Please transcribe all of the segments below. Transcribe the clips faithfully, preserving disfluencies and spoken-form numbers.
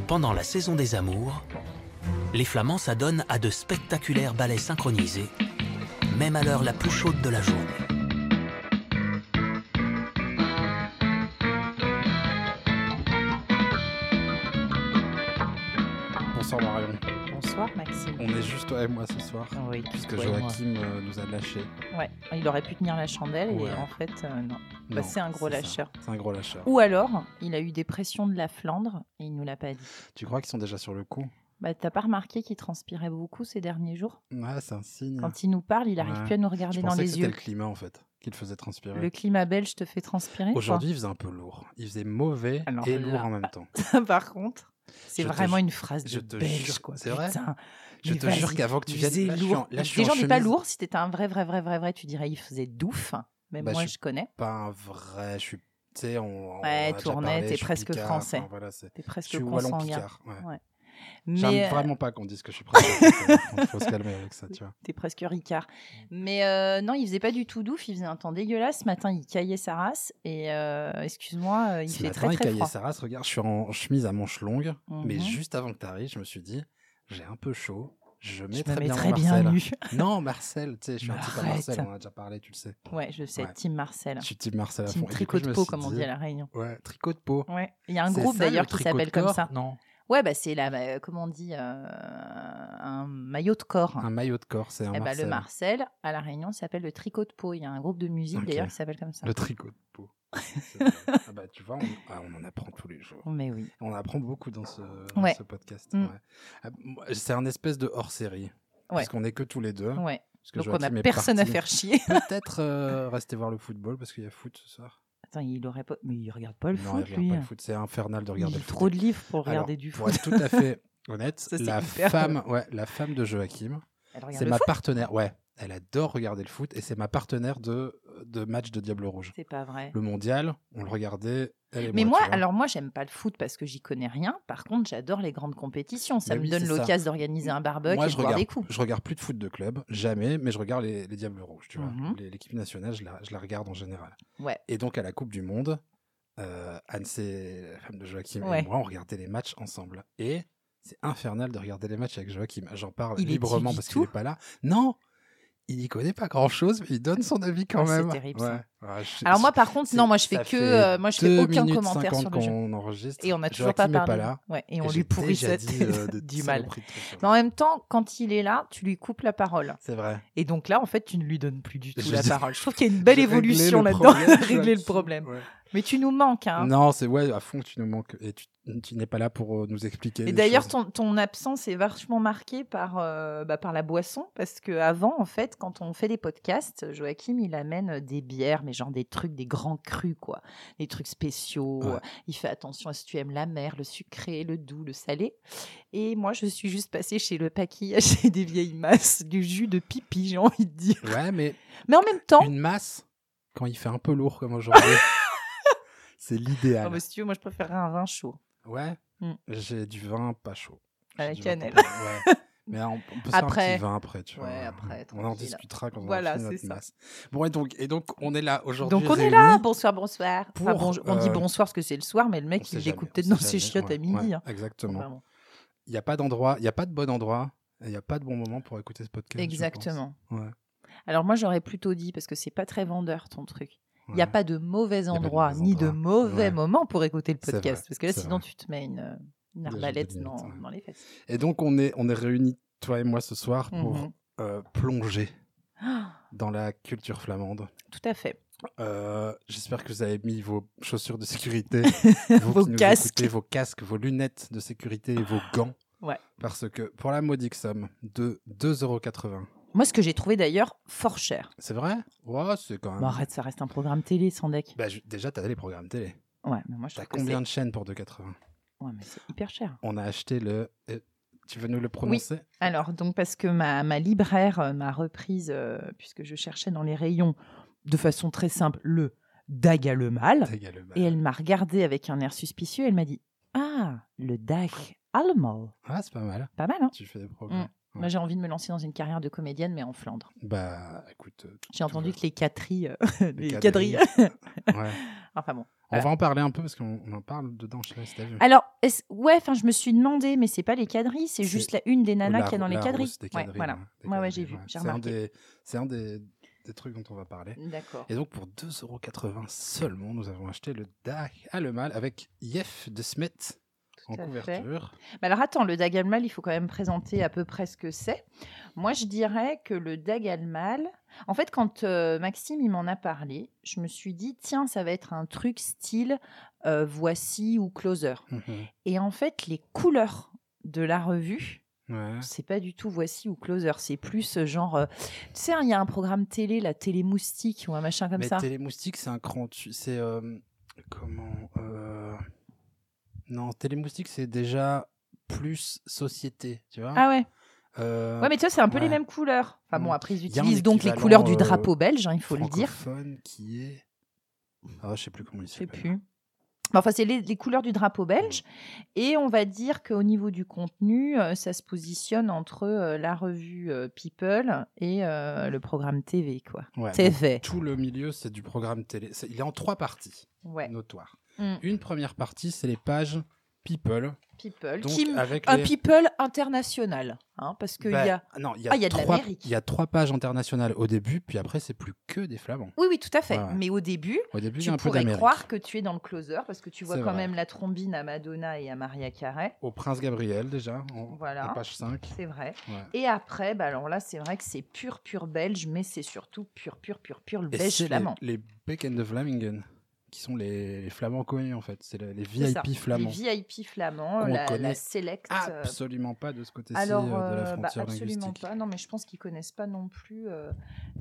pendant la saison des amours, les Flamands s'adonnent à de spectaculaires ballets synchronisés, même à l'heure la plus chaude de la journée. Bonsoir Marion. Bonsoir Maxime. On est juste toi et moi ce soir. Oui, puisque toi et Joachim euh, nous a lâchés. Ouais, il aurait pu tenir la chandelle Ouais. et en fait, euh, non. Non, Bah, c'est un gros c'est ça. lâcheur. C'est un gros lâcheur. Ou alors, il a eu des pressions de la Flandre et il nous l'a pas dit. Tu crois qu'ils sont déjà sur le coup? Bah, t'as pas remarqué qu'il transpirait beaucoup ces derniers jours? Ouais, c'est un signe. Quand il nous parle, il arrive Ouais. plus à nous Je regarder dans pensais que les c'était yeux. le climat en fait qui le faisait transpirer. Le climat belge te fait transpirer? quoi Aujourd'hui, il faisait un peu lourd. Il faisait mauvais Alors et là- lourd en même temps. Ça, par contre, c'est Je te vraiment ju- une phrase de je te belge, jure- quoi. c'est vrai Putain. Je Mais te jure vas-y, qu'avant que tu il viennes, faisait là, je suis en, lourd. là, je suis en Déjà, on n'est pas chemise. lourd. Si t'étais un vrai, vrai, vrai, vrai, vrai, tu dirais il faisait douf. Même Bah, moi, je je, suis connais. Pas un vrai. Je suis. Tu sais, on. on Ouais, en a déjà Tournai, parlé, t'es je suis presque picard, français. enfin, voilà, c'est- T'es Je presque suis wallon consanguin. picard. Ouais. Ouais. J'aime Mais euh, vraiment pas qu'on dise que je suis presque français. Il faut se calmer avec ça, tu vois. t'es presque Ricard. Mais euh, non, il faisait pas du tout douf. Il faisait un temps dégueulasse. Ce matin, il caillait sa race. Et euh, excuse-moi, euh, il Ce fait matin, très il très caillait froid. sa race. Regarde, je suis en chemise à manches longues, mais Mhm. juste avant que tu arrives, je me suis dit, j'ai un peu chaud. Je Je mettrais me mets bien très mon bien Marcel. nu. Non, Marcel, tu sais, je suis un type à Arrête. Marcel, on en a déjà parlé, tu le sais. Ouais, je sais. Ouais. Team Marcel. Je suis type Marcel à Team fond. Et du tricot coup, je de me peau, suis comme on dit- dit à La Réunion. Ouais, tricot de peau. Ouais. Il y a un C'est groupe ça, le d'ailleurs qui tricot de s'appelle comme corps ça. Non, Ouais, bah c'est la, euh, comment on dit, euh, un maillot de corps. un maillot de corps, c'est un Eh bah, Marcel. le Marcel, à La Réunion, s'appelle le tricot de peau. Il y a un groupe de musique Ok. d'ailleurs qui s'appelle comme ça. Le tricot de peau. C'est vrai. Ah bah, tu vois, on, ah, on en apprend tous les jours. Mais oui. On apprend beaucoup dans ce, dans Ouais. ce podcast. Mm. ouais. Ah, moi, c'est un espèce de hors-série. Ouais. Parce qu'on est que tous les deux. Ouais. Parce que Donc on Joachim a est personne parti. à faire chier. Peut-être euh, rester voir le football parce qu'il y a foot ce soir. Attends, il aurait pas. Mais il regarde pas le non, foot, il regarde lui. pas le foot. C'est infernal de Il regarder lit le foot. trop de livres pour regarder Alors, du pour foot. être tout à fait honnête, Ça, c'est la hyper- femme, ouais, la femme de Joachim, Elle regarde c'est le ma foot. partenaire. Ouais, elle adore regarder le foot et c'est ma partenaire de, de match de Diable Rouge. C'est pas vrai. Le mondial, on le regardait. Elle et Mais moi, moi, tu vois. alors moi, j'aime pas le foot parce que j'y connais rien. Par contre, j'adore les grandes compétitions. Ça Mais me oui, donne c'est ça. l'occasion d'organiser un barbecue Moi, et je de boire regarde, des coups. je regarde plus de foot de club, jamais, mais je regarde les, les Diables Rouges, tu vois. Mhm. Les- L'équipe nationale, je la, je la regarde en général. Ouais. Et donc, à la Coupe du Monde, euh, Anne, c'est la femme de Joachim Ouais. et moi, on regardait les matchs ensemble. Et c'est infernal de regarder les matchs avec Joachim. J'en parle Il est librement dit parce qu'il tout n'est pas là. Non, il n'y connaît pas grand-chose, mais il donne son avis quand Ah, c'est même. terrible, ça. Ouais, je- Alors moi, par contre, c'est- non, moi je fais ça que, fait euh, moi je fais deux aucun minutes commentaire sur cinquante le jeu. qu'on enregistre. Et on n'a toujours Joachim pas n'est parlé. pas là. Ouais, et on j'ai lui pourrit déjà sa dit, tête euh, de du mal. saloperies de trucs. Mais en même temps, quand il est là, tu lui coupes la parole. C'est vrai. Et donc là, en fait, tu ne lui donnes plus du tout Je la dis- parole. Je trouve qu'il y a une belle J'ai réglé évolution le là-dedans. problème, Régler le Joachim. problème. Ouais. Mais tu nous manques, hein. Non, c'est ouais, à fond que tu nous manques et tu, tu n'es pas là pour euh, nous expliquer. Et des d'ailleurs, choses. ton, ton absence est vachement marquée par, euh, bah, par la boisson, parce que avant, en fait, quand on fait des podcasts, Joachim, il amène des bières, mais genre des trucs, des grands crus, quoi. Des trucs spéciaux. Ouais. Il fait attention à si tu aimes la mer, le sucré, le doux, le salé. Et moi, je suis juste passée chez le paquis acheter des vieilles masses, du jus de pipi, j'ai envie de dire. Ouais, mais Mais en même temps, une masse quand il fait un peu lourd comme aujourd'hui, c'est l'idéal. oh, bah, si tu veux, moi, je préférerais un vin chaud. Ouais, Mm. j'ai du vin pas chaud. À la J'ai du vin cannelle. pas- Ouais. Mais on, on peut se faire un Après. petit vin après, tu vois. Ouais, après, On en tranquille. discutera quand on Voilà, aura fini c'est notre ça. masse. Bon, et donc, et donc, on est là aujourd'hui. Donc on est réunis. là, bonsoir, bonsoir. Enfin, Pour, bon, on dit euh, bonsoir parce que c'est le soir, mais le mec On sait il jamais, l'écoute on peut-être sait dans ses jamais. chiottes Ouais, à midi. ouais, hein. exactement. Vraiment. Il n'y a pas d'endroit, il n'y a pas de bon endroit, et il n'y a pas de bon moment pour écouter ce podcast. je Exactement. pense. Ouais. Alors moi j'aurais plutôt dit, parce que c'est pas très vendeur ton truc, il n'y a Ouais. pas de mauvais pas de endroit, mauvais ni de endroit. mauvais Ouais. moments pour écouter le C'est podcast. vrai, Parce que là c'est sinon vrai. tu te mets une, une Déjà, arbalète des limites, dans, ouais. dans les fesses. Et donc, on est, on est réunis, toi et moi, ce soir pour Mhm. euh, plonger Ah, dans la culture flamande. tout à fait. Euh, J'espère que vous avez mis vos chaussures de sécurité, vous Vos qui nous casques. écoutez, vos casques, vos lunettes de sécurité et vos gants. Ouais. Parce que pour la modique somme de deux euros quatre-vingts, Moi ce que j'ai trouvé d'ailleurs fort cher. c'est vrai? Ouais, c'est quand même. Bon arrête, ça reste un programme télé sans deck. Bah, je- déjà, t'as les programmes télé. Ouais, mais moi je T'as trouve que combien c'est... de chaînes pour deux euros quatre-vingts? Ouais, mais c'est hyper cher. On a acheté le. euh, Tu veux nous le prononcer? Alors, donc, parce que ma, ma libraire euh, m'a reprise, euh, puisque je cherchais dans les rayons, de façon très simple, le Dagalemal. Également. Et elle m'a regardé avec un air suspicieux. Elle m'a dit Ah, le Dag allemaal. Ah, c'est pas mal. Pas mal, hein Tu fais des progrès. Mm. Moi, j'ai envie de me lancer dans une carrière de comédienne, mais en Flandre. Bah, écoute. euh, J'ai entendu tout que les quadrilles. euh, Les les quadrilles. quadrilles. Ouais. Enfin bon. On Euh. va en parler un peu parce qu'on on en parle dedans, je sais pas si t'as vu. Alors, est-ce- ouais, enfin, je me suis demandé, mais c'est pas les quadrilles, c'est C'est- juste la une des nanas La- qu'il y a dans les la quadrilles. rousse des Ouais, quadrilles, voilà. ouais, des Ouais, ouais, quadrilles, j'ai vu, ouais. j'ai C'est un, remarqué. des, c'est un des, des trucs dont on va parler. D'accord. Et donc, pour deux euros quatre-vingts seulement, nous avons acheté le Dag Allemal avec Jeff de Smet en Tout à couverture. Mais alors attends, le Dag Al-Mal, il faut quand même présenter à peu près ce que c'est. Moi, je dirais que le Dag Al-Mal, en fait, quand euh, Maxime il m'en a parlé, je me suis dit, tiens, ça va être un truc style euh, Voici ou Closer. Mhm. Et en fait, les couleurs de la revue, Ouais. c'est pas du tout Voici ou Closer. C'est plus euh, genre, euh, tu sais, il y a un programme télé, la Télé Moustique ou un machin comme Mais ça. Télémoustique, c'est un cran. dessus. C'est. euh, comment euh, Non, Télémoustique, c'est déjà plus société, tu vois. Ah ouais. Euh, Ouais, mais tu vois, c'est un peu ouais. les mêmes couleurs. Enfin bon, Mm. après, ils Il y a un utilisent donc les équivalent, couleurs du euh, drapeau belge, hein, il faut le dire. francophone qui est. Ah, je sais plus comment il Je sais s'appelle. plus. Enfin, c'est les, les couleurs du drapeau belge. Et on va dire qu'au niveau du contenu, euh, ça se positionne entre euh, la revue euh, People et euh, le programme T V, quoi. Ouais, T V. donc, tout le milieu, c'est du programme télé. C'est- Il est en trois parties Ouais. notoires. Mm. Une première partie, c'est les pages People. People. Donc, Qui- avec Un les... People international. Hein, parce qu'il Ben, y a. non, il y a Ah, il y a de trois, l'Amérique. il y a trois pages internationales au début, puis après, c'est plus que des Flamands. Oui, oui, tout à fait. Ouais, ouais. Mais au début, Au début, il y tu a un peu pourrais d'Amérique. croire que tu es dans le closer parce que tu vois C'est quand vrai. même la trombine à Madonna et à Maria Carey. Au Prince Gabriel, déjà, en, Voilà. en page cinq. C'est vrai. Ouais. Et après, bah alors là, c'est vrai que c'est pur, pur belge, mais c'est surtout pur, pur, pur, pur le Et belge c'est les, flamand. les Becken de Vlamingen, qui sont les, les Flamands connus, en fait. C'est les, les C'est ça. V I P flamands. Les V I P flamands, Qu'on la, connaît la Select. euh, Absolument pas de ce côté-ci Alors, euh, de la euh, bah, frontière absolument linguistique. pas. Non, mais je pense qu'ils connaissent pas non plus euh,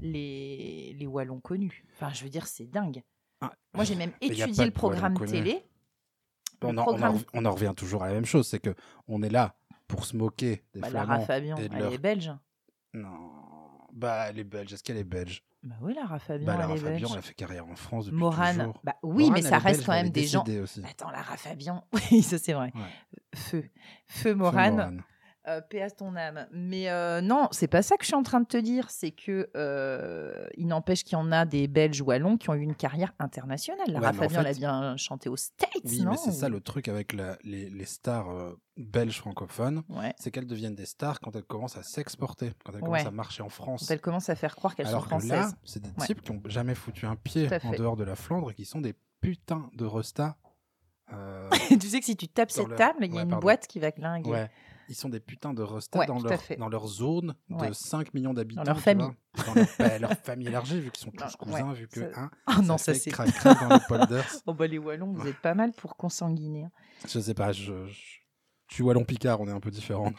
les, les Wallons connus. Enfin, je veux dire, c'est dingue. Ah, Moi, j'ai même mais y a étudié pas le de Wallons programme connus. télé. On, Le en, on en programme- rev- on en revient toujours à la même chose, c'est que on est là pour se moquer des Bah, Lara Flamands. Fabian, et de elle leur- est belge. Non, bah elle est belge. Est-ce qu'elle est belge? Bah oui, Lara Fabian, Bah elle Lara est Fabian, belge. elle a fait carrière en France depuis Morane, toujours. bah oui, Morane, mais elle ça est reste belge, quand mais elle même est des gens. décédée aussi. Attends, Lara Fabian, oui, ça c'est vrai. Ouais. Feu, feu Feu Morane, Morane. euh, paix à ton âme. Mais euh, non, c'est pas ça que je suis en train de te dire. C'est que euh, il n'empêche qu'il y en a des Belges wallons qui ont eu une carrière internationale. Lara Ouais, mais en Fabian, elle a fait- bien chanté aux States, Oui, non mais c'est ça Ou- le truc avec la- les, les stars euh, belges francophones, Ouais. c'est qu'elles deviennent des stars quand elles commencent à s'exporter, quand elles Ouais. commencent à marcher en France. Quand elle commence à faire croire qu'elles sont Alors que françaises. là, c'est des Ouais. types qui n'ont jamais foutu un pied Tout à en fait. dehors de la Flandre et qui sont des putains de restas. Euh, Tu sais que si tu tapes Dans cette leur- table, il y a ouais, une pardon. boîte qui va clinguer. ouais, ils sont des putains de restas Ouais, dans, tout à leur, fait. dans leur zone Ouais. de cinq millions d'habitants. leur tu famille. vois. Dans leur, bah, leur famille élargie, vu qu'ils sont tous Non, cousins, ouais, vu que ça- hein, Ah non, ça fait c'est. crac-crac dans les polders. Oh bah les Wallons, vous êtes pas mal pour consanguiner. hein. Je sais pas, je, je, je suis Wallon Picard, on est un peu différents.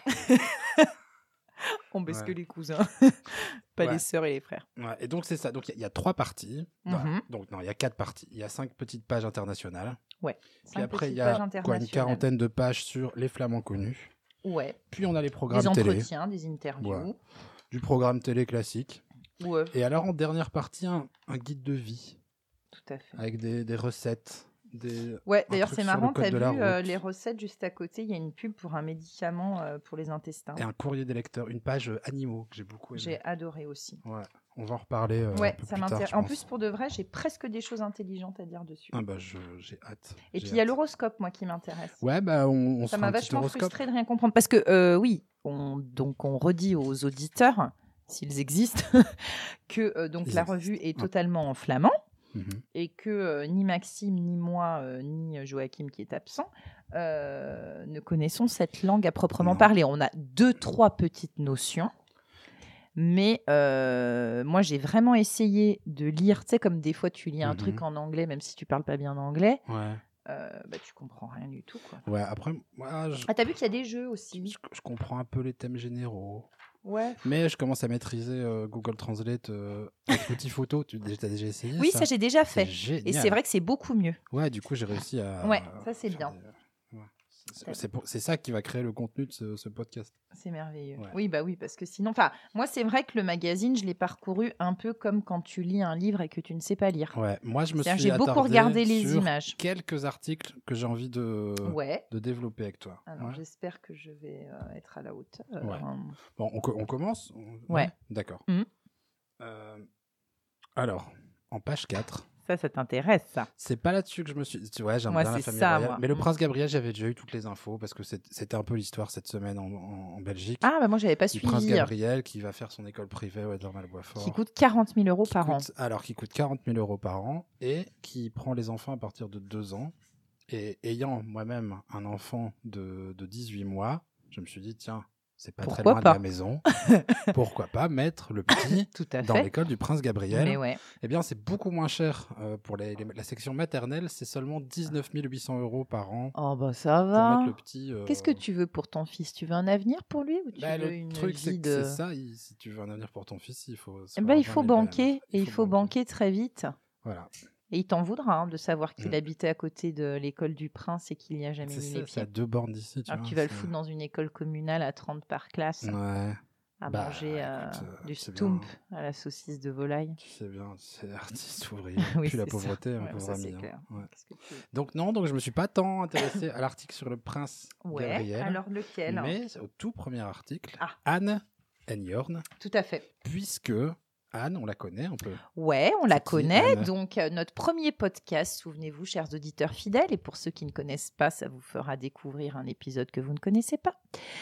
On baisse Ouais. que les cousins, pas Ouais. les sœurs et les frères. Ouais, et donc c'est ça. Donc il y, a- il y a trois parties. Voilà. Mhm. Donc non, il y a quatre parties. Il y a cinq petites pages internationales. Puis Cinq après il petites y pages a quoi, une internationales. quarantaine de pages sur les Flamands connus. Ouais. Puis on a les Des programmes télé, entretiens, des interviews. Ouais. du programme télé classique. Ouais, Et alors en dernière partie, un, un guide de vie tout à fait. avec des, des recettes. Des... Ouais, un d'ailleurs, truc c'est sur le marrant, code t'as de vu la euh, route. les recettes juste à côté, il y a une pub pour un médicament euh, pour les intestins. Et un courrier des lecteurs, une page euh, animaux que j'ai beaucoup aimé. J'ai adoré aussi. Ouais, on va en reparler euh, ouais, un peu ça plus tard, m'intéresse. je En pense. plus, pour de vrai, j'ai presque des choses intelligentes à dire dessus. Ah bah je- j'ai hâte. Et j'ai puis il y a hâte. l'horoscope, moi, qui m'intéresse. Ouais, bah on, on se Ça fera m'a un petit vachement horoscope. frustrée de rien comprendre. Parce que, euh, oui, on, donc on redit aux auditeurs, s'ils existent, que euh, donc Ils la existent, revue est ouais. totalement en flamand Mhm. et que euh, ni Maxime, ni moi, euh, ni Joachim qui est absent, euh, ne connaissons cette langue à proprement Non. parler. On a deux, trois petites notions. Mais euh, moi, j'ai vraiment essayé de lire, tu sais, comme des fois tu lis un Mhm. truc en anglais, même si tu parles pas bien anglais, Ouais. euh, bah, tu comprends rien du tout, quoi. Ouais, après, moi, je, Ah, t'as vu qu'il y a des jeux aussi. je, je comprends un peu les thèmes généraux. Ouais. Mais je commence à maîtriser euh, Google Translate euh, avec l'outil photo. Tu as déjà essayé Oui, ça ça, j'ai déjà C'est fait. génial. Et c'est vrai que c'est beaucoup mieux. Ouais, du coup, j'ai réussi à. Ouais, ça, c'est faire bien. des- ouais. C'est- C'est pour- c'est ça qui va créer le contenu de ce, ce podcast. C'est merveilleux. Ouais. Oui, bah oui, parce que sinon, enfin, moi, c'est vrai que le magazine, je l'ai parcouru un peu comme quand tu lis un livre et que tu ne sais pas lire. Ouais, moi, je me suis C'est-à-dire, j'ai beaucoup attardé regardé les sur images. quelques articles que j'ai envie de, Ouais. de développer avec toi. Alors, Ouais. j'espère que je vais euh, être à la hauteur. Ouais. Euh, Bon, on, co- on commence On- Ouais. D'accord. Mhm. Euh, alors, en page quatre, Ça, ça t'intéresse, ça. C'est pas là-dessus que je me suis... Ouais, j'aime Moi, bien la c'est famille ça, royale. moi. Mais le Mm. prince Gabriel, j'avais déjà eu toutes les infos parce que c'est- c'était un peu l'histoire cette semaine en, en- en Belgique. Ah, bah moi, j'avais pas Du prince suivi. Gabriel qui va faire son école privée ouais, dans Malboisfort. Qui coûte quarante mille euros Qui par an. coûte- Alors, qui coûte quarante mille euros par an et qui prend les enfants à partir de deux ans. Et ayant moi-même un enfant de, de dix-huit mois, je me suis dit, tiens, c'est pas très Pourquoi loin pas de la maison. Pourquoi pas mettre le petit Tout à dans fait. l'école du prince Gabriel? Mais ouais. Eh bien, c'est beaucoup moins cher euh, pour les- les- la section maternelle. C'est seulement dix-neuf mille huit cents euros par an Oh, bah ça pour va. mettre le petit. euh, Qu'est-ce que tu veux pour ton fils? Tu veux un avenir pour lui ou tu bah, veux le une truc, c'est vie que de... c'est ça. il- si tu veux un avenir pour ton fils, il faut. se Eh faire ben, il vingt faut mille balles à banquer, mettre. et il faut banquer très vite. Voilà. Et il t'en voudra hein, de savoir qu'il Mm. habitait à côté de l'école du prince et qu'il n'y a jamais C'est mis ça, les c'est à pieds. deux bornes d'ici. Tu Alors vois, tu vas le c'est- foutre dans une école communale à trente par classe, Ouais. à Bah, manger euh, écoute, euh, du c'est stump bien. à la saucisse de volaille. Tu sais bien, c'est artiste ouvrier. Oui, Puis la c'est ça. pauvreté, un Ouais, pauvre ça, ami. c'est hein. clair. Ouais. Qu'est-ce que tu veux? Donc non, donc je me suis pas tant intéressé à l'article sur le prince Ouais, Gabriel, alors lequel? mais au tout premier article, Ah. Anne Enjorn, Tout à fait. puisque Anne, on la connaît un peu. Ouais, on la C'est qui, connaît. Anne Donc, euh, notre premier podcast, souvenez-vous, chers auditeurs fidèles, et pour ceux qui ne connaissent pas, ça vous fera découvrir un épisode que vous ne connaissez pas.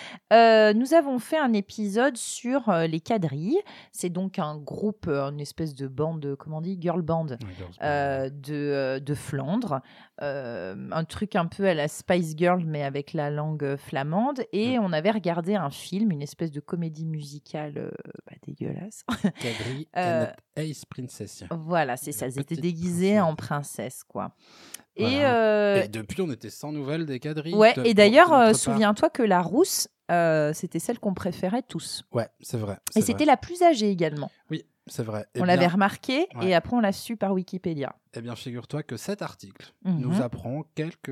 Euh, nous avons fait un épisode sur euh, les quadrilles. C'est donc un groupe, euh, une espèce de bande, comment on dit, girl band. Ouais, Girls Band, euh, ouais. de, euh, de Flandre, Euh, un truc un peu à la Spice Girl mais avec la langue flamande, et Mm. on avait regardé un film, une espèce de comédie musicale euh, bah, dégueulasse. Kadri Euh, en Ace Princess. Voilà, c'est La ça, ils étaient petite déguisés princesse. en princesse quoi. Et, Voilà. euh, Et depuis, on était sans nouvelles des quadrilles. ouais, de- et de d'ailleurs, notre euh, part. souviens-toi que la rousse, euh, c'était celle qu'on préférait tous. Ouais, c'est vrai. Et c'est c'était vrai. la plus âgée également. Oui, c'est vrai. Eh On bien, l'avait remarqué, ouais. et après on l'a su par Wikipédia. eh bien, figure-toi que cet article Mhm. nous apprend quelques.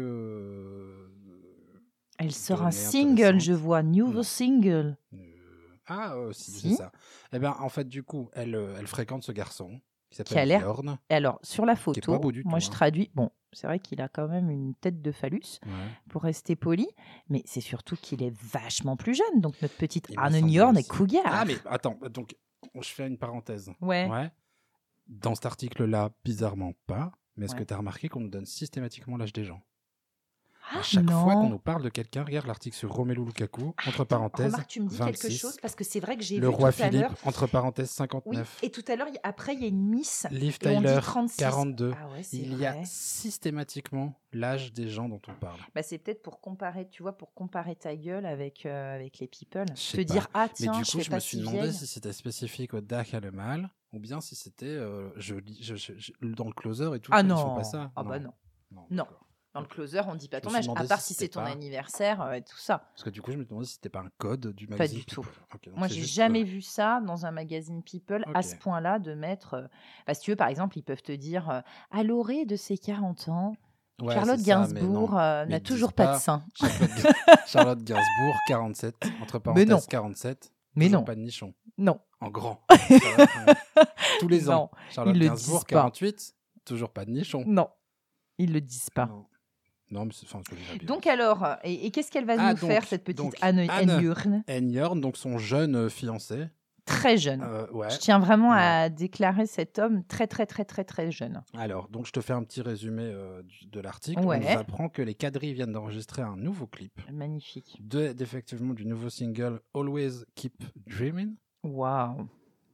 Elle sort un données single, intéressantes. je vois, nouveau Non. single. Euh, Ah, aussi, Si. c'est ça. Eh bien, en fait, du coup, elle, euh, elle fréquente ce garçon qui Qui a s'appelle l'air- Bjorn. Et alors, sur la est photo, pas beau du moi tout, je hein. traduis. Bon, c'est vrai qu'il a quand même une tête de phallus, Ouais. pour rester poli, mais c'est surtout qu'il est vachement plus jeune. Donc notre petite Il me Anne semble Njorn est aussi. cougar. Ah, mais attends, donc, je fais une parenthèse. Ouais. Ouais. Dans cet article-là, bizarrement pas. Mais est-ce Ouais. que tu as remarqué qu'on nous donne systématiquement l'âge des gens? Ah, À chaque non. fois qu'on nous parle de quelqu'un, regarde l'article sur Romelu Lukaku, entre parenthèses, Remarque, tu me dis quelque vingt-six. chose parce que c'est vrai que j'ai Le vu roi tout à Philippe, l'heure. entre parenthèses, Oui, cinquante-neuf. et tout à l'heure, il y- après, il y a une Miss. Liv et on dit Tyler, trente-six. quarante-deux. Ah ouais, c'est Il y a vrai. systématiquement l'âge des gens dont on parle. Bah, c'est peut-être pour comparer, tu vois, pour comparer ta gueule avec, euh, avec les people. Je sais Te pas. dire, ah Mais tiens, du je coup, fais je pas me suis si demandé vieille. si c'était spécifique au Dak et le mal, ou bien si c'était euh, je, lis- je- je- je- dans le closer et tout. Ah ça, ils non. font pas ça. Ah bah non. Non, Non. d'accord. Dans le closer, on dit pas Je ton me suis âge, à demandé part si si c'était c'est ton pas- anniversaire euh, et tout ça. Parce que du coup, je me demandais si c'était pas un code du Pas magazine. du tout. People. Ok, donc Moi, c'est j'ai juste, jamais euh, vu ça dans un magazine People à Ok. ce point-là de mettre. euh, bah, si tu veux, par exemple, ils peuvent te dire euh, à l'orée de ses quarante ans, ouais, Charlotte c'est ça, mais Gainsbourg non. euh, Mais n'a ils toujours disent pas, pas de sein. Charlotte, Ga- Charlotte Gainsbourg, quarante-sept, entre Mais non. parenthèses, quarante-sept. Mais toujours non. pas de nichon. Non. En grand. Ça va, ouais. Tous les ans. Non, Charlotte ils le Gainsbourg, disent pas. quarante-huit, toujours pas de nichon. Non, ils le disent pas. Non. Non, mais c'est enfin, c'est déjà bien. Donc alors, euh, et, et qu'est-ce qu'elle va Ah, nous donc- faire, cette petite donc, Anne Anne- Njorn? Enjorn, donc son jeune euh, fiancé. Très jeune. Euh, ouais. Je tiens vraiment Ouais. à déclarer cet homme très, très, très, très, très jeune. Alors, donc je te fais un petit résumé euh, du- de l'article. Ouais. On nous apprend que les quadrilles viennent d'enregistrer un nouveau clip, Magnifique. de, d'effectivement du nouveau single Always Keep Dreaming. Waouh.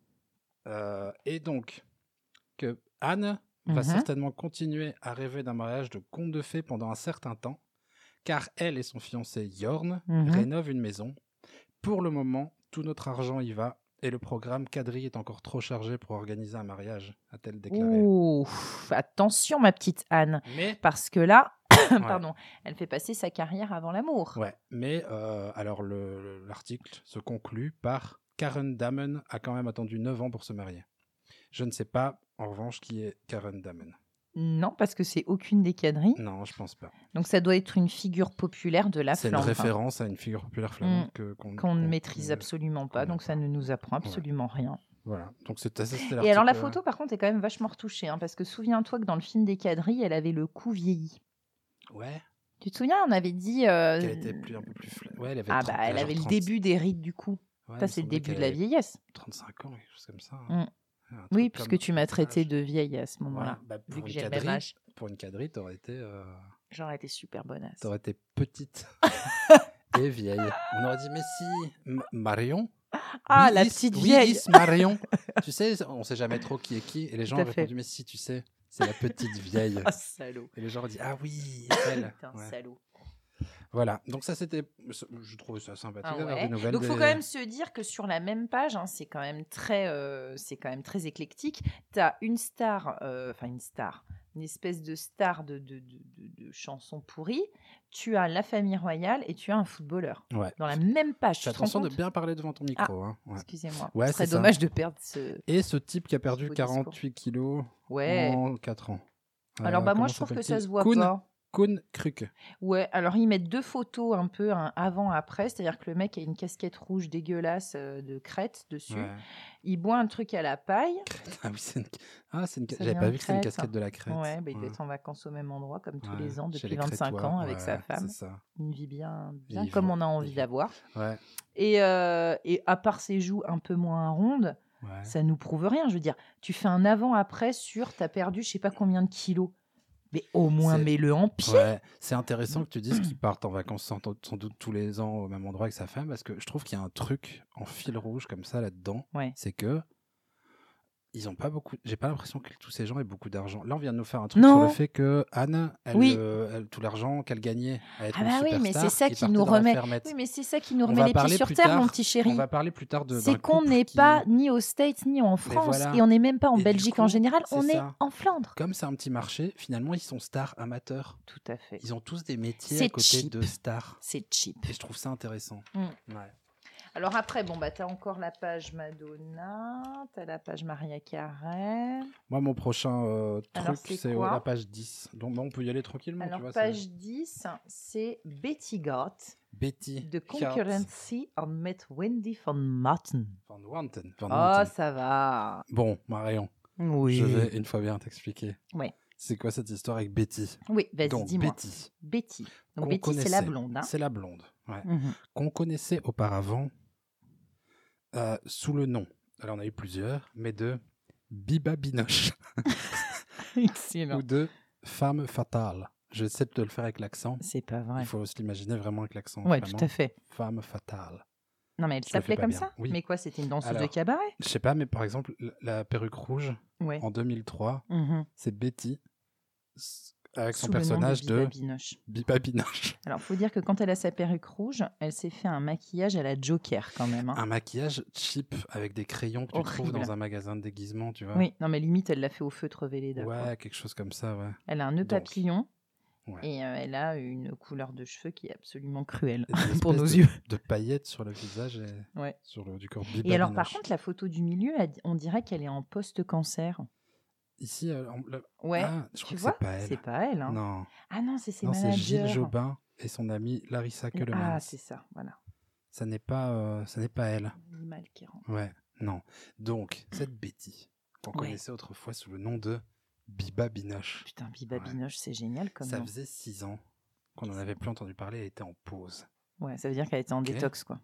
Euh, et donc, que Anne va Mhm. certainement continuer à rêver d'un mariage de conte de fées pendant un certain temps, car elle et son fiancé Jorn Mhm. rénovent une maison. Pour le moment, tout notre argent y va, et le programme quadrille est encore trop chargé pour organiser un mariage, a-t-elle déclaré. Ouh, attention, ma petite Anne. Mais Parce que là, Ouais. pardon, elle fait passer sa carrière avant l'amour. Ouais, mais euh, alors le- le- l'article se conclut par Karen Damen a quand même attendu neuf ans pour se marier. Je ne sais pas, en revanche, qui est Karen Damen. Non, parce que c'est aucune des quadrilles. Non, je pense pas. Donc ça doit être une figure populaire de la C'est une Flandre. référence à une figure populaire flamande Mm. que, qu'on, Qu'on ne qu'on- maîtrise qu'on- absolument pas, qu'on donc n'a ça pas. ne nous apprend absolument rien. Voilà, donc c'est ça, c'était Et alors la l'article, photo, par contre, est quand même vachement retouchée, hein, parce que souviens-toi que dans le film des quadrilles, elle avait le cou vieilli. euh, Ouais, Tu te souviens, on avait dit... euh, qu'elle était plus, un peu plus... fla- Ouais, elle avait Ah trente, bah, elle genre avait le trente. début des rides du cou. Ouais, il ça, me c'est le semblait début de qu'elle la avait vieillesse. trente-cinq ans, quelque chose comme ça. hein. Mm. Un truc Oui, comme puisque tu m'as ton traité âge. de vieille à ce moment-là. Ouais, bah, Vu pour que une j'ai le même quadrille, âge. pour une quadrille, t'aurais été, euh, J'aurais été super bonasse. t'aurais été petite et vieille. On aurait dit, mais si, M- Marion. Ah, Oui, la is- petite oui, vieille. is Marion. Tu sais, on sait jamais trop qui est qui. Et les gens Tout à ont fait. répondu, mais si, tu sais, c'est la petite vieille. Ah, salaud. Et les gens ont dit, ah oui, elle. Putain, Ouais. salaud. Voilà, donc ça c'était, je trouvais ça sympathique Ah d'avoir ouais. des nouvelles. Donc, il faut des- quand même se dire que sur la même page, hein, c'est quand même très, euh, c'est quand même très éclectique. Tu as une star, euh, enfin une star, une espèce de star de, de, de, de, de chansons pourries. Tu as la famille royale et tu as un footballeur. Ouais. Dans la même page. Fais Tu te rends attention de compte bien parler devant ton micro. hein. Ouais. Excusez-moi. Ouais, Ce serait c'est ça. dommage de perdre ce. Et ce type qui a perdu beau discours. quarante-huit kilos Ouais. en quatre ans. Alors, Euh, bah, moi, comment je trouve que s'appelle-t-il ça se voit Kuhn, pas. Kuhn Kruk. Ouais, alors ils mettent deux photos un peu un avant-après, c'est-à-dire que le mec a une casquette rouge dégueulasse euh, de crête dessus. Ouais. Il boit un truc à la paille. Ah oui, c'est une... Ah, c'est une... Ça J'avais vient pas de vu que c'était une Crète. casquette de la crête. Ouais, bah, il doit Ouais. être en vacances au même endroit comme tous Ouais, les ans chez depuis les vingt-cinq Crétois, ans avec ouais, sa femme. C'est ça. Une vie bien, bien Vivre, comme on a envie vivre. d'avoir. Ouais. Et, euh, et à part ses joues un peu moins rondes, Ouais. ça nous prouve rien. Je veux dire, tu fais un avant-après sur t'as perdu je sais pas combien de kilos. Mais au moins C'est- mets-le en pied. Ouais, c'est intéressant que tu dises qu'ils partent en vacances sans, sans doute tous les ans au même endroit avec sa femme, parce que je trouve qu'il y a un truc en fil rouge comme ça là-dedans, Ouais. c'est que ils ont pas beaucoup. J'ai pas l'impression que tous ces gens aient beaucoup d'argent. Là, on vient de nous faire un truc Non. sur le fait que Anne, elle, Oui. euh, elle- tout l'argent qu'elle gagnait à être Ah une bah oui, mais superstar, c'est ça ils qui partaient nous dans la remet. fermette. Oui, mais c'est ça qui nous On remet va les pieds parler sur plus terre, tard- mon petit chéri. On va parler plus tard de. C'est d'un qu'on couple n'est qui- pas ni aux States ni en France voilà. et on n'est même pas en Et du Belgique en coup, général, c'est on est ça. en Flandre. Comme c'est un petit marché, finalement, ils sont stars amateurs. Tout à fait. Ils ont tous des métiers C'est à côté cheap. de stars. C'est cheap. Et je trouve ça intéressant. Mm. Ouais. Alors après, bon, bah, tu as encore la page Madonna, tu as la page Maria Carey. Moi, mon prochain euh, Alors, truc, c'est c'est quoi la page dix. Donc, bah, on peut y aller tranquillement. Alors, tu vois, page dix, c'est Betty Gott, c'est Betty. de Gart Concurrency on met Wendy van Matten. Van Wanten. Van Oh, Wanten. ça va. Bon, Marion, Oui. je vais une fois bien t'expliquer. Ouais. C'est quoi cette histoire avec Betty Oui, vas-y, Donc, dis-moi. Betty. Betty. Donc, qu'on Betty, c'est la connaissait. blonde. Hein. C'est la blonde. Ouais. Mhm. Qu'on connaissait auparavant euh, sous le nom, alors on a eu plusieurs, mais de Biba Binoche Excellent. ou de Femme Fatale. Je sais de le faire avec l'accent. C'est pas vrai. Il faut se l'imaginer vraiment avec l'accent. Ouais, flamand. tout à fait. Femme Fatale. Non, mais elle Je le fais s'appelait pas comme bien. ça Oui. Mais quoi, c'était une danseuse de Alors, cabaret Je sais pas, mais par exemple, la- la perruque rouge, Ouais. en deux mille trois, Mhm. c'est Betty s- avec son Sous le nom de personnage Biba de Binoche. Biba Binoche. Alors, faut dire que quand elle a sa perruque rouge, elle s'est fait un maquillage à la Joker quand même. hein. Un maquillage cheap avec des crayons que tu trouves Horrible. dans un magasin de déguisement, tu vois. Oui, non, mais limite, elle l'a fait au feutre Velleda. quoi. Ouais, quelque chose comme ça, ouais. Elle a un nœud Donc, papillon ouais. et euh, elle a une couleur de cheveux qui est absolument cruelle Et des pour nos espèces de- yeux. De paillettes sur le visage et Ouais. sur le du corps Biba Et alors, par Binoche. contre, la photo du milieu, elle- on dirait qu'elle est en post-cancer. Ici, euh, on- le- Ouais, ah, je crois tu que vois, c'est pas elle. c'est pas elle. hein. Non, Ah non, c'est ses non c'est managers. Gilles Jobin et son amie Larissa Ah, Keulemans. c'est ça, voilà. Ça n'est pas, euh, ça n'est pas elle. L'animal qui rentre. Ouais, non. Donc, cette Betty, qu'on Ouais. connaissait autrefois sous le nom de Biba Binoche. Putain, Biba Ouais. Binoche, c'est génial comme Ça nom. faisait six ans qu'on n'en avait plus entendu parler, elle était en pause. Ouais, ça veut dire qu'elle était en Ok. détox, quoi.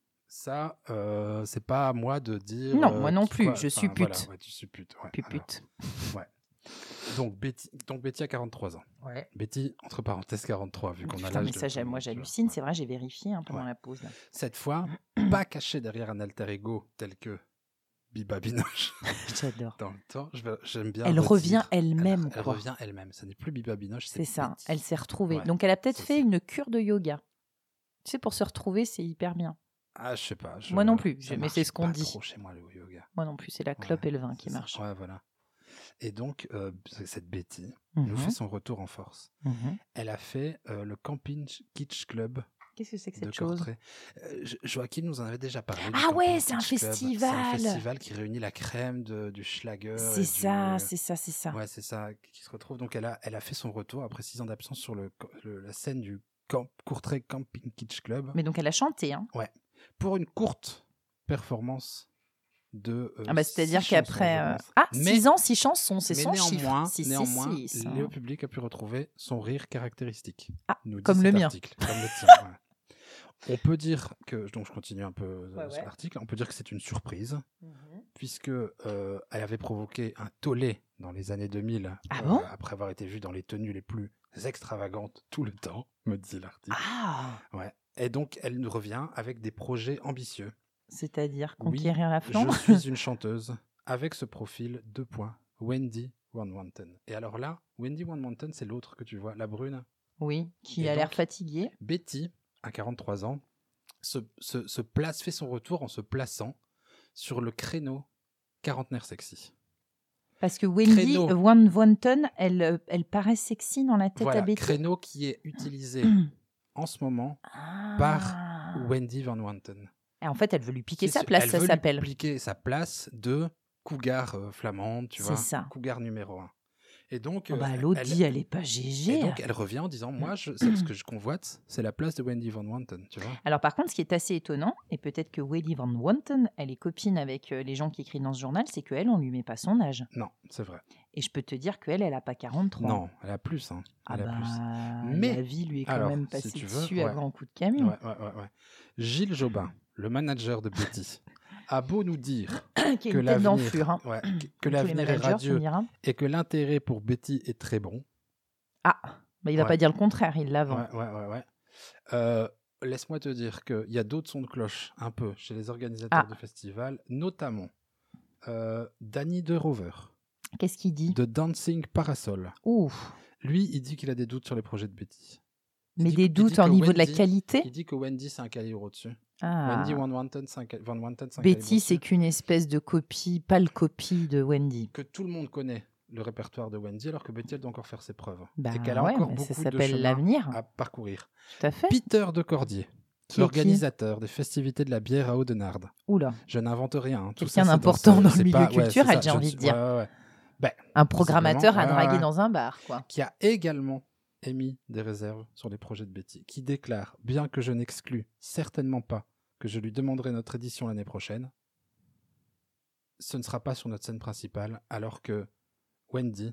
Ça, euh, c'est pas à moi de dire. Non, euh, moi non qui- plus, quoi. je Enfin, suis voilà, pute. ouais, tu suis pute. Ouais, Pupute. alors, ouais. Donc Betty, donc Betty a quarante-trois ans. Ouais. Betty, entre parenthèses, quarante-trois, vu qu'on a Putain, l'âge mais de ça, tout j'ai- le moi monde, tu vois. j'hallucine, Ouais. c'est vrai, j'ai vérifié hein, pendant Ouais. la pause. Là. Cette fois, pas caché derrière un alter ego tel que Biba Binoche J'adore. dans le temps. Je vais- J'aime bien. Elle redire. revient elle-même, Elle, elle quoi. revient elle-même. Ce n'est plus Biba Binoche, C'est ça, Betty. elle s'est retrouvée. Ouais, Donc elle a peut-être c'est fait ça. une cure de yoga. Tu sais, pour se retrouver, c'est hyper bien. Ah, je sais pas. je- Moi non plus, ça je- mais marche c'est ce qu'on pas dit. trop chez moi, le yoga. Moi non plus, c'est la clope Ouais, et le vin qui c'est ça. marchent. Ouais, voilà. Et donc, euh, cette Betty nous Mhm, fait son retour en force. mhm. Elle a fait euh, le Camping Kitsch Club Qu'est-ce que c'est que de cette chose Courtrai. Euh, Jo- Joachim nous en avait déjà parlé. du Ah ouais, Camping c'est un Kitsch Club. C'est un festival. festival qui réunit la crème de, du Schlager. C'est et ça, du- c'est ça, c'est ça. Ouais, c'est ça qui se retrouve. Donc, elle a, elle a fait son retour après six ans d'absence sur le, le- la scène du Camp, Courtrai Camping Kitsch Club Mais donc elle a chanté. Hein. pour une courte performance de. euh, Ah bah, c'est-à-dire six chansons, qu'après. je euh, pense. Ah, Mais- six ans, six chansons, c'est mais son néanmoins, chiffre. Six, six, néanmoins, six, le hein. public a pu retrouver son rire caractéristique. Ah, nous dit comme cet le mien. article, comme le tien, ouais. On peut dire que, donc je continue un peu euh, Ouais, sur ouais. l'article, on peut dire que c'est une surprise. Mhm. puisque euh, elle avait provoqué un tollé dans les années deux mille, Ah euh, bon après avoir été vue dans les tenues les plus extravagantes tout le temps, me dit l'article. Ah, Ouais. Et donc, elle nous revient avec des projets ambitieux. c'est-à-dire Oui, conquérir la flamme. je suis une chanteuse avec ce profil, deux points, Wendy Van Wanten. Et alors là, Wendy Van Wanten, c'est l'autre que tu vois, la brune. Oui, qui Et a l'air donc, fatiguée. Betty, à quarante-trois ans, se, se, se place, fait son retour en se plaçant sur le créneau quarantenaire sexy. Parce que Wendy Créneau. Van Wanten, elle, euh, elle paraît sexy dans la tête Voilà, à Betty. créneau qui est utilisé en ce moment Ah. par Wendy Van Wanten. Et en fait, elle veut lui piquer Qui sa se- place, elle ça veut s'appelle. lui piquer sa place de cougar euh, flamande, tu C'est vois. ça. Cougar numéro un. Et donc, Oh euh, bah, l'autre elle, dit, elle est pas G G. et donc elle revient en disant, moi, je, c'est ce que je convoite, c'est la place de Wendy Van Wanten, tu vois. Alors par contre, ce qui est assez étonnant, et peut-être que Wendy Van Wanten, elle est copine avec euh, les gens qui écrivent dans ce journal, c'est qu'elle, on lui met pas son âge. Non, c'est vrai. Et je peux te dire qu'elle, elle a pas quarante-trois. Non, elle a plus, hein. Ah Elle a bah, plus. Mais, la vie lui est quand alors, même si passée tu veux, dessus à ouais. grands coups de camion. Ouais, ouais, ouais, ouais. Gilles Jobin, le manager de Betty, a beau nous dire Qui a que une tête l'avenir, d'enflure. Hein. ouais, que- que Tous les l'avenir est managers, tu me radieux diras. et que l'intérêt pour Betty est très bon. Ah, bah, il va Ouais. pas dire le contraire, il l'avant. Ouais, ouais, ouais, ouais. Euh, laisse-moi te dire qu'il y a d'autres sons de cloche un peu chez les organisateurs Ah. de festivals, notamment euh, Danny de Rover, Qu'est-ce qu'il dit? de Dancing Parasol. Ouf. Lui, il dit qu'il a des doutes sur les projets de Betty. Il Mais dit des que- il doutes dit au que niveau de la Wendy- qualité? Il dit que Wendy, c'est un calibre au-dessus. Ah. Wendy Van Wanten, c'est un, ca- Van Wanten, c'est un Betty, calibre c'est au-dessus. qu'une espèce de copie, pâle copie de Wendy. Que tout le monde connaît le répertoire de Wendy, alors que Betty, elle doit encore faire ses preuves. Bah et qu'elle a ouais, encore mais ça beaucoup de s'appelle chemin l'avenir. à parcourir. Tout à fait. Peter de Cordier, Qui est l'organisateur des festivités de la bière à Audenarde. Oula. Je n'invente rien. hein. Tout Quelqu'un ça, c'est d'important ce- dans le c'est milieu pas- ouais, culturel, c'est ça, j'ai je envie ne- de dire. ouais, ouais, ouais. Ben, Un programmateur à visiblement, draguer ouais, ouais. dans un bar, quoi. qui a également émis des réserves sur les projets de Betty, qui déclare, bien que je n'exclus certainement pas que je lui demanderai notre édition l'année prochaine, ce ne sera pas sur notre scène principale, alors que Wendy,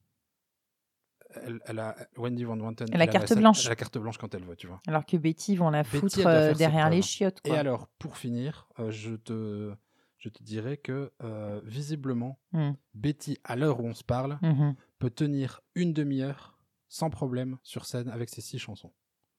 elle, elle a, Wendy Van Wanten, Elle a la carte scène- blanche. Elle a la carte blanche quand elle veut, tu vois. Alors que Betty, ils vont la Betty, foutre elle doit euh, faire ses derrière les preuves. chiottes, Et quoi. alors, pour finir, euh, je te, je te dirais que euh, visiblement, Hmm. Betty, à l'heure où on se parle, Mhm. peut tenir une demi-heure sans problème sur scène avec ses six chansons.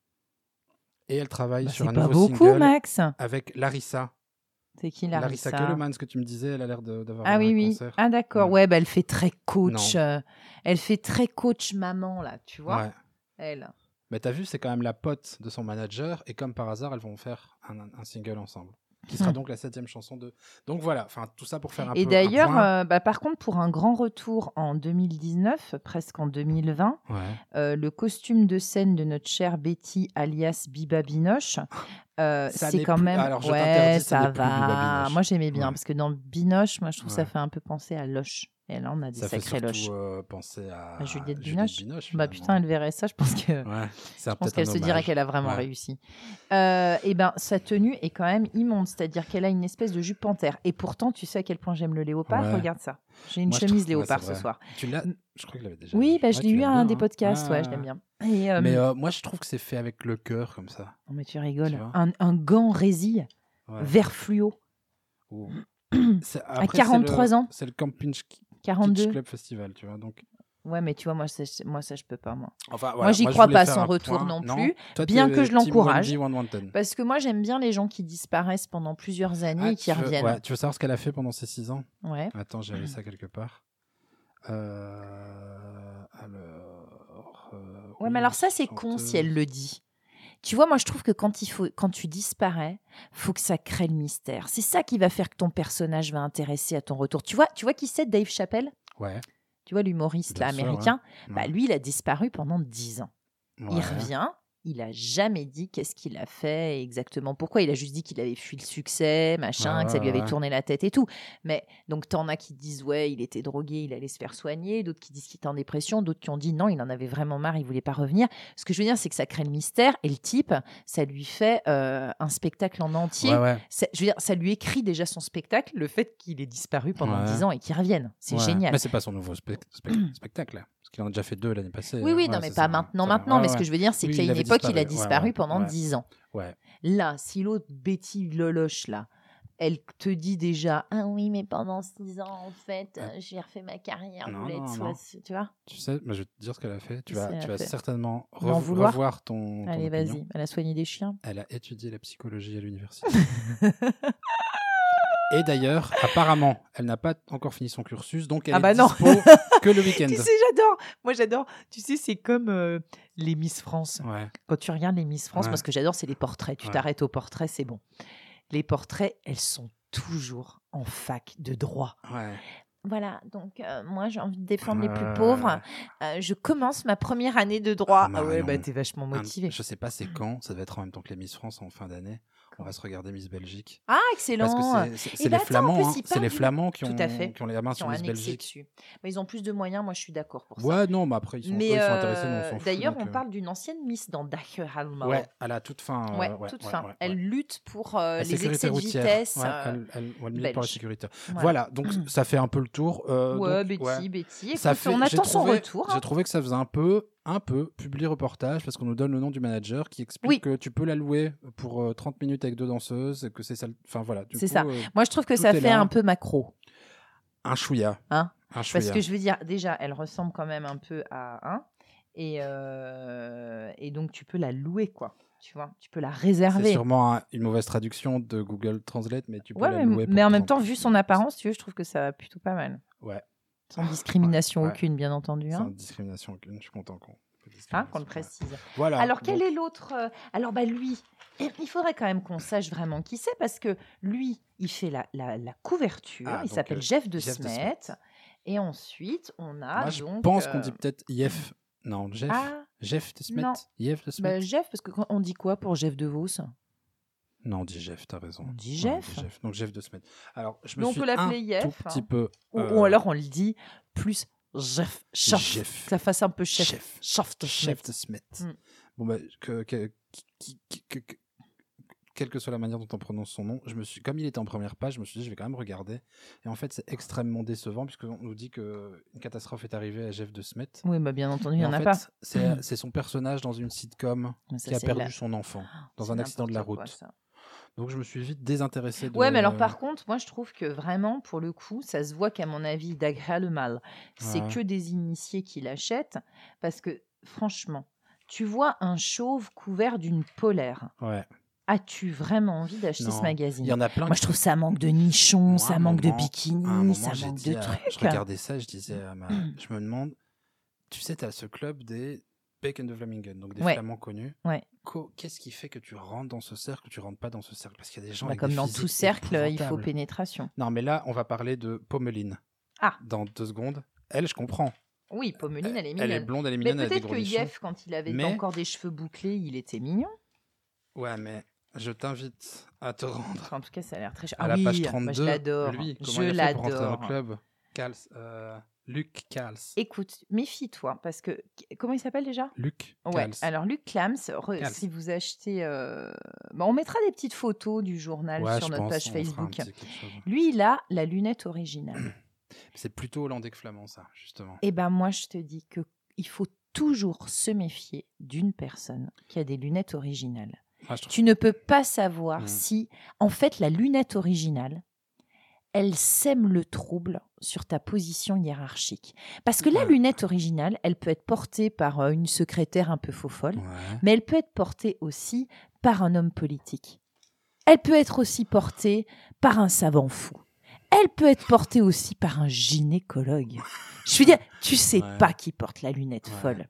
Et elle travaille Bah, sur c'est un pas nouveau beaucoup, single Max. avec Larissa. C'est qui, Larissa Larissa? Kellerman, ce que tu me disais, elle a l'air de- d'avoir Ah eu oui, un oui. concert. Ah d'accord. Ouais. Ouais, bah, elle fait très coach. Non. euh, elle fait très coach maman, là, tu vois. Ouais. Elle. Mais t'as vu, c'est quand même la pote de son manager, et comme par hasard, elles vont faire un, un single ensemble, qui sera Hmm. donc la septième chanson de... Donc voilà, enfin tout ça pour faire un Et peu d'ailleurs, un point. euh, bah, par contre, pour un grand retour en deux mille dix-neuf, presque en deux mille vingt, Ouais. euh, le costume de scène de notre chère Betty, alias Biba Binoche, euh, Ça c'est n'est quand plus- même... alors, je ouais, t'interdis, ce ça n'est plus Biba va. Binoche. Moi, j'aimais bien, Ouais. parce que dans Binoche, moi, je trouve ça Ouais. fait un peu penser à Loche. Et là, on a des Ça fait sacrés Loches. surtout euh, penser à, À Juliette Juliette Binoche. Binoche, Bah finalement. putain, elle verrait ça, je pense que... Ouais, c'est Je pense peut-être qu'elle un se dirait hommage. qu'elle a vraiment Ouais. réussi. Euh, et ben, sa tenue est quand même immonde, c'est-à-dire qu'elle a une espèce de jupe panthère. Et pourtant, tu sais à quel point j'aime le léopard. Ouais. Regarde ça. J'ai une Moi, je chemise trouve- ouais, léopard c'est ce vrai. soir. Tu l'as Mm. Je crois que je l'avais déjà Oui, vu. bah, je Ouais, l'ai tu eu à l'aimes un bien, des hein. podcasts. Ouais, Ouais, je l'aime ouais. bien. Et, euh, Mais euh, moi, je trouve que c'est fait avec le cœur, comme ça. non, mais tu rigoles. tu vois. Un, un gant résille, Ouais. vert fluo, Ou- C'est- à après, c'est quarante-trois le- ans. C'est le Camping Kitsch quarante-deux. Club Festival, tu vois. Donc, Ouais, mais tu vois, moi, ça, moi, ça je peux pas, moi. enfin, Moi, j'y je crois voulais pas faire son un retour point. non plus, Toi, bien t'es que je Team l'encourage. Wendy Van Wanten. Parce que moi, j'aime bien les gens qui disparaissent pendant plusieurs années Ah, et qui tu veux- reviennent. ouais, tu veux savoir ce qu'elle a fait pendant ces six ans? Ouais. Attends, j'avais ça quelque part. Euh, alors. euh, Ouais, oui, mais alors ça, c'est con chanteuse. si elle le dit. Tu vois, moi, je trouve que quand, il faut, quand tu disparais, faut que ça crée le mystère. C'est ça qui va faire que ton personnage va intéresser à ton retour. Tu vois, tu vois qui c'est, Dave Chappelle? Ouais. Tu vois, l'humoriste là, Bien sûr, américain? ouais. Bah, Ouais. lui, il a disparu pendant dix ans. Il Ouais. revient. Il a jamais dit qu'est-ce qu'il a fait exactement. Pourquoi? Il a juste dit qu'il avait fui le succès, machin, Ouais, que ça lui ouais, avait ouais. tourné la tête et tout. Mais donc, t'en as qui disent ouais, il était drogué, il allait se faire soigner. D'autres qui disent qu'il était en dépression. D'autres qui ont dit non, il en avait vraiment marre, il voulait pas revenir. Ce que je veux dire, c'est que ça crée le mystère et le type, ça lui fait euh, un spectacle en entier. Ouais, ouais. Ça- je veux dire, ça lui écrit déjà son spectacle, le fait qu'il ait disparu pendant Ouais. dix ans et qu'il revienne. C'est Ouais. génial. Mais c'est pas son nouveau spec- spec- spectacle, là. Parce qu'il en a déjà fait deux l'année passée. Oui, oui, Ouais, non, mais c'est pas ça. maintenant, Ça va. maintenant. Ouais, mais ce ouais. que je veux dire, c'est Oui, qu'il y a il une avait époque, il a disparu. Ouais, disparu ouais, pendant ouais. dix ans. Ouais. Là, si l'autre Betty Loloche, là, elle te dit déjà ah oui mais pendant six ans en fait Ah. euh, j'ai refait ma carrière Non, vous voulez non, être non. soit- tu vois Tu sais, bah, je vais te dire ce qu'elle a fait. Tu Qu'est-ce vas, qu'elle tu a vas fait certainement M'en rev- vouloir revoir ton, ton allez opinion. vas-y elle a soigné des chiens Elle a étudié la psychologie à l'université. Et d'ailleurs, apparemment, elle n'a pas encore fini son cursus, donc elle Ah est bah non. dispo que le week-end. tu sais j'adore moi j'adore tu sais c'est comme euh, les Miss France Ouais. quand tu regardes les Miss France Ouais. moi ce que j'adore c'est les portraits tu Ouais. t'arrêtes au portrait c'est bon les portraits elles sont toujours en fac de droit. Ouais. Voilà, donc euh, moi j'ai envie de défendre les plus Euh, pauvres. Euh, je commence ma première année de droit. Ah, Ah ouais, Marion. bah t'es vachement motivée. Un- je sais pas c'est quand, ça devait être en même temps que les Miss France en fin d'année. Quand On va se regarder Miss Belgique. Ah, excellent. Parce que c'est, c'est, c'est Eh ben, les attends, en Flamands, plus, hein. ils C'est parlent les du- Flamands qui ont, Tout à fait. qui ont les mains Qui sur ont Miss annexé Belgique. dessus. Mais ils ont plus de moyens, moi je suis d'accord pour ça. Ouais, non, mais après ils sont, Mais eux, ils sont euh, intéressés, nous on s'en fout. d'ailleurs, donc, on euh, parle d'une ancienne Miss dans Dachau. Ouais, à la toute fin. euh, Ouais, ouais, toute ouais, fin. ouais, Elle ouais. lutte pour euh, La les sécurité excès de routière. vitesse. Ouais, euh, elle, elle, elle milite pour la belge. sécurité. Voilà. Voilà, donc ça fait un peu le tour. euh, ouais, donc, Betty, ouais. Betty. Écoute, Ça fait- on j'ai attend son trouvé- retour. J'ai hein. trouvé que ça faisait un peu, un peu publi reportage parce qu'on nous donne le nom du manager qui explique Oui. que tu peux la louer pour euh, trente minutes avec deux danseuses et que c'est ça. Enfin voilà. Du C'est coup, ça. euh, Moi, je trouve que tout ça est fait là. un peu macro. un chouïa. Hein un Parce chouïa. que je veux dire, déjà, elle ressemble quand même un peu à un. Et, euh, et donc, tu peux la louer, quoi. Tu vois, tu peux la C'est réserver. sûrement un- une mauvaise traduction de Google Translate, mais tu peux Ouais, la mais, louer. pour mais en même trente temps, vu son apparence, tu vois, je trouve que ça va plutôt pas mal. Ouais. Sans discrimination Ouais, ouais. aucune, bien entendu. Sans Hein, discrimination aucune. Je suis content qu'on. hein, qu'on le Ouais. précise. Voilà. Alors, quel donc, est l'autre euh, Alors, bah, lui, il faudrait quand même qu'on sache vraiment qui c'est, parce que lui, il fait la, la, la couverture. Ah, il donc, s'appelle euh, Jeff de Jeff de Smet. Et ensuite, on a Moi, je donc. pense euh, qu'on dit peut-être Jeff. Non, Jeff. Ah, Jeff de Smet. non. Jeff de Smet. bah, Jeff, parce que quand on dit quoi pour Jeff de Vos Non, on dit Jeff, t'as raison. On dit Ouais, Jeff. Jeff. Donc Jeff de Smet. Alors, je me Donc, on suis peut l'appeler un Jeff, tout hein. petit peu. ou, euh, ou alors on le dit plus Jeff. Chef. Jeff. Que ça fasse un peu chef. Chef. Chef de Smet. Chef de Smet. Mm. Bon, bah, que, que, qui- qui- que- que- quelle que soit la manière dont on prononce son nom, je me suis, comme il était en première page, je me suis dit, je vais quand même regarder. Et en fait, c'est extrêmement décevant, puisqu'on nous dit qu'une catastrophe est arrivée à Jeff de Smet. Oui, bah, bien entendu, il n'y Mais en en a fait, pas. c'est c'est son personnage dans une sitcom Mais ça, qui a c'est perdu la- son enfant dans C'est un accident de la n'importe route. quoi, ça. Donc je me suis vite désintéressé de... Ouais, mais alors par contre, moi je trouve que vraiment, pour le coup, ça se voit qu'à mon avis, Dagra le mal, c'est Ouais. que des initiés qui l'achètent. Parce que, franchement, tu vois un chauve couvert d'une polaire. Ouais. As-tu vraiment envie d'acheter Non. ce magazine Il y en a plein Moi, qui- je trouve ça manque de nichons, Moi, ça à un manque de moment- à un bikini, moment, ça j'ai manque dit de à- trucs. Je regardais ça, je disais à ma... Je me demande, tu sais, tu as ce club des Bacon de Vlamingen, donc des Ouais. flamands connus. Ouais. Co- Qu'est-ce qui fait que tu rentres dans ce cercle ou tu rentres pas dans ce cercle? Parce qu'il y a des gens Bah, avec comme des dans physiques tout cercle, il faut épouvantables. pénétration. Non, mais là, on va parler de Pommeline. Ah. Dans deux secondes. Elle, je comprends. Oui, Pommeline, elle est mignonne. Elle est blonde, elle est Mais mignonne, elle a des peut-être gros que nichons. Yef, quand il avait Mais- encore des cheveux bouclés, il était mignon. Ouais, mais je t'invite à te rendre Enfin, en tout cas, ça a l'air très cher. à Ah la oui, page moi, trente-deux. je l'adore. Lui, comment Je il a fait pour rentrer dans l'adore. le club? Cals, euh, Luc Cals. Écoute, méfie-toi, parce que... Comment il s'appelle déjà? Luc Ouais, Cals. alors Luc Clams, re- Cals. si vous achetez... euh, bah, on mettra des petites photos du journal Ouais, sur je notre pense, page on fera un Facebook. petit quelque chose. Lui, il a la lunette originale. C'est plutôt hollandais que flamand, ça, justement. Eh ben moi, je te dis que il faut toujours se méfier d'une personne qui a des lunettes originales. Moi, je trouve- Tu ne peux pas savoir Mm. si, en fait, la lunette originale, elle sème le trouble sur ta position hiérarchique. Parce que la Ouais. lunette originale, elle peut être portée par euh, une secrétaire un peu faux-folle, Ouais. mais elle peut être portée aussi par un homme politique. Elle peut être aussi portée par un savant fou. Elle peut être portée aussi par un gynécologue. Je veux dire, tu sais Ouais. pas qui porte la lunette Ouais. folle.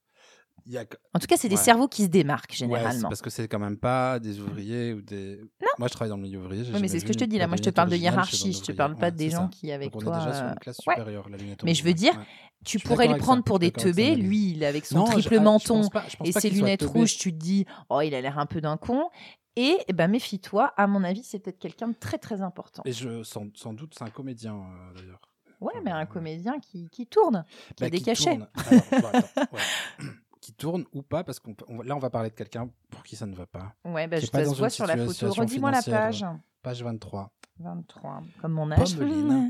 Il y a... En tout cas, c'est des Ouais. cerveaux qui se démarquent Ouais, c'est généralement. parce que c'est quand même pas des ouvriers ou des. Moi, je travaille dans le milieu ouvrier. j'ai Oui, mais jamais c'est ce vu que je te une dis là. paire Moi, je te lunettes parle de originales chez un hiérarchie. Je te ouvrier. parle pas Ouais, des c'est gens ça. qui, avec Donc, toi. on est déjà sur euh, une classe ouais. supérieure, la lunette Mais je veux originale. dire, Ouais. Tu Je suis pourrais d'accord les avec prendre ça, pour je suis des d'accord avec cette teubés. analyse. Lui, il est avec son Non, je- triple ah, je menton pense pas- je pense et pas ses qu'il soit lunettes teubé. rouges. Tu te dis, oh, il a l'air un peu d'un con. Et eh ben, méfie-toi. À mon avis, c'est peut-être quelqu'un de très très important. Et je, sans, sans doute, c'est un comédien, euh, d'ailleurs. Ouais, Enfin, mais un euh, comédien qui, qui tourne, qui bah, a des qui cachets. tourne. Alors, bon, attends, ouais. Qui tourne ou pas, parce qu'on peut- on- là, on va parler de quelqu'un pour qui ça ne va pas. Ouais, bah, qui je est pas te dans vois une sur la photo. situation Redis-moi la financière, page. Page vingt-trois. vingt-trois. Comme mon âge. Pommeline.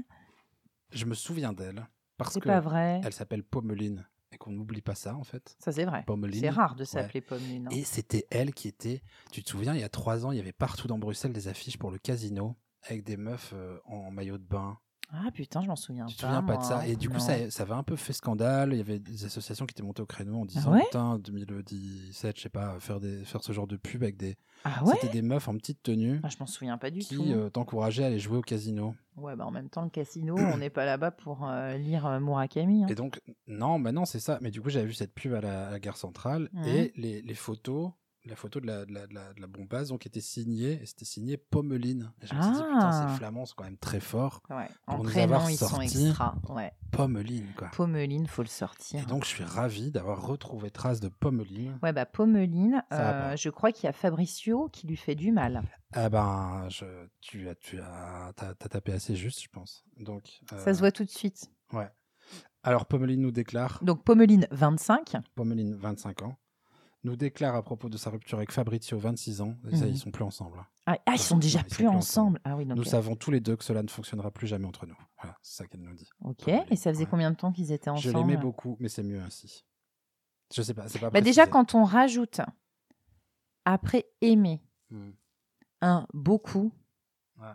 Je me souviens d'elle parce C'est que pas vrai. elle s'appelle Pommeline et qu'on n'oublie pas ça, en fait. Ça, c'est vrai. Pommeline. C'est rare de Ouais. s'appeler Pommeline. hein. Et c'était elle qui était. Tu te souviens, il y a trois ans, il y avait partout dans Bruxelles des affiches pour le casino avec des meufs euh, en maillot de bain. Ah putain, je m'en souviens Tu te pas. souviens pas moi. de ça? Et du coup, Non. ça, ça avait un peu fait scandale. Il y avait des associations qui étaient montées au créneau en disant ouais putain, deux mille dix-sept, je sais pas, faire, des, faire ce genre de pub avec des. Ah ouais C'était des meufs en petite tenue ah, je m'en souviens pas du qui tout. euh, t'encourageaient à aller jouer au casino. Ouais, bah en même temps, le casino, on n'est pas là-bas pour euh, lire euh, Murakami. Hein. Et donc, non, bah non, c'est ça. Mais du coup, j'avais vu cette pub à la, à la gare centrale Mhm. et les, les photos. La photo de la, de la, de la, de la bombasse donc était signée, et c'était signé Pommeline. Et je me suis dit, putain, Ah. ces flamands sont quand même très forts. Ouais. Pour En nous prénom, avoir ils sont sorti extra. Ouais. Pommeline, quoi. Pommeline, faut le sortir. Et donc, je suis ravi d'avoir retrouvé trace de Pommeline. Ouais, bah Pommeline, Ça va euh, pas. je crois qu'il y a Fabricio qui lui fait du mal. Ah ben, je, tu as, tu as, t'as, t'as tapé assez juste, je pense. Donc, euh, Ça se voit tout de suite. Ouais. Alors, Pommeline nous déclare, Donc Pommeline, vingt-cinq. Pommeline, vingt-cinq ans, nous déclare à propos de sa rupture avec Fabrizio, vingt-six ans. Et ça, Mhm. ils sont plus ensemble. Ah, ah, ils sont déjà Non, ils sont plus plus ensemble. Ah oui, donc. Nous euh, savons tous les deux que cela ne fonctionnera plus jamais entre nous. Voilà, c'est ça qu'elle nous dit. Ok. Pommeline, Et ça faisait ouais. combien de temps qu'ils étaient Je ensemble l'aimais beaucoup, mais c'est mieux ainsi. Je sais pas, c'est pas Bah déjà, précisé. quand on rajoute après aimer Hmm. un beaucoup, Ouais.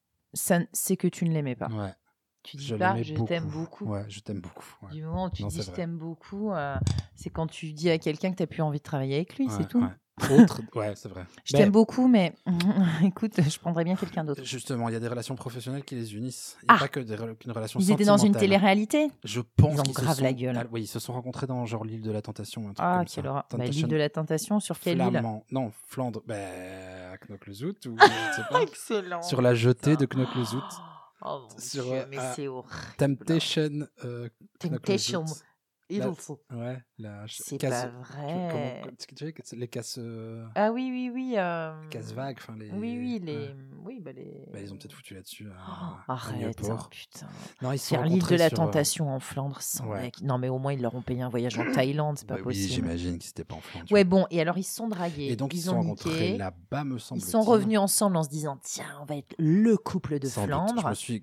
ça, c'est que tu ne l'aimais pas. Ouais, Tu dis je pas, l'aimais je beaucoup. t'aime beaucoup. Ouais, je t'aime beaucoup. Ouais. Du moment où tu Non, dis c'est je vrai. t'aime beaucoup, euh, c'est quand tu dis à quelqu'un que tu n'as plus envie de travailler avec lui, Ouais, c'est tout. ouais. Autre, ouais, c'est vrai. Je Mais t'aime beaucoup, mais écoute, je prendrais bien quelqu'un d'autre. justement, il y a des relations professionnelles qui les unissent. Il n'y a Ah pas que des re- qu'une relation Ils étaient dans une sentimentale. télé-réalité Je pense Ils ont qu'ils se grave sont... la gueule. Ah, oui, ils se sont rencontrés dans genre l'île de la Tentation. Un truc Ah, comme quelle ça. horreur. Bah, Temptation l'île de la Tentation, sur quelle île Flamand. Non, Flandre. Ben, à Knokke-le-Zout ou je sais pas. Excellent. Sur la jetée de putain. Knokke-le-Zout. Oh mon Sur, Dieu, euh, mais à c'est horrible. Temptation euh, Temptation. Knokke-le-Zout. Evil La- Fool. Ouais, la C'est casse- pas tu- vrai. Comment, tu sais que c'est les casse, euh, Ah oui, oui, oui. euh, casse vagues, enfin les. Oui, oui, les. ouais. Oui, bah les. Bah, ils ont peut-être foutu là-dessus. Oh, À, à arrête, hein, Nieuport. putain. Non, ils se sont Faire l'île de rencontrés la sur, euh, Tentation en Flandre sans ouais. mec. Non, mais au moins, ils leur ont payé un voyage en Thaïlande, c'est pas bah oui, possible. j'imagine qu'ils n'étaient pas en Flandre. Ouais, bon, et alors ils se sont dragués. Et donc ils, ils se ont sont rencontrés niqué. là-bas, me Ils semble-t-il. sont revenus ensemble en se disant tiens, on va être le couple de Sans doute. Flandre. Je me suis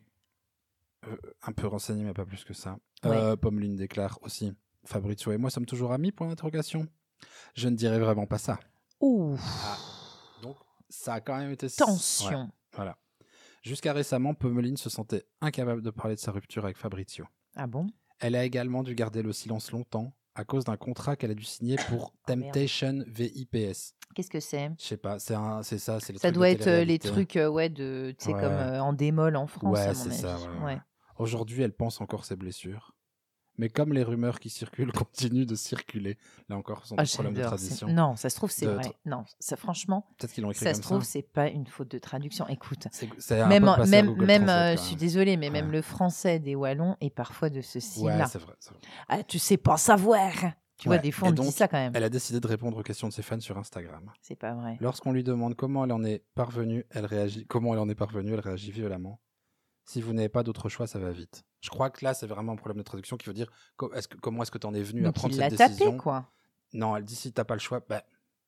euh, un peu renseigné, mais pas plus que ça. Ouais. Euh, Pommeline déclare aussi Fabrizio et moi sommes toujours amis, point d'interrogation. Je ne dirais vraiment pas ça. Ouh, Ah, donc ça a quand même été... tension. Ouais, voilà. Jusqu'à récemment, Pommeline se sentait incapable de parler de sa rupture avec Fabrizio. Ah bon? Elle a également dû garder le silence longtemps à cause d'un contrat qu'elle a dû signer pour Oh, merde. Temptation V I P S. Qu'est-ce que c'est? Je sais pas, c'est un- c'est ça, c'est les Ça trucs de doit être euh, les télé-réalité. trucs euh, ouais, de, tu sais, Ouais. comme euh, en démol en France, Ouais, à mon c'est avis. ça, ouais, ouais. Ouais. Aujourd'hui, elle pense encore ses blessures. Mais comme les rumeurs qui circulent continuent de circuler, là encore, ce sont Ah, des problèmes de j'adore. c'est- tradition. Non, ça se trouve, c'est De vrai. tra- Non, ça, franchement, Peut-être qu'ils l'ont écrit ça comme se trouve, ça. c'est pas une faute de traduction. Écoute, C'est c'est un même, peu en- passé à même, Google même Translate, euh, quand je suis même. désolée, mais même Ouais. le français des Wallons est parfois de ce Ouais, style-là. c'est vrai. c'est vrai. Ah, tu sais pas savoir. Tu Ouais. vois, des fois, Et on dit donc, ça quand même. Elle a décidé de répondre aux questions de ses fans sur Instagram. C'est pas vrai. Lorsqu'on lui demande comment elle en est parvenue, elle réagit. Comment elle en est parvenue, elle réagit violemment. Si vous n'avez pas d'autre choix, ça va vite. Je crois que là, c'est vraiment un problème de traduction qui veut dire co- est-ce que, comment est-ce que tu en es venu à Donc, prendre il cette l'a décision. tapé, quoi. Non, elle dit si t'as pas le choix, bah,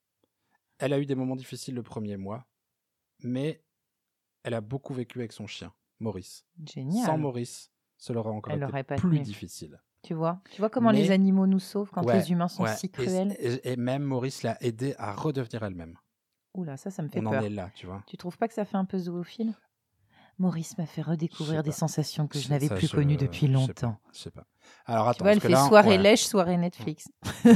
elle a eu des moments difficiles le premier mois, mais elle a beaucoup vécu avec son chien, Maurice. Génial. Sans Maurice, cela aurait encore Elle été aurait pas plus tenu. difficile. Tu vois Tu vois comment Mais- les animaux nous sauvent quand Ouais, les humains sont ouais. si Et- cruels? Et, et même Maurice l'a aidée à redevenir elle-même. Oula, ça, ça me fait On en peur. est là, tu vois. Tu trouves pas que ça fait un peu zoophile? Maurice m'a fait redécouvrir Je sais des pas. sensations que je sais- n'avais ça, plus je- connues depuis je sais pas, longtemps. Je sais pas. Alors attends, Tu vois, elle parce que fait là, soirée ouais. lèche, soirée Netflix.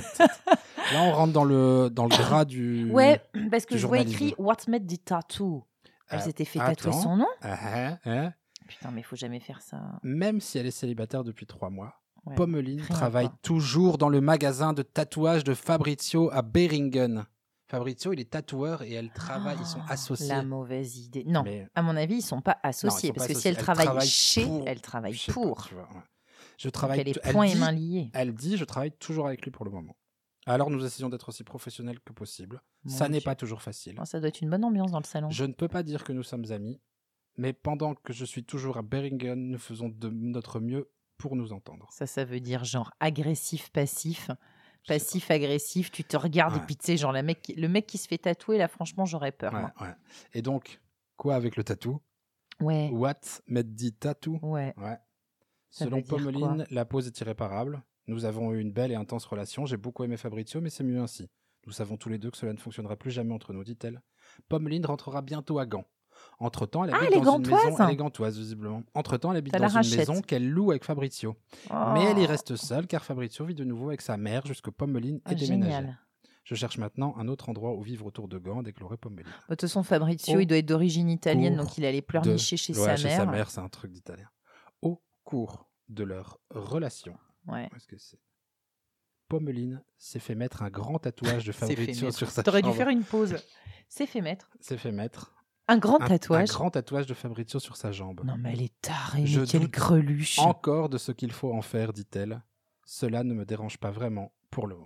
Là, on rentre dans le, dans le gras du. Ouais, parce que du je vois journalisme. écrit What made the tattoo. Elle Euh, s'était fait tatouer attends. son nom. Ah, ah, ah. Putain, mais il faut jamais faire ça. Même si elle est célibataire depuis trois mois, Ouais. Pommeline rien, travaille quoi. toujours dans le magasin de tatouage de Fabrizio à Beringen. Fabrizio, il est tatoueur et elle travaille, ils sont Ah, associés. La mauvaise idée. Non, Mais- à mon avis, ils sont pas associés. sont parce pas que si associés. elle Elle travaille, travaille chez, pour- elle travaille Je sais pas, pour. tu vois, ouais. Je Donc travaille. elle est elle poings et dit- mains liés. Elle dit, je travaille toujours avec lui pour le moment. Alors nous essayons d'être aussi professionnels que possible. Mon Ça n'est Dieu. pas toujours facile. Oh, ça doit être une bonne ambiance dans le salon. Je ne peux pas dire que nous sommes amis, mais pendant que je suis toujours à Beringen, nous faisons de notre mieux pour nous entendre. Ça, ça veut dire genre agressif-passif. Je sais Passif-agressif, tu te regardes Ouais. et puis tu sais, genre la mec, qui- le mec qui se fait tatouer, là, franchement, j'aurais peur. Ouais, moi. ouais. Et donc, quoi avec le tatou? Ouais, What made dit tatou? ouais. Ouais. Ça Selon veut dire Pommeline, la pause est irréparable. Nous avons eu une belle et intense relation. J'ai beaucoup aimé Fabrizio, mais c'est mieux ainsi. Nous savons tous les deux que cela ne fonctionnera plus jamais entre nous, dit-elle. Pommeline rentrera bientôt à Gand. Entre-temps, elle Ah, habite elle est dans une gantoise. maison... Elle est gantoise, visiblement. Entre-temps, elle habite Ça la dans une rachète. maison qu'elle loue avec Fabrizio. Oh. Mais elle y reste seule, car Fabrizio vit de nouveau avec sa mère jusque Pommeline Ah, est déménagée. génial. Je cherche maintenant un autre endroit où vivre autour de Gand, a déclaré Pommeline. De toute façon, Fabrizio, Au il doit être d'origine italienne, cours donc il allait de- pleurnicher chez Ouais, sa chez mère. sa mère, c'est un truc d'italien. Au cours de leur relation, Ouais. où est-ce que c'est Pommeline s'est fait mettre un grand tatouage de C'est fait Fabrizio mettre. sur sa T'aurais dû jambe. faire une pause. C'est fait mettre. S'est fait mettre Un grand un, tatouage. un grand tatouage de Fabrizio sur sa jambe. Non, mais elle est tarée, Je mais quelle doute greluche. Encore de ce qu'il faut en faire, dit-elle. Cela ne me dérange pas vraiment pour le moment.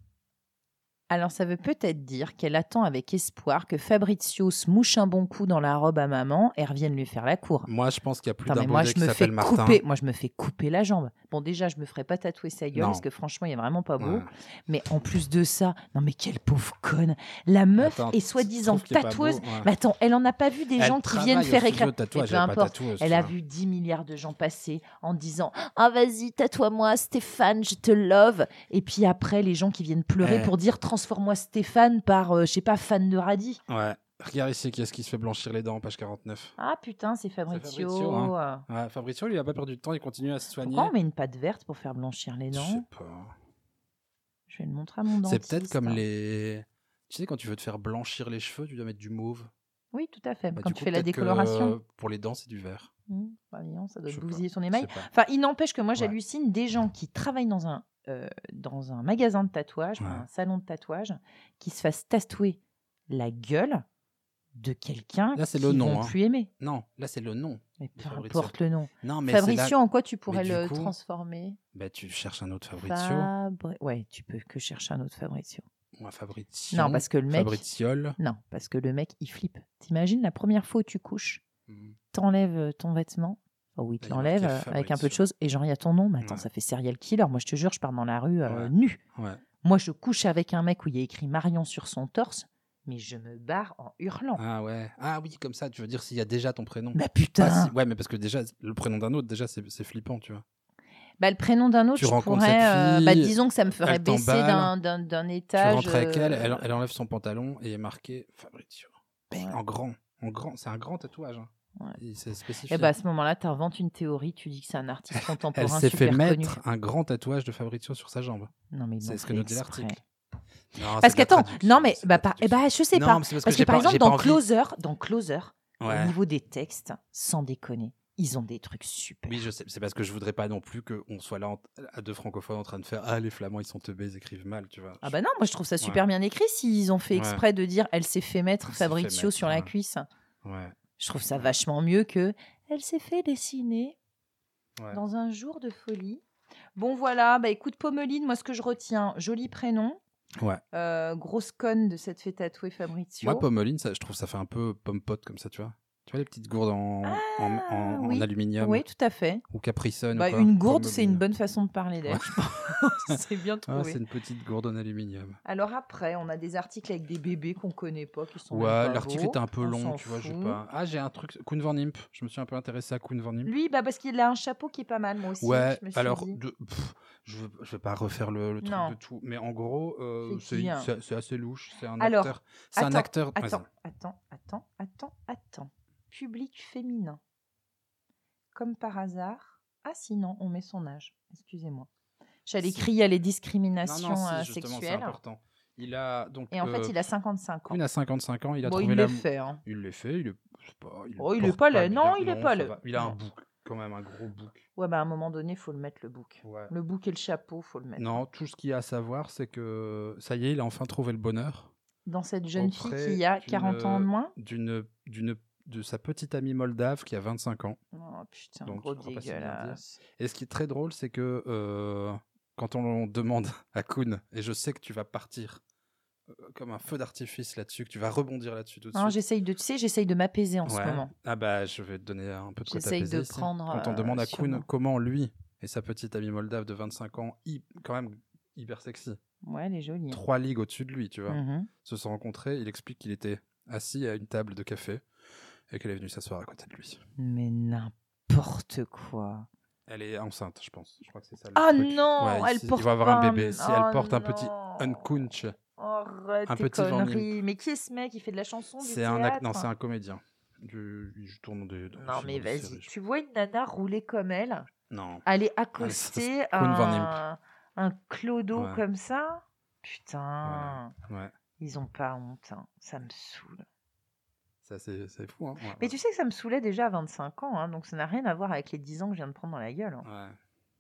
Alors, ça veut peut-être dire qu'elle attend avec espoir que Fabrizio se mouche un bon coup dans la robe à maman et revienne lui faire la cour. Moi, je pense qu'il y a plus Attends, d'un mais moi, baudet je qui me fais s'appelle Martin. couper. Moi, je me fais couper la jambe. Bon, déjà, je me ferai pas tatouer sa gueule Non. parce que franchement, il est vraiment pas beau. Ouais. Mais en plus de ça, non, mais quelle pauvre conne. La meuf Attends, est tu soi-disant trouves qu'il est pas tatoueuse. beau Ouais. Mais attends, elle en a pas vu des Elle gens qui travaille viennent au faire studio écrire. de tatouage, Et peu elle est pas importe. tatoueuse, Elle tu a vois. vu dix milliards de gens passer en disant ah vas-y tatoue-moi Stéphane, je te love. Et puis après, les gens qui viennent pleurer Eh. pour dire transforme-moi Stéphane par euh, je sais pas fan de radis. Ouais. Regarde ici qui est-ce qui se fait blanchir les dents, page quarante-neuf. Ah putain, c'est Fabrizio. Fabrizio, hein. Ouais, Fabrizio, lui, il a pas perdu de temps, il continue à se soigner. Pourquoi on met une pâte verte pour faire blanchir les Je sais dents? pas. Je vais le montrer à mon C'est dentiste. peut-être comme les... Tu sais, quand tu veux te faire blanchir les cheveux, tu dois mettre du mauve. Oui, tout à fait. Bah, Quand du tu coup, fais la peut-être que, décoloration. euh, Pour les dents, c'est du vert. Mmh, bah, dis donc, ça doit Je te sais bousiller pas. ton Je émail. sais pas. Enfin, il n'empêche que moi, Ouais. j'hallucine des gens qui travaillent dans un, euh, dans un magasin de tatouage, Ouais. un salon de tatouage, qui se fassent tatouer la gueule de quelqu'un Là, c'est qu'ils le nom, vont hein. plus aimer. Non, là, c'est le nom. Mais peu Fabrizio. importe le nom. Non, mais c'est Fabrizio, là... en quoi tu pourrais du le coup, transformer? Bah, tu cherches un autre Fabrizio. Fabri... Ouais, tu peux que chercher un autre Fabrizio. Ou un Fabrizio. Non, parce que le mec... Fabriziol. Non, parce que le mec, il flippe. T'imagines la première fois où tu couches, Mhm. t'enlèves euh, ton vêtement, oh oui, Là, il y a t'enlèves marqué euh, avec un peu de Fabrizio. choses, et genre, il y a ton nom. Mais attends, Ouais. ça fait serial killer. Moi, je te jure, je pars dans la rue euh, Ouais. nu. Ouais. Moi, je couche avec un mec où il y a écrit Marion sur son torse, mais je me barre en hurlant. Ah ouais. Ah oui, comme ça, tu veux dire s'il y a déjà ton prénom. Bah Pas putain. si- Ouais, mais parce que déjà, le prénom d'un autre, déjà, c'est c'est flippant, tu vois. Bah, le prénom d'un autre, Tu je rencontres pourrais. cette euh, fille, bah, disons que ça me ferait elle baisser t'emballe, d'un- d'un d'un Tu étage. rentres avec elle, euh, elle, elle enlève son pantalon et est marqué Fabrizio. Bang, Ouais. En grand. En grand. C'est un grand tatouage. Hein. Ouais. Et c'est spécifié. Et bah, à ce moment-là, tu inventes une théorie, tu dis que c'est un artiste Elle contemporain s'est fait super mettre connu. un grand tatouage de Fabrizio sur sa jambe. Non, mais ils C'est l'ont ce que fait nous dit exprès. l'article. Non, Parce c'est de la qu'attends, traduction, non mais c'est de bah, la par- eh traduction. bah, je sais Non, pas. mais c'est parce Parce que que j'ai par pas- exemple j'ai pas dans envie. Closer, dans Closer, Ouais. au niveau des textes, sans déconner, ils ont des trucs super. Oui, je sais. C'est parce que je voudrais pas non plus qu'on soit là en- à deux francophones en train de faire Ah, les Flamands, ils sont teubés, ils écrivent mal, tu vois. Ah Je- bah non, moi je trouve ça super Ouais. bien écrit s'ils ont fait Ouais. exprès de dire elle s'est fait mettre Elle s'est fait Fabrizio mettre, sur la ouais. cuisse. Ouais. Je trouve ça vachement mieux que elle s'est fait dessiner Ouais. dans un jour de folie. Bon voilà, bah écoute Pommeline, moi ce que je retiens, joli prénom, Ouais. euh, grosse conne de cette fait tatouer Fabrizio. Moi, Pommeline, ça, je trouve ça fait un peu pomme-pote comme ça, tu vois. Tu vois les petites gourdes en, en, en- en oui. aluminium Oui, tout à fait. ou capricone. Bah, ou quoi. une gourde, c'est Pommeline. une bonne façon de parler d'elle. Ouais. je pense. C'est bien Ah, trouvé. c'est une petite gourde en aluminium. Alors après, on a des articles avec des bébés qu'on connaît pas, qui sont même Ouais, pas l'article beaux. était un peu On long, s'en tu vois. J'ai fout. pas... Ah, j'ai un truc. Koen Van Imp. Je me suis un peu intéressé à Koen Van Imp. Lui, bah parce qu'il a un chapeau qui est pas mal, moi aussi. Ouais, je me suis alors, dit. de- pff, je veux, je vais pas refaire le, le truc Non. de tout, mais en gros, euh, C'est c'est qui, hein c'est- c'est assez louche. C'est un Alors, acteur. C'est un attends, acteur. Attends, Vas-y. attends, attends, attends, attends. Public féminin. Comme par hasard. Ah si, non, on met son âge. Excusez-moi. J'allais Si. crier à les Non, discriminations non, si, euh, justement, c'est sexuelles. important. Il a donc. Et en euh, fait, il a cinquante-cinq ans. Koen a cinquante-cinq ans. Il a Bon, trouvé il la. l'a fait. Hein. Il l'a fait. Il est. c'est Pas, il Oh, il est porte pas laid. bien. Non, il est pas ça laid. va. Il a un Non. bouc, quand même, un gros bouc. Ouais, bah à un moment donné, il faut le mettre, le bouc. Ouais. Le bouc et le chapeau, faut le mettre. Non, tout ce qu'il y a à savoir, c'est que ça y est, il a enfin trouvé le bonheur. Dans cette jeune fille auprès qui a d'une- quarante ans de moins. D'une, d'une, de sa petite amie moldave qui a vingt-cinq ans. Oh putain, Donc, gros on va pas si bien dégueulasse. Et ce qui est très drôle, c'est que euh, quand on demande à Koen, et je sais que tu vas partir euh, comme un feu d'artifice là-dessus, que tu vas rebondir là-dessus tout de Non, suite. j'essaye de, tu sais, j'essaye de m'apaiser en ce Ouais. moment. Ah bah, je vais te donner un peu de quoi J'essaye t'apaiser de ici. prendre, Quand on euh, demande à sur Koen moi. comment lui et sa petite amie moldave de vingt-cinq ans, hy- quand même hyper sexy, Ouais, elle est jolie. trois ligues au-dessus de lui, tu vois, Mhm. se sont rencontrés. Il explique qu'il était assis à une table de café et qu'elle est venue s'asseoir à côté de lui. Mais n'importe quoi. Elle est enceinte, je pense. Je crois que c'est ça. le Ah truc. non, Ouais, elle il- porte Il va avoir pas un un- bébé. Si Oh elle porte un petit non. unkunch, Arrête Un tes petit Van Imp. conneries. Mais qui est ce mec? Il fait de la chanson, du c'est un ac- théâtre non, c'est un comédien. du, du tournant des. des- Non, des mais séries, vas-y. je- Tu vois une nana rouler comme elle, Non. aller Ah, accoster ça, Koen Van un, un clodo Ouais. comme ça? Putain, Ouais. ils ont pas honte. Hein. Ça me saoule. Ça, c'est, c'est fou. Hein. Ouais, Mais ouais. tu sais que ça me saoulait déjà à vingt-cinq ans, hein, donc ça n'a rien à voir avec les dix ans que je viens de prendre dans la gueule. Hein. Ouais.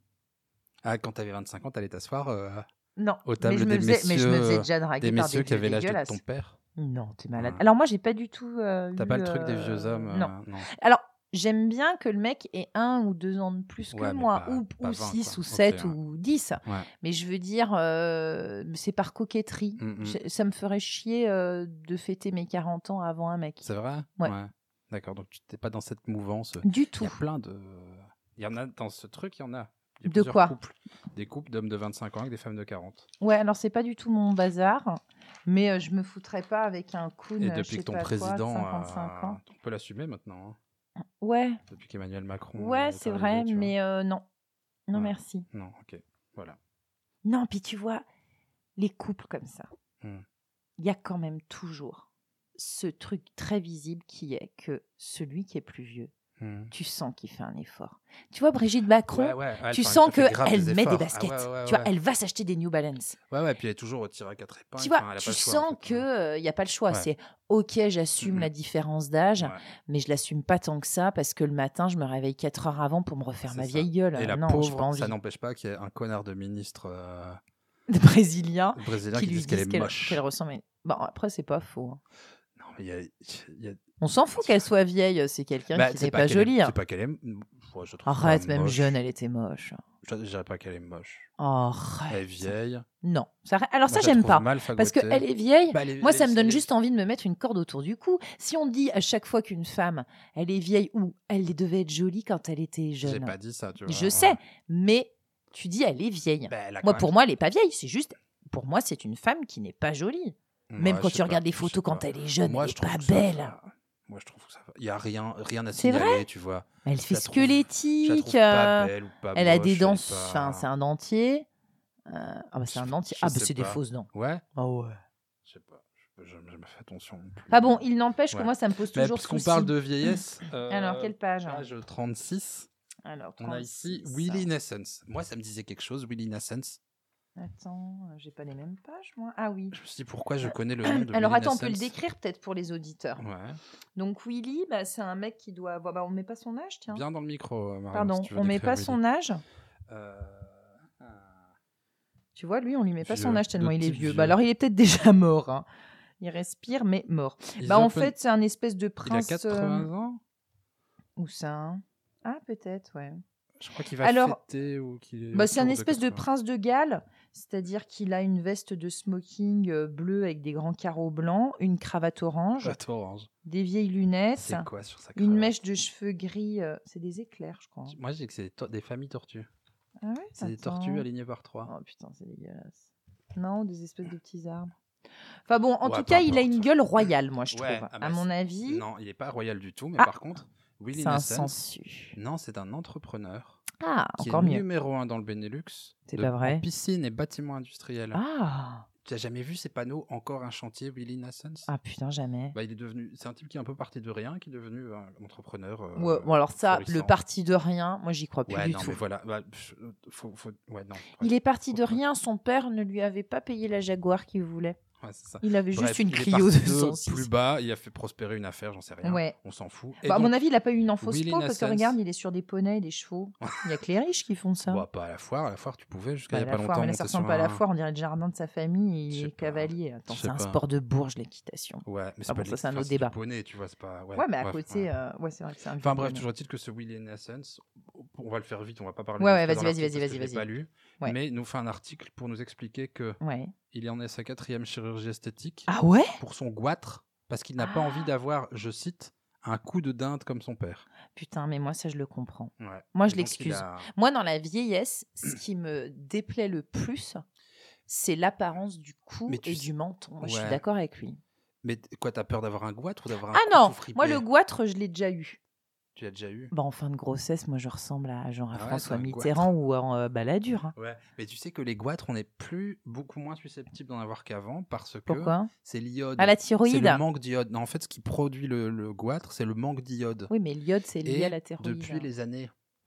Ah, quand t'avais vingt-cinq ans, t'allais t'asseoir euh, Non, aux mais tables je, me des faisais, mais je me faisais messieurs, déjà draguer des par messieurs des qui avaient vieux l'âge de dégueulasses. ton père. Non, t'es malade. Ouais. Alors moi, j'ai pas du tout euh, T'as eu, pas le truc des euh, vieux hommes. euh, Non. non. Alors, j'aime bien que le mec ait un ou deux ans de plus que Ouais, mais moi, pas- ou, pas ou vingt, six, quoi. ou Ok, sept, ouais. ou dix. Ouais. Mais je veux dire, euh, c'est par coquetterie. Mm, mm. Je- Ça me ferait chier euh, de fêter mes quarante ans avant un mec. C'est vrai. Ouais. D'accord. Donc tu t'es pas dans cette mouvance. Du Il y tout. a plein de. Il y en a dans ce truc. Il y en a. Il y a De plusieurs quoi couples. Des couples d'hommes de vingt-cinq ans avec des femmes de quarante. Ouais, alors c'est pas du tout mon bazar, mais euh, je me foutrais pas avec un coon, Et euh, je depuis sais que ton pas quoi, de président, cinquante-cinq euh, ans. on peut l'assumer maintenant. hein. Ouais, Depuis qu'Emmanuel Macron. ouais, est c'est arrivé, vrai, tu vois. mais euh, non. Non, Ouais. merci. Non, ok. Voilà. Non, puis tu vois, les couples comme ça, il Hmm. y a quand même toujours ce truc très visible qui est que celui qui est plus vieux, Hmm. tu sens qu'il fait un effort. Tu vois, Brigitte Macron, Ouais, ouais, elle tu fait un- sens elle fait grave qu'elle des met des efforts. Ah baskets. ouais, ouais, tu vois, ouais. elle va s'acheter des New Balance. Ouais, ouais, puis elle est toujours au tir à quatre épingles. Tu vois, enfin, elle a tu pas le choix, sens en fait, qu'il hein. n'y a pas le choix. Ouais. C'est OK, j'assume Mhm. la différence d'âge, Ouais. mais je l'assume pas tant que ça parce que le matin, je me réveille quatre heures avant pour me refaire C'est ma ça. vieille gueule. Et la non, j'ai pas pauvre, envie. ça n'empêche pas qu'il y ait un connard de ministre euh, De Brésilien brésilien qui qui, lui disent qu'elle disent est qu'elle moche. qu'elle ressemble. à- Bon, après, c'est pas faux. hein. Non, mais il y a, il y a- On s'en fout qu'elle soit vieille, c'est quelqu'un Bah, qui c'est n'est pas qu'elle est- jolie. hein. C'est pas qu'elle est. Ouais, je trouve Arrête, pas même moche. jeune, elle était moche. Je ne dirais pas qu'elle est moche. Arrête. Elle est vieille. Non. Ça- Alors Moi, ça, je la j'aime trouve pas. mal Parce fagotée. qu'elle est vieille. Bah, elle est- Moi, elle ça est- me donne elle est- juste envie de me mettre une corde autour du cou. Si on dit à chaque fois qu'une femme, elle est vieille ou elle devait être jolie quand elle était J'ai jeune. pas dit ça, tu vois. Je ouais. sais, mais tu dis elle est vieille. Bah, elle a Moi, quand pour même- moi, elle est pas vieille. C'est juste, pour moi, c'est une femme qui n'est pas jolie. Même Ouais, quand je tu sais regardes pas, les je photos sais quand pas. elle est jeune, Moi, elle je est trouve pas que ça belle. va. Moi, je trouve que ça va. Il y a rien, rien à C'est signaler, tu vois. Elle fait Je la trouve- Je la squelettique. trouve pas euh, belle ou pas elle a moche, des elle dents. est pas- Enfin, c'est un dentier. Euh, Ah bah c'est Je- un dentier. je Ah bah sais c'est des pas. fausses dents. Ouais. Ah ouais. Je sais pas. Je je- je me fais attention. non plus. Ah bon, il n'empêche que Ouais. moi, ça me pose Mais toujours puisqu'on souci. parle de vieillesse. euh, Alors, quelle page Page trente-six. Alors, On a ici trente-six. Willie Nessence. Moi, ça me disait quelque chose, Willie Nessence. Attends, euh, j'ai pas les mêmes pages, moi. Ah oui. Je me suis dit pourquoi je connais le nom de Alors Willie attends, on peut le Nessence. décrire peut-être pour les auditeurs. Ouais. Donc Willy, bah, c'est un mec qui doit avoir... Bah, on met pas son âge, tiens. Bien dans le micro, euh, Marion, Pardon, si tu veux on met décrire pas Willie. son âge. Euh, ah. Tu vois, lui, on lui met pas son Vieux, âge tellement de il est type vieux. vieux. Bah alors, il est peut-être déjà mort. hein. Il respire, mais mort. Ils Bah en open- fait, c'est un espèce de Il a prince... quatre-vingts euh, ans. Où ça hein Ah, peut-être, ouais. Je crois qu'il va Alors, fêter ou qu'il est. Bah, c'est un autour espèce de quatre-vingts. prince de Galles, c'est-à-dire qu'il a une veste de smoking euh, bleue avec des grands carreaux blancs, une cravate orange, Cravate orange. des vieilles lunettes, C'est quoi sur sa une cravate mèche de cheveux gris. euh, c'est des éclairs, je crois. Moi, je dis que c'est des, to- des familles tortues. Ah ouais C'est des Attends. tortues alignées par trois. Oh putain, c'est dégueulasse. Non, des espèces de petits arbres. Enfin bon, en Ouais, tout peu cas, il a importe. une gueule royale, moi, je Ouais, trouve. ah bah, à mon c'est- avis, Non, il n'est pas royal du tout, mais Ah. par contre, Willie c'est un Nessence. sensu. Non, c'est un entrepreneur Ah, qui encore est mieux. numéro un dans le Benelux. C'est de- pas vrai. En piscine et bâtiments industriels. Ah, Tu n'as jamais vu ces panneaux encore un chantier, Willie Nessence ah putain, jamais. Bah, il est devenu. C'est un type qui est un peu parti de rien, qui est devenu un entrepreneur. euh, Ouais, bon, alors ça, le florissant. parti de rien, moi, j'y crois plus Ouais, du non, tout. mais voilà. Bah, pff, faut, faut... Ouais, non. Il bref. est parti de Faut- rien, son père ne lui avait pas payé la Jaguar qu'il voulait. Ouais, c'est ça. Il avait Bref, juste une il est Clio de parti cent six. plus bas, il a fait prospérer une affaire, j'en sais rien. Ouais. On s'en fout. Et Bah, à donc, mon avis, il a pas eu une enfance Willie pauvre parce que Nessence- regarde, il est sur des poneys et des chevaux. Il y a que les riches qui font ça. bah, pas à la foire. À la foire, tu pouvais jusqu'à Bah, il y a la pas foire, longtemps. mais là, ça monter ressemble sur pas à la un- foire, on dirait le jardin de sa famille, Je il sais est pas. cavalier. Attends, Je sais c'est un pas. sport de bourge, l'équitation. Ouais, mais c'est Ah pas bon, de ça, c'est un enfin, autre du débat. poney, tu vois, c'est pas. Ouais, Ouais, mais à bref, côté, ouais. euh, ouais, c'est vrai que c'est un Enfin vieux bref, poney. toujours est-il que ce Willie Nessence, on va le faire vite, on va pas parler. Ouais, de ouais, ce qu'il y a vas-y, dans vas-y, l'article vas-y, parce que vas-y, je l'ai pas vas-y. lu, Ouais. mais il nous fait un article pour nous expliquer que Ouais. il en est à sa quatrième chirurgie esthétique Ah ouais pour son goitre parce qu'il n'a pas Ah. envie d'avoir, je cite, un coup de dinde comme son père. Putain, mais moi, ça, je le comprends. Ouais. Moi, Et je donc, il l'excuse. a- Moi, dans la vieillesse, ce qui me déplaît le plus, c'est l'apparence du cou Mais tu et sais- du menton. Moi, je suis Ouais. d'accord avec lui. Mais t- quoi, t'as peur d'avoir un goitre ou d'avoir un Ah cou non, tout fripé moi, le goitre, je l'ai déjà eu. Tu l'as déjà eu? Bah, en fin de grossesse, moi, je ressemble à genre à Ah ouais, François t'as un Mitterrand ou en euh, baladure. Hein. Ouais, mais tu sais que les goitres, on est plus, beaucoup moins susceptibles d'en avoir qu'avant parce que Pourquoi? c'est l'iode. À la C'est thyroïde. le manque d'iode. Non, en fait, ce qui produit le, le goitre, c'est le manque d'iode. Oui, mais l'iode, c'est lié Et à la thyroïde. depuis les années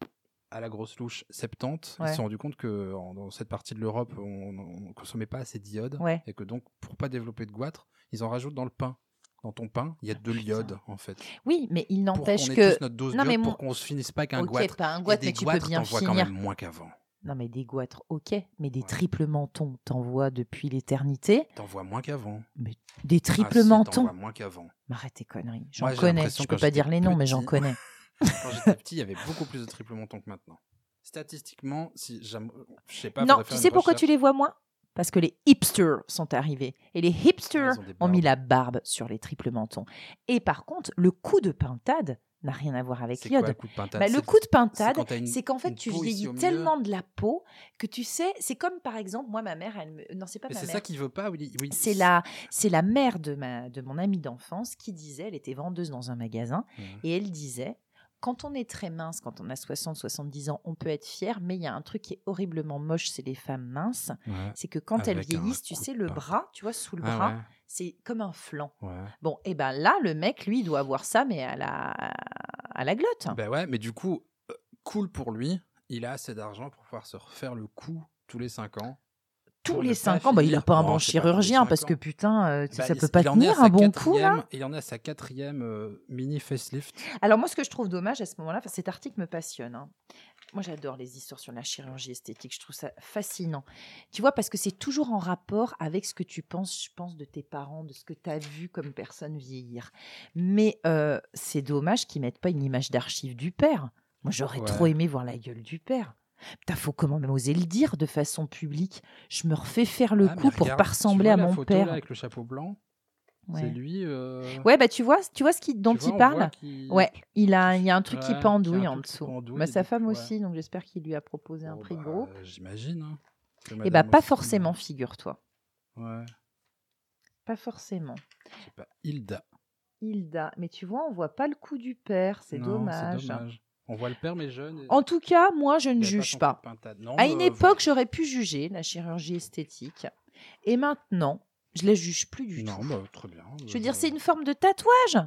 à la grosse louche soixante-dix, Ouais. ils se sont rendus compte que en- dans cette partie de l'Europe, on ne consommait pas assez d'iode. Ouais. Et que donc, pour pas développer de goitre, ils en rajoutent dans le pain. Dans ton pain, il y a Ah, de putain. l'iode, en fait. Oui, mais il Pour n'empêche qu'on ait que. tous notre dose Non, mais d'iode, mon- pour qu'on se finisse pas qu'un Ok, goitre. pas un Et goitre, des mais tu peux goitres, bien t'en vois quand finir. même moins qu'avant. Non, mais des goitres, ok. Mais des Ouais. triples mentons, t'en vois depuis l'éternité. T'en vois moins qu'avant. Des Ah, triples si, mentons. t'en vois moins qu'avant. Mais arrête tes conneries. J'en Moi, j'ai connais. l'impression Je que peux pas j'étais dire les noms, mais j'en petit- connais. Quand j'étais petit, il y avait beaucoup plus de triple menton que maintenant. Statistiquement, si j'aime- je sais pas. Non, faudrait tu faire sais une pourquoi tu recherche. les vois moins? Parce que les hipsters sont arrivés. Et les hipsters Ah, ils ont des ont mis barbes. la barbe sur les triples mentons. Et par contre, le coup de pintade n'a rien à voir avec C'est quoi le l'iode. coup de pintade? Bah, le C'est- coup de c'est pintade, quand t'as une- c'est qu'en fait, une tu peau ici vieillis au milieu. tellement de la peau que tu sais, c'est comme par exemple, moi, ma mère, elle me. Non, c'est pas Mais ma c'est mère. ça qu'il veut pas, oui. oui. C'est la, c'est la mère de, ma, de mon amie d'enfance qui disait, elle était vendeuse dans un magasin, Mhm. et elle disait, quand on est très mince, quand on a soixante, soixante-dix ans, on peut être fier, mais il y a un truc qui est horriblement moche, c'est les femmes minces, Ouais. c'est que quand elles Avec un vieillissent, tu coup sais, de le pain. bras, tu vois, sous le Ah bras, ouais, c'est comme un flanc. ouais. Bon, et ben là, le mec, lui, il doit avoir ça, mais à la, à la glotte. Ben ouais, mais du coup, euh, cool pour lui, il a assez d'argent pour pouvoir se refaire le coup tous les cinq ans. Tous pour les ne pas cinq ans, bah, il n'a finir- pas un Non, bon c'est pas tous les chirurgien, cinq parce que ans. putain, euh, Bah, ça il- peut pas il en est à tenir sa un bon coup, là. quatrième- Il en est à sa quatrième euh, mini facelift. Alors moi, ce que je trouve dommage à ce moment-là, enfin, cet article me passionne. Hein. Moi, j'adore les histoires sur la chirurgie esthétique. Je trouve ça fascinant. Tu vois, parce que c'est toujours en rapport avec ce que tu penses, je pense, de tes parents, de ce que tu as vu comme personne vieillir. Mais euh, c'est dommage qu'ils mettent pas une image d'archive du père. Moi, j'aurais Ouais. trop aimé voir la gueule du père. Putain, faut quand même oser le dire de façon publique. Je me refais faire le Ah, mais coup pour regarde, pas tu ressembler vois à la mon photo, père. là, avec le chapeau blanc, Ouais. c'est lui. euh, Ouais, bah tu vois, tu vois ce qui, dont tu vois, il on parle. voit qu'il- Ouais, il a, il y a un truc Ouais, qui qu'il y a pendouille un en truc qui dessous. pendouille Bah, et sa du femme coup, ouais. aussi, donc j'espère qu'il lui a proposé un Bon, prix bah, gros. euh, J'imagine. Hein, que Et madame bah pas aussi, forcément, euh, figure-toi. Ouais, Pas forcément. je sais pas. Hilda. Hilda, mais tu vois, on voit pas le coup du père, c'est Non, dommage. C'est dommage. On voit le père, mais jeune. et- En tout cas, moi, je il ne avait juge son pas. coup de pintade. Non, À une euh, époque, j'aurais pu juger la chirurgie esthétique. Et maintenant, je la juge plus du Non, tout. bah, très bien. Je veux dire, c'est une forme de tatouage.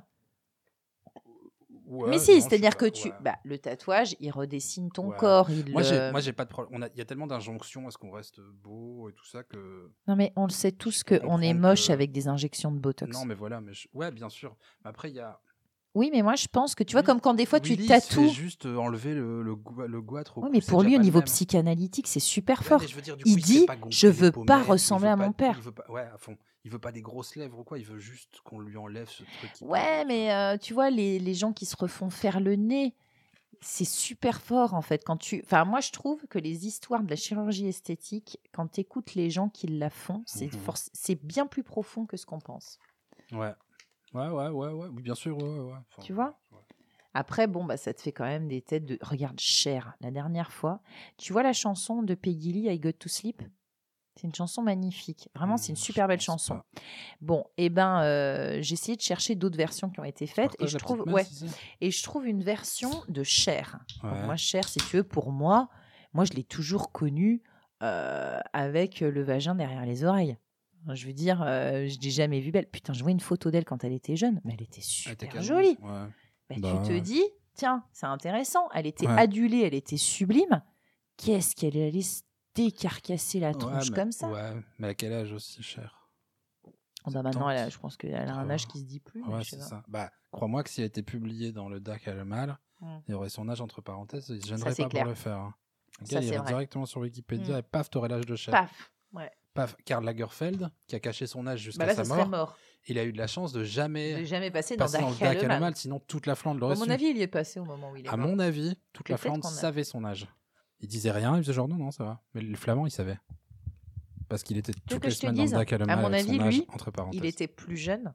Ouais, mais non, si, je sais c'est-à-dire pas, que tu... ouais. Bah, le tatouage, il redessine ton Ouais. corps. Il Moi, j'ai, le- moi, j'ai pas de problème. On a- Il y a tellement d'injonctions à ce qu'on reste beau et tout ça que. Non, mais on le sait tous Je peux qu'on est comprendre moche que- avec des injections de Botox. Non, mais voilà. Mais je- ouais, bien sûr. Mais après, il y a. Oui, mais moi, je pense que, tu vois, Lui- comme quand des fois tu Willy, il se fait tatoues... juste euh, enlever le, le, goi- le goitre au Oui, cou, mais c'est pour déjà lui, au pas le niveau même. psychanalytique, c'est super Ouais, fort. mais je veux dire, du Il coup, se fait dit, pas gonfler je les veux pas pommettes, il ressembler veut à pas- mon père. Il veut pas, ouais, à fond. Il veut pas des grosses lèvres ou quoi. Il veut juste qu'on lui enlève ce truc. qui Ouais, paraît, mais euh, tu vois, les, les gens qui se refont faire le nez, c'est super fort en fait. Quand tu... Enfin, moi, je trouve que les histoires de la chirurgie esthétique, quand tu écoutes les gens qui la font, c'est Mhm. forc- c'est bien plus profond que ce qu'on pense. Ouais. Ouais, ouais, ouais, ouais. Oui, bien sûr, ouais, ouais. Enfin, Tu vois ouais. Après, bon, bah, ça te fait quand même des têtes de... Regarde, Cher, la dernière fois. Tu vois la chanson de Peggy Lee, I Got to Sleep? C'est une chanson magnifique. Vraiment, c'est une Hmm, super je belle pense chanson. pas. Bon, et ben, euh, j'ai essayé de chercher d'autres versions qui ont été faites. Et Partage je, la trouve, petite ouais, masse, ici. et je trouve une version de Cher. Donc, Ouais. moi, Cher, si tu veux, pour moi, moi, je l'ai toujours connue euh, avec le vagin derrière les oreilles. Je veux dire, euh, je l'ai jamais vue belle. Putain, je vois une photo d'elle quand elle était jeune, mais elle était Elle super était canon. jolie. Ouais. Bah, Bah, tu te ouais. dis, tiens, c'est intéressant. Elle était Ouais. adulée, elle était sublime. Qu'est-ce qu'elle allait se décarcasser la Ouais, tronche mais- comme ça? Ouais, mais à quel âge aussi, cher? Oh, bah, maintenant, elle a- soixante-dix. je pense qu'elle a un âge qui se dit plus. mais Ouais, je sais c'est pas. ça. Bah, crois-moi que s'il a été publié dans le D A C à le mal, Mm. il y aurait son âge entre parenthèses, il ne se gênerait c'est pas clair. pour le faire. Hein. Le Ça, gars, il c'est irait vrai. directement sur Wikipédia Mm. et paf, t'aurais l'âge de Cher. Paf. Ouais. Paf. Karl Lagerfeld, qui a caché son âge jusqu'à Bah là, sa ça serait mort, mort. il a eu de la chance de jamais De jamais passer dans passer dans le D A C à le mal, sinon toute la Flandre À l'aurait mon su. avis, il y est passé au moment où il est À mort. mon avis, toute la Peut-être Flandre qu'on a- savait son âge. Il disait rien, il faisait genre non, non, ça va. Mais le Flamand, il savait. Parce qu'il était toutes que les je te semaines dans le dise, D A C à le à mal mon avec avis, son âge, lui, entre parenthèses. Il était plus jeune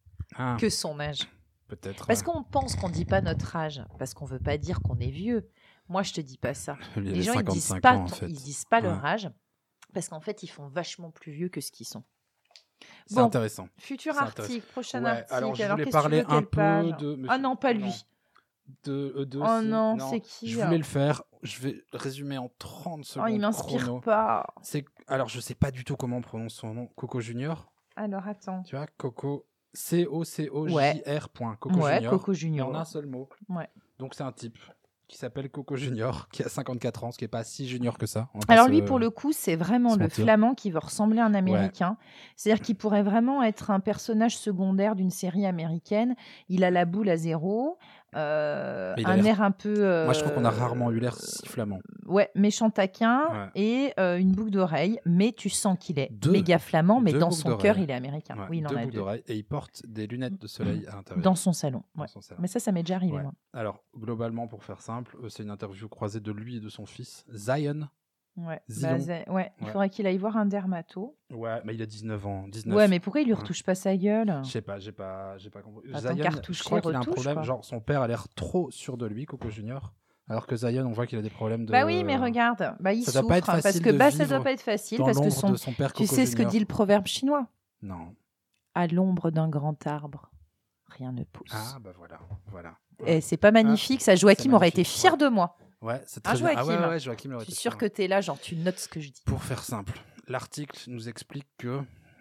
Ah, que son âge. peut-être. Parce ouais. qu'on pense qu'on dit pas notre âge, parce qu'on veut pas dire qu'on est vieux. Moi, je te dis pas ça. Il Les avait gens, ils disent cinquante-cinq pas, ans, en ton- fait. ils disent pas leur Ouais. âge, parce qu'en fait, ils font vachement plus vieux que ce qu'ils sont. C'est Bon, intéressant. Futur C'est article, intéressant. prochain Ouais, article. alors, je voulais qu'est-ce que tu parler veux, quelle un peu page de- mais Ah je- non, pas non. lui. de E deux. Oh si. non, c'est qui, Je hein voulais le faire. Je vais le résumer en trente Oh, secondes. il m'inspire chrono. pas. C'est... Alors, je sais pas du tout comment on prononce son nom. Coco Junior. Alors, attends. Tu vois, Coco. C O C O J R. Ouais. Coco Ouais, Junior. Coco Junior. En un seul mot. Ouais. Donc, c'est un type qui s'appelle Coco Junior, qui a cinquante-quatre ans, ce qui n'est pas si junior que ça. On va pas Alors se- lui, pour le coup, c'est vraiment se le mentir. flamand qui veut ressembler à un Américain. C'est-à-dire qu'il pourrait vraiment être un personnage secondaire d'une série américaine. Il a la boule à zéro, euh, Mais il a un l'air- air un peu... euh, Moi, je trouve qu'on a rarement eu l'air si flamand. Ouais, méchant taquin Ouais. et euh, une boucle d'oreille. Mais tu sens qu'il est Deux. méga flamand, mais Deux dans boucles son d'oreille. cœur, il est américain. Ouais, Oui, il en deux a boucles deux. d'oreilles et il porte des lunettes de soleil à l'intérieur. Dans son salon. Dans Ouais. son salon. Mais ça, ça m'est déjà arrivé, Ouais. moi. Alors, globalement, pour faire simple, euh, c'est une interview croisée de lui et de son fils, Zion. Ouais. Zilon. Bah, c'est- ouais. Il Ouais. faudrait qu'il aille voir un dermato. Ouais, mais il a dix-neuf ans. dix-neuf. Ouais, mais pourquoi il lui Ouais. retouche pas sa gueule? Je sais pas, j'ai pas, j'ai pas compris. Attends, Zion, cartouche, je crois les qu'il a un retouches, problème. quoi. Genre, son père a l'air trop sûr de lui, Coco Junior. Alors que Zion, on voit qu'il a des problèmes de. Bah oui, mais regarde, bah, il Ça doit souffre pas être hein, parce facile que de bah, ça vivre doit pas être facile dans parce que l'ombre son, de son père, tu Coco sais ce que Junior. dit le proverbe chinois? Non. À l'ombre d'un grand arbre, rien ne pousse. Ah bah voilà, voilà. Et c'est pas magnifique, ça Joachim c'est aurait été magnifique, fier ouais. de moi. Ouais, c'est Ah, très bien. Ah Joachim. ouais, ouais, Joachim l'aurait Je suis été sûre fier. que t'es là, genre tu notes ce que je dis. Pour faire simple, l'article nous explique que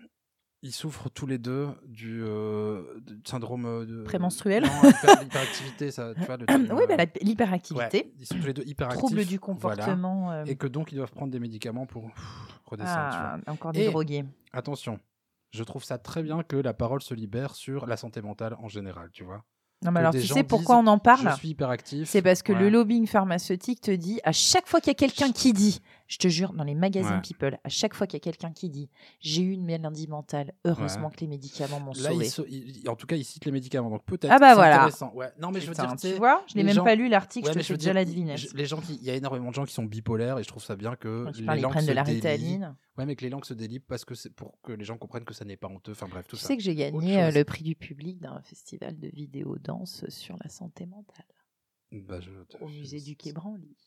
ils souffrent tous les deux du, euh, du syndrome euh, de Prémenstruel. Non, hyper- l'hyperactivité, ça, tu vois, le terme, Oui, bah, la- euh, l'hyperactivité, ouais, ils sont tous les deux hyperactifs. trouble du voilà, comportement. euh, et que donc ils doivent prendre des médicaments pour pff, redescendre. tu vois. ah, encore des Et- drogués. Attention, je trouve ça très bien que la parole se libère sur la santé mentale en général, tu vois. Non, mais que alors des tu gens sais pourquoi disent, on en parle? Je suis hyperactif. C'est parce que Ouais. le lobbying pharmaceutique te dit, à chaque fois qu'il y a quelqu'un qui dit, je te jure, dans les magazines Ouais. People, à chaque fois qu'il y a quelqu'un qui dit, j'ai eu une maladie mentale, heureusement Ouais. que les médicaments m'ont Là, sauvé. il, se- il- en tout cas, il cite les médicaments, donc peut-être. Ah bah c'est voilà. intéressant. Ouais. Non, mais je veux Putain, dire, tu tu sais, vois, je l'ai les même gens- pas lu l'article, Ouais, je mais te je fais veux déjà dire, la il- devinette. je- les gens qui, il y a énormément de gens qui sont bipolaires et je trouve ça bien que Quand tu les parles, ils langues prennent se de la délient. Ritaline. Ouais, mais que les langues se délient parce que c'est pour que les gens comprennent que ça n'est pas honteux. Enfin bref, tout Tu ça. sais que j'ai Autre gagné euh, chose. le prix du public d'un festival de vidéo danse sur la santé mentale Bah, je te- au musée du Quai Branly.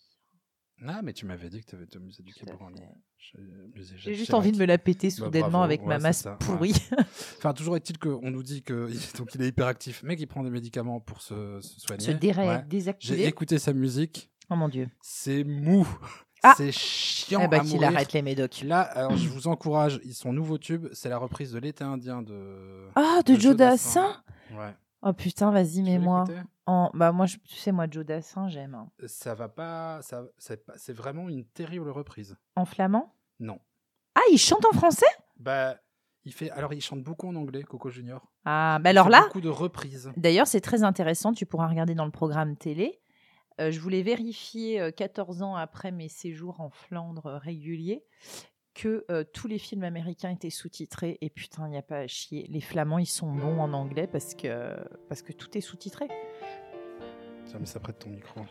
Ah, mais tu m'avais dit que tu avais été au musée du Quai Tout à Branly. fait. Je- musée J'ai Jacques juste Chirac. envie de me la péter Bah, soudainement bravo. avec Ouais, ma c'est masse ça, ouais. pourrie. Enfin, toujours est-il qu'on nous dit qu'il donc, il est hyperactif, mais qu'il prend des médicaments pour se, se soigner. Se déré- Ouais. J'ai désactiver. écouté sa musique. Oh mon Dieu. C'est mou. Ah. C'est chiant Eh bah à qu'il mourir. arrête les médocs. Là, alors je vous encourage, son nouveau tube, c'est la reprise de l'été indien de. Ah, de de Joe Dassin. Ouais. Oh putain, vas-y, Tu veux mets-moi. l'écouter En... Bah moi, je... tu sais, moi, Joe Dassin, j'aime. hein. Ça va pas, ça, c'est pas, c'est vraiment une terrible reprise. En flamand? Non. Ah, il chante en français? Bah, il fait, alors il chante beaucoup en anglais, Coco Junior. Ah, bah Il alors fait là, beaucoup de reprises. d'ailleurs, c'est très intéressant. Tu pourras regarder dans le programme télé. Euh, je voulais vérifier, euh, quatorze ans après mes séjours en Flandre euh, réguliers, que euh, tous les films américains étaient sous-titrés. Et putain, il n'y a pas à chier. Les Flamands, ils sont bons en anglais parce que, parce que tout est sous-titré. Tiens, mais ça près de ton micro.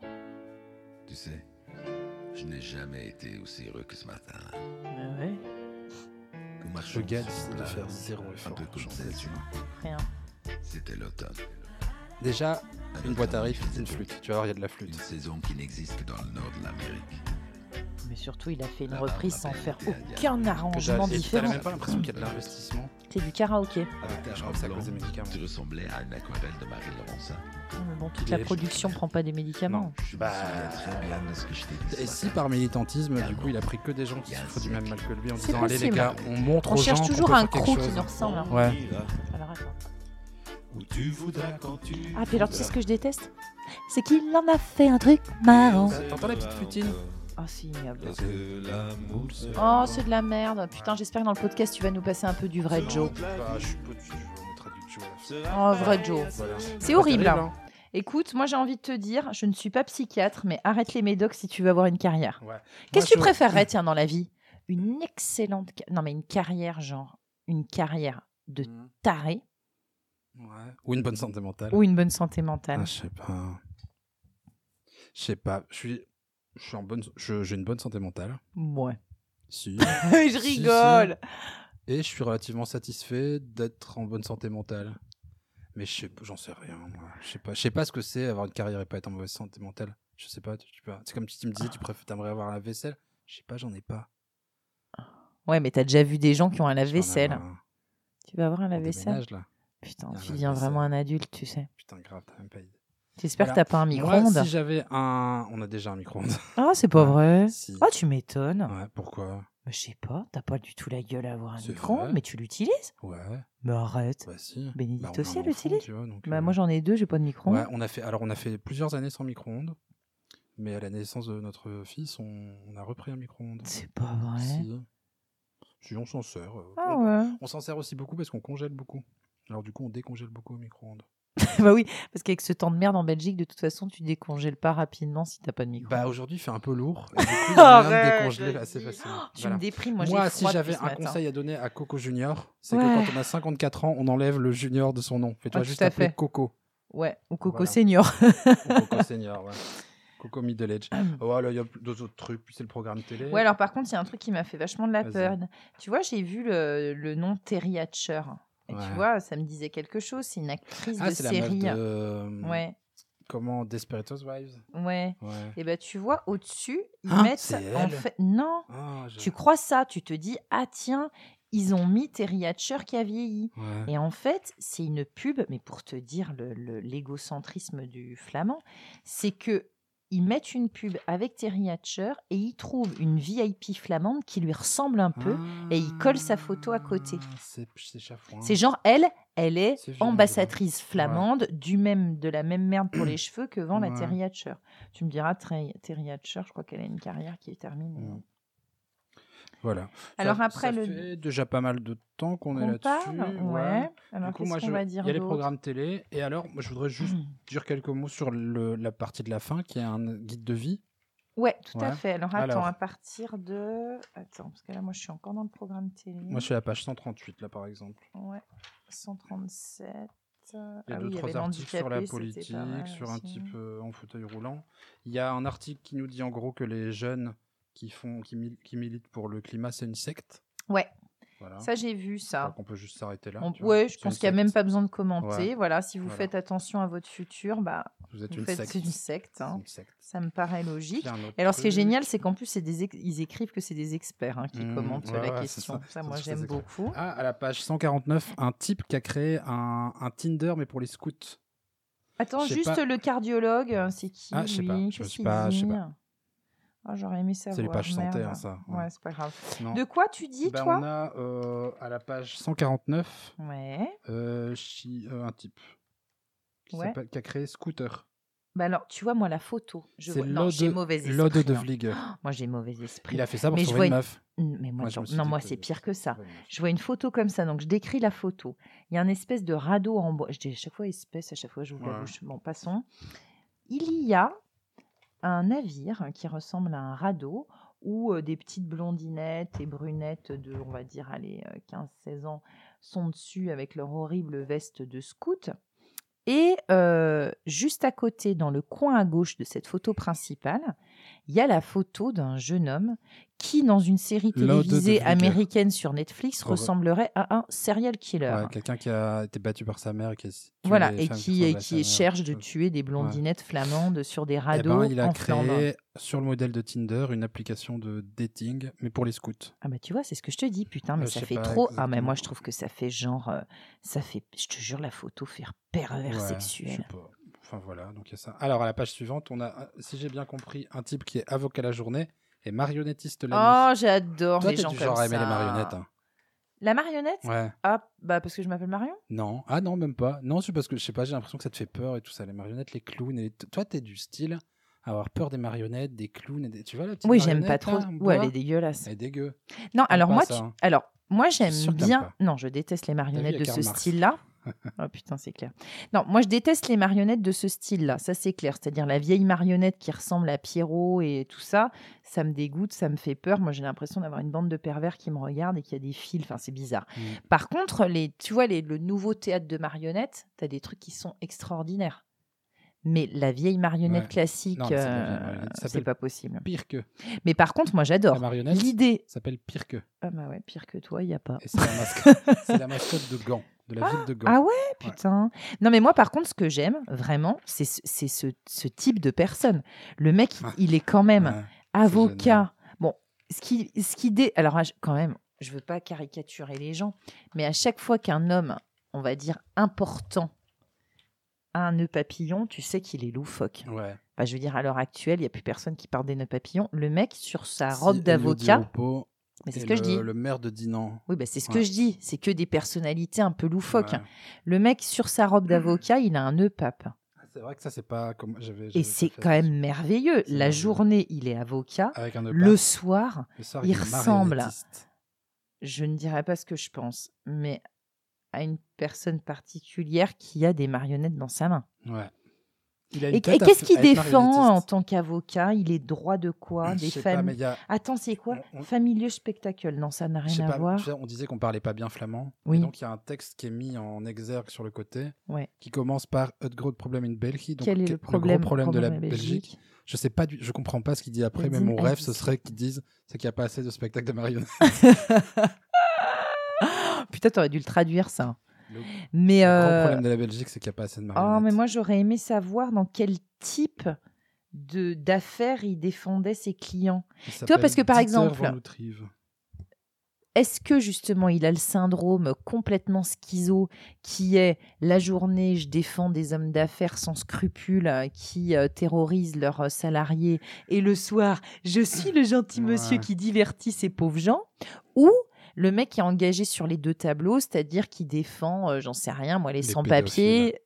Tu sais, je n'ai jamais été aussi heureux que ce matin. Ah ouais, Nous marchons Le gars sur décide de la- faire zéro un effort peu pour comme chanter, ça, tu tu vois. rien. C'était l'automne. Déjà, Un une boîte à automne riff, qui une faisait flûte. Tu vas voir, il y a de la Une flûte. saison qui n'existe que dans le nord de l'Amérique. Mais surtout, il a fait une Là-bas, reprise on sans appelle faire des Indiens. aucun Que arrangement dalle. Et t'as différent. même pas l'impression qu'il y a de l'investissement. C'est du karaoké. Avec ta je crois robe que c'est à cause des blonde, médicaments. tu ressemblais à une aquarelle de Marie Laurencin. Non, mais bon, toute Il la est- production prend pas des médicaments. Non. Je Bah, me souviens très bien de ce que je t'ai dit. ce Et si matin. par militantisme, du coup, il a pris que des gens qui Il y a un souffrent du même mal que lui en C'est disant allez les possible. gars, on montre On aux cherche gens qu'on toujours peut un faire quelque crew qui chose. nous ressemble. hein. Ouais. Alors attends. Où tu voudras quand tu Ah, puis alors tu sais ce que je déteste? C'est qu'il en a fait un truc marrant. T'entends la petite flutine? Oh, c'est ignoble. Parce que l'amour se Oh, c'est de la merde. Putain, j'espère que dans le podcast, tu vas nous passer un peu du vrai Joe. Bah, je suis pas dessus, je vais mettre du Joe. Oh, vrai Joe. Voilà. C'est Pas horrible. terrible, hein. Écoute, moi j'ai envie de te dire, je ne suis pas psychiatre, mais arrête les médocs si tu veux avoir une carrière. Ouais. Qu'est-ce Moi, que tu je- préférerais, tiens, dans la vie? Une excellente... ca- Non, mais une carrière, genre, une carrière de Mm. taré Ouais. Ou une bonne santé mentale. ou une bonne santé mentale? Ah, je sais pas. Je sais pas. Je suis, je suis en bonne, je- j'ai une bonne santé mentale. Ouais. Si. Je Si, rigole. Et je suis relativement satisfait d'être en bonne santé mentale. Mais je sais, pas- j'en sais rien. Moi. Je sais pas. Je sais pas ce que c'est avoir une carrière et pas être en mauvaise santé mentale. Je sais pas. Tu, tu peux- C'est comme si tu me disais, tu préfères, t'aimerais avoir la vaisselle. Je sais pas, j'en ai pas. Ouais, mais t'as déjà vu des gens qui ont un Je vais en lave-vaisselle. avoir un- Tu vas avoir un on lave-vaisselle? déménage, là. Putain, Il y a un tu deviens lave-vaisselle. vraiment un adulte, tu sais. Putain, grave, t'as même pas idée. J'espère Voilà. que t'as pas un Moi, micro-ondes. si j'avais un... On a déjà un micro-ondes. Ah, c'est pas Ouais. vrai. Si. Ah, tu m'étonnes. Ouais, pourquoi? Mais je sais pas, t'as pas du tout la gueule à avoir un C'est micro-ondes, vrai. mais tu l'utilises? Ouais, Mais arrête. bah si. Bénédicte Bah, on a aussi, un elle enfant, l'utilise? tu vois, donc, Bah, euh, moi j'en ai deux, j'ai pas de micro-ondes. Ouais, on a fait... Alors, on a fait plusieurs années sans micro-ondes. Mais à la naissance de notre fils, on, on a repris un micro-ondes. C'est pas vrai. Si. Si, on s'en sert. euh, Ah on ouais. on s'en sert aussi beaucoup parce qu'on congèle beaucoup. Alors du coup, on décongèle beaucoup au micro-ondes. Bah oui, parce qu'avec ce temps de merde en Belgique, de toute façon, tu décongèles pas rapidement si t'as pas de micro. Bah aujourd'hui, il fait un peu lourd. Et du coup, il y a moyen de Arrête, décongeler vas-y. assez facilement. Tu Voilà. me déprimes, moi, Moi, j'ai si froid j'avais depuis ce un matin. conseil à donner à Coco Junior, c'est Ouais. que quand on a cinquante-quatre ans, on enlève le Junior de son nom. Fais-toi Ah, juste tout à appeler fait. Coco. Ouais, ou Coco Voilà. Senior. Ou Coco Senior, ouais. Coco Middle Age. Oh là, il y a deux autres trucs. Puis c'est le programme télé. Ouais, alors par contre, il y a un truc qui m'a fait vachement de la Vas-y. peur. Tu vois, j'ai vu le, le nom Terry Hatcher. Et Ouais. tu vois, ça me disait quelque chose. C'est une actrice Ah, de c'est la meuf série. de... Ouais, Comment Desperate Housewives. ouais. Ouais. Et bah, tu vois, au-dessus, ils Ah, mettent. c'est En elle. fait, non, Ah, je- tu crois ça. Tu te dis, ah tiens, ils ont mis Terry Hatcher qui a vieilli. Ouais. Et en fait, c'est une pub, mais pour te dire le- le- l'égocentrisme du flamand, c'est que ils mettent une pub avec Terry Hatcher et ils trouvent une V I P flamande qui lui ressemble un peu. et il colle sa photo à côté. Ah, C'est c'est chafouin. C'est genre, elle, elle est, C'est violent, ambassadrice flamande du même, de la même merde pour les cheveux que vend la Ouais. Terry Hatcher. Tu me diras, Terry Terry Hatcher, je crois qu'elle a une carrière qui est terminée. Mm. Voilà. Alors Ça- après, ça le- fait déjà pas mal de temps qu'on est On là-dessus. parle, ouais. Alors, Du coup, qu'est-ce moi, qu'on je... va il dire y a les d'autre programmes télé. Et alors, moi, je voudrais juste dire quelques mots sur le... la partie de la fin, qui est un guide de vie. Ouais, tout à Ouais. fait. Alors attends, Alors. à partir de... Attends, parce que là, moi, je suis encore dans le programme télé. Moi, je suis à la page cent trente-huit, là, par exemple. Ouais, cent trente-sept. Il y a ah deux, oui, il y trois avait articles sur la l'handicapé, c'était politique, pas mal sur un aussi. type euh, en fauteuil roulant. Il y a un article qui nous dit en gros que les jeunes qui, font, qui, mil- qui militent pour le climat, c'est une secte. Ouais, Voilà. ça, j'ai vu Je crois ça. qu'on peut juste s'arrêter là. On- tu vois. ouais, je C'est pense une qu'il n'y a même secte. pas besoin de commenter. Ouais. Voilà, si vous Voilà. faites attention à votre futur, bah, Vous êtes vous une faites secte. c'est une secte. C'est hein. une secte. Ça me paraît logique. Il y a un autre Et alors, ce qui est truc. génial, c'est qu'en plus, c'est des ex- ils écrivent que c'est des experts hein, qui Mmh, commentent ouais, la ouais, c'est question. ça. Ça, Ça, moi, c'est j'aime très beaucoup. Ah, à la page cent quarante-neuf, un type qui a créé un, un Tinder, mais pour les scouts. Attends, Je sais juste pas. le cardiologue, euh, c'est qui Ah, je sais lui pas, je me Qu'est-ce suis qu'il pas- je sais dit pas. Ah, j'aurais aimé savoir. C'est les pages santé, merde. hein, ça. Ouais, Ouais. c'est pas grave. Non. De quoi tu dis, Ben, toi on a euh, à la page cent quarante-neuf Ouais. euh, chi- euh, un type qui, Ouais. s'appelle- qui a créé Scooter. Bah alors, tu vois, moi, la photo. Je C'est vois... Non, j'ai Lode- mauvais esprit. Lode de hein. Vlieger. Moi, j'ai mauvais esprit. Il a fait ça pour Mais je trouver vois une une- meuf. Mm, Mais moi, Moi, je attends, me suis non, dit moi, que c'est pire que ça. c'est pas une meuf. Je vois une photo comme ça, donc je décris la photo. Il y a un espèce de radeau en bois. Je dis à chaque fois espèce, à chaque fois j'ouvre la Ouais. bouche. Bon, passons. Il y a un navire qui ressemble à un radeau où euh, des petites blondinettes et brunettes de, on va dire, allez, euh, quinze seize ans sont dessus avec leur horrible veste de scout. Et euh, juste à côté, dans le coin à gauche de cette photo principale, il y a la photo d'un jeune homme qui, dans une série Lode de télévisée Vlieger. américaine sur Netflix, Re- ressemblerait à un serial killer. Ouais, quelqu'un qui a été battu par sa mère et qui a tué Voilà, les et femmes qui, ressemblaient et à qui sa mère. cherche de tuer des blondinettes flamandes sur des Eh radeaux ben, il a en créé, Flandre. sur le modèle de Tinder, une application de dating, mais pour les scouts. Ah bah tu vois, c'est ce que je te dis, putain, mais Euh, je ça sais fait pas trop. Ah mais exactement. moi je trouve que ça fait genre, euh, ça fait, je te jure, la photo faire pervers Ouais, je sais sexuel. pas. Enfin voilà, donc il y a ça. Alors à la page suivante, on a, si j'ai bien compris, un type qui est avocat la journée et marionnettiste la nuit. Oh, j'adore Toi, les t'es gens du comme genre à aimer ça. les marionnettes. hein. La marionnette Ouais. Ah bah parce que je m'appelle Marion. Non. Ah non, même pas. Non, c'est parce que je sais pas, j'ai l'impression que ça te fait peur et tout ça. Les marionnettes, les clowns. Et les- Toi, t'es du style à avoir peur des marionnettes, des clowns. Et des... Tu vois la petite Oui, j'aime pas marionnette, trop. là, en Ouais, bois elle est dégueulasse. Elle est dégueu. Non, alors pas moi, ça, tu- hein. alors moi j'aime sûr que t'aimes bien. pas. Non, je déteste les marionnettes il y a de Karl ce Marx. style-là. Oh putain, c'est clair. Non, moi je déteste les marionnettes de ce style-là, ça c'est clair. C'est-à-dire la vieille marionnette qui ressemble à Pierrot et tout ça, ça me dégoûte, ça me fait peur. Moi j'ai l'impression d'avoir une bande de pervers qui me regardent et qu'il y a des fils. Enfin, c'est bizarre. Mm. Par contre, les, tu vois, les, le nouveau théâtre de marionnettes, t'as des trucs qui sont extraordinaires. Mais la vieille marionnette Ouais. classique, Non, mais c'est de la vieille euh, marionnette. Ça c'est s'appelle pas possible. Pire que. Mais par contre, moi La j'adore. marionnette L'idée. s'appelle Pire que. Ah bah ouais, pire que toi, il y a pas. Et c'est la mascotte, c'est la mascotte de Gand, de la ville de Gand. Ah ouais, putain. Non, mais moi, par contre, ce que j'aime vraiment, c'est ce, c'est ce, ce type de personne. Le mec, il, Ah. il est quand même Ouais. avocat. Bon, ce qui, ce qui dé... alors à- quand même, je veux pas caricaturer les gens, mais à chaque fois qu'un homme, on va dire important, a un nœud papillon, tu sais qu'il est loufoque. Ouais. Bah, je veux dire, à l'heure actuelle, il n'y a plus personne qui porte des nœuds papillons. Le mec, sur sa Si robe Elio d'avocat... Di Rupo Mais c'est et ce que le, je dis. Le maire de Dinan. Oui, bah, c'est ce Ouais. que je dis. C'est que des personnalités un peu loufoques. Ouais. Le mec, sur sa robe d'avocat, il a un nœud pape. Ah, c'est vrai que ça, c'est pas comme j'avais. Et j'avais c'est pas fait quand même attention. merveilleux. C'est La merveilleux. journée, il est avocat. Avec un nœud Le pape. soir, Le soir, il est ressemble. marionnettiste. je ne dirais pas ce que je pense, mais à une personne particulière qui a des marionnettes dans sa main. Ouais. Il a Et, une tête et à qu'est-ce f- qu'il à être défend en marionnettiste. tant qu'avocat? Il est droit de quoi? Je Des sais pas, mais familles. il y a. Attends, c'est quoi? on- on- Familieux spectacle. Non, ça n'a Je sais rien à pas, voir. tu sais, on disait qu'on parlait pas bien flamand. Oui. Et donc, il y a un texte qui est mis en exergue sur le côté, Ouais. qui commence par Het groot probleem in België. Donc, Quel est que- le problème, gros problème de la problème Belgique. Je sais pas, du... je comprends pas ce qu'il dit après, mais Zin mon en rêve, ce Belgique. serait qu'ils disent c'est qu'il n'y a pas assez de spectacles de marionnettes. Putain, t'aurais dû le traduire, ça. Le, Mais, le euh, grand problème de la Belgique, c'est qu'il n'y a pas assez de marionnettes. oh, mais moi, j'aurais aimé savoir dans quel type de d'affaires il défendait ses clients. Il Tu vois, parce que, s'appelle par Dieter exemple, Van Outrive. Est-ce que justement il a le syndrome complètement schizo qui est la journée je défends des hommes d'affaires sans scrupules euh, qui euh, terrorisent leurs euh, salariés et le soir je suis le gentil monsieur Ouais. qui divertit ces pauvres gens, ou le mec qui est engagé sur les deux tableaux, c'est-à-dire qui défend, euh, j'en sais rien moi, les, Les sans-papiers.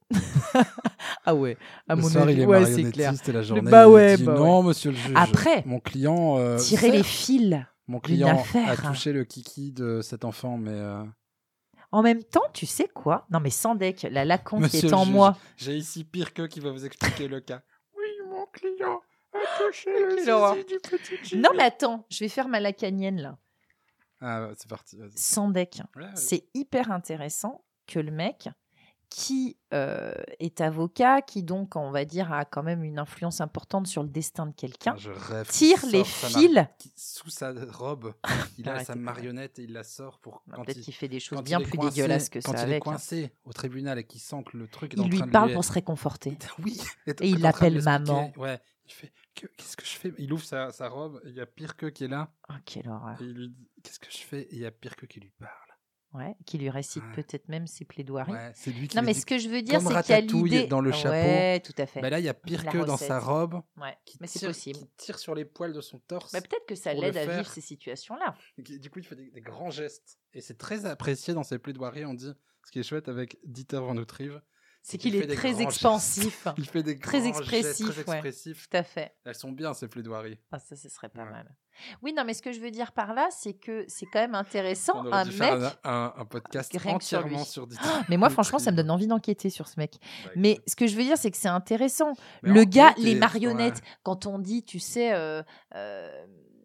Ah ouais, à Le mon soir, avis, il est ouais, c'est clair. marionnettiste et la journée, bah il ouais, dit bah non, monsieur le juge. Après, mon client, euh, Tirer les certes, fils. mon d'une client a affaire. touché le kiki de cet enfant, mais euh, En même temps, tu sais quoi? Non mais sans deck, la Lacan qui monsieur est le en juge, moi. j'ai ici pire que qui va vous expliquer le cas. Oui, mon client a touché le Quelle horreur. zizi du petit Gilles. Non mais attends, je vais faire ma lacanienne là. Ah, ouais, c'est parti. Vas-y. Sans deck. Ouais, ouais. C'est hyper intéressant que le mec qui euh, est avocat, qui donc, on va dire, a quand même une influence importante sur le destin de quelqu'un, Je rêve qu'il tire les sorte sa fils. mar- qui- sous sa robe. Il a Arrêtez sa pas. marionnette et il la sort pour Bah, quand Peut-être il, qu'il fait des choses quand bien il est plus coincé- dégueulasses que quand ça il est avec. hein. coincé au tribunal et qu'il sent que le truc est Il en lui train de parle lui- pour se réconforter. Oui. Et est il en train de l'appelle lui expliquer. maman. Ouais. Il fait que- qu'est-ce que je fais? Il ouvre sa, sa robe, et il y a pire que qui est là. Oh, quelle horreur. Et il lui dit qu'est-ce que je fais? Et il y a pire que qui lui parle. Ouais, qui lui récite Ouais. peut-être même ses plaidoiries. Ouais, c'est lui qui Non lui mais dit ce que je veux dire, comme c'est qu'il y a Ratatouille l'idée... dans le chapeau. Ouais, tout à fait. bah là il y a pire La que dans sa recette. robe Ouais, qui mais c'est tire, possible. qui tire sur les poils de son torse. Bah, peut-être que ça pour le l'aide à faire. vivre ces situations-là. Et qui- Du coup, il fait des, des grands gestes. Et c'est très apprécié dans ses plaidoiries. On dit, ce qui est chouette avec Dieter Van Outrive, C'est qu'il qu'il fait est des très grands expansif. il fait des Très grands expressif, gestes, très ouais. expressifs. Tout à fait. Elles sont bien, ces plaidoiries. Ah, ça, ce serait pas Ouais. mal. Oui, non, mais ce que je veux dire par là, c'est que c'est quand même intéressant, On aurait un dû mec... faire un, un- un podcast Rien que sur entièrement lui. sur Dieter Mais moi, Van franchement, ça me Outrive. donne envie d'enquêter sur ce mec. Bah, Mais écoute. ce que je veux dire, c'est que c'est intéressant. Mais Le en gars, fait, les et- marionnettes, ouais. quand on dit, tu sais, euh, euh,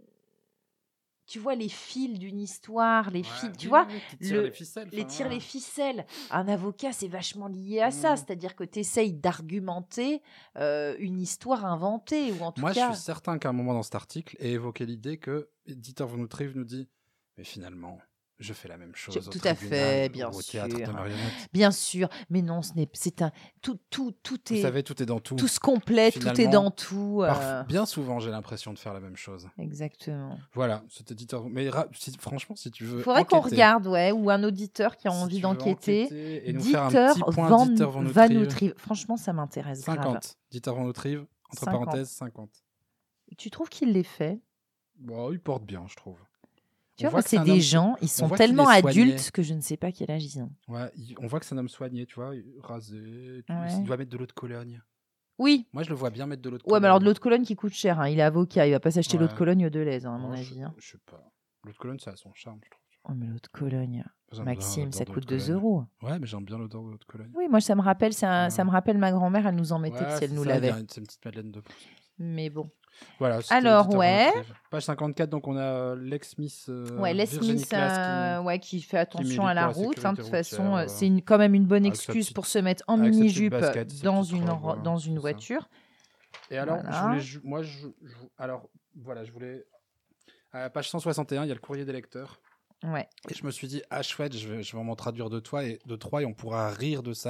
tu vois les fils d'une histoire, les Ouais, fils, tu oui, vois, oui, qui tire le- les ficelles. les enfin, tirs, ouais. les ficelles. Un avocat, c'est vachement lié à ça. Mm. C'est-à-dire que tu essayes d'argumenter euh, une histoire inventée, ou en tout Moi, cas... je suis certain qu'à un moment dans cet article est évoqué l'idée que Dieter Van Outrive nous dit mais finalement, je fais la même chose au tout à tribunal fait, ou bien au théâtre de sûr. marionnettes. Bien sûr, mais non, ce n'est, c'est un tout, tout, tout Vous est, savez, tout est dans tout. tout se complète, tout est Finalement, dans tout. euh, Parfois- bien souvent, j'ai l'impression de faire la même chose. Exactement. Voilà, c'était Dieter. Mais ra- si- franchement, si tu veux. Il faudrait qu'on enquêter, regarde, ouais, ou un auditeur qui a si envie tu veux d'enquêter. enquêter et nous faire un Dieter petit point Van, Dieter Van Van Outrive. Outrive. Franchement, ça m'intéresse grave. cinquante. Dieter Van Outrive, entre cinquante. parenthèses, cinquante. Tu trouves qu'il les fait? Bon, il porte bien, je trouve. Tu On vois, moi, que c'est un des homme- gens, ils sont voit qu'il tellement est soigné. adultes que je ne sais pas quel âge ils ont. Ouais, il- on voit que c'est un homme soigné, tu vois, rasé. tu- Ouais. Il doit mettre de l'eau de Cologne. Oui. Moi, je le vois bien mettre de l'eau de Ouais, Cologne. mais alors de l'eau de Cologne qui coûte cher. hein. Il est avocat, il va pas s'acheter l'eau de Ouais. Cologne au Deleuze, hein, à mon Oh, je- avis. hein. Je sais pas. L'eau de Cologne, ça a son charme, je trouve. Oh, mais l'eau de Cologne, J'aime bien Maxime, l'odeur ça d'eau de coûte deux Cologne. euros. Ouais, mais j'aime bien l'odeur de l'eau de Cologne. Oui, moi, ça me rappelle, ça, ça Ouais. me rappelle ma grand-mère, elle nous en mettait Ouais, si elle c'est nous ça, il y l'avait. a une- C'est une petite madeleine de plus. Mais bon. Voilà. c'était Alors, Dieter Van ouais. Outrive. Page cinquante-quatre, donc on a euh, Lex Smith. euh, Ouais, Les Virginie Smith, Claes qui- euh, ouais, qui fait attention milite à la pour la route. hein, de toute sécurité façon, routière, euh, euh, c'est une, quand même une bonne avec sa excuse petite- pour se mettre en avec sa petite mini-jupe basket, sa dans petite une, robe, ro- euh, dans une c'est ça. voiture. Et alors, Voilà. je voulais, ju- moi, je, je- alors, voilà, je voulais. À la page cent soixante et un, il y a le courrier des lecteurs. Ouais, Et je me suis dit, ah chouette, je vais, je vais m'en traduire de toi et de trois et on pourra rire de ça.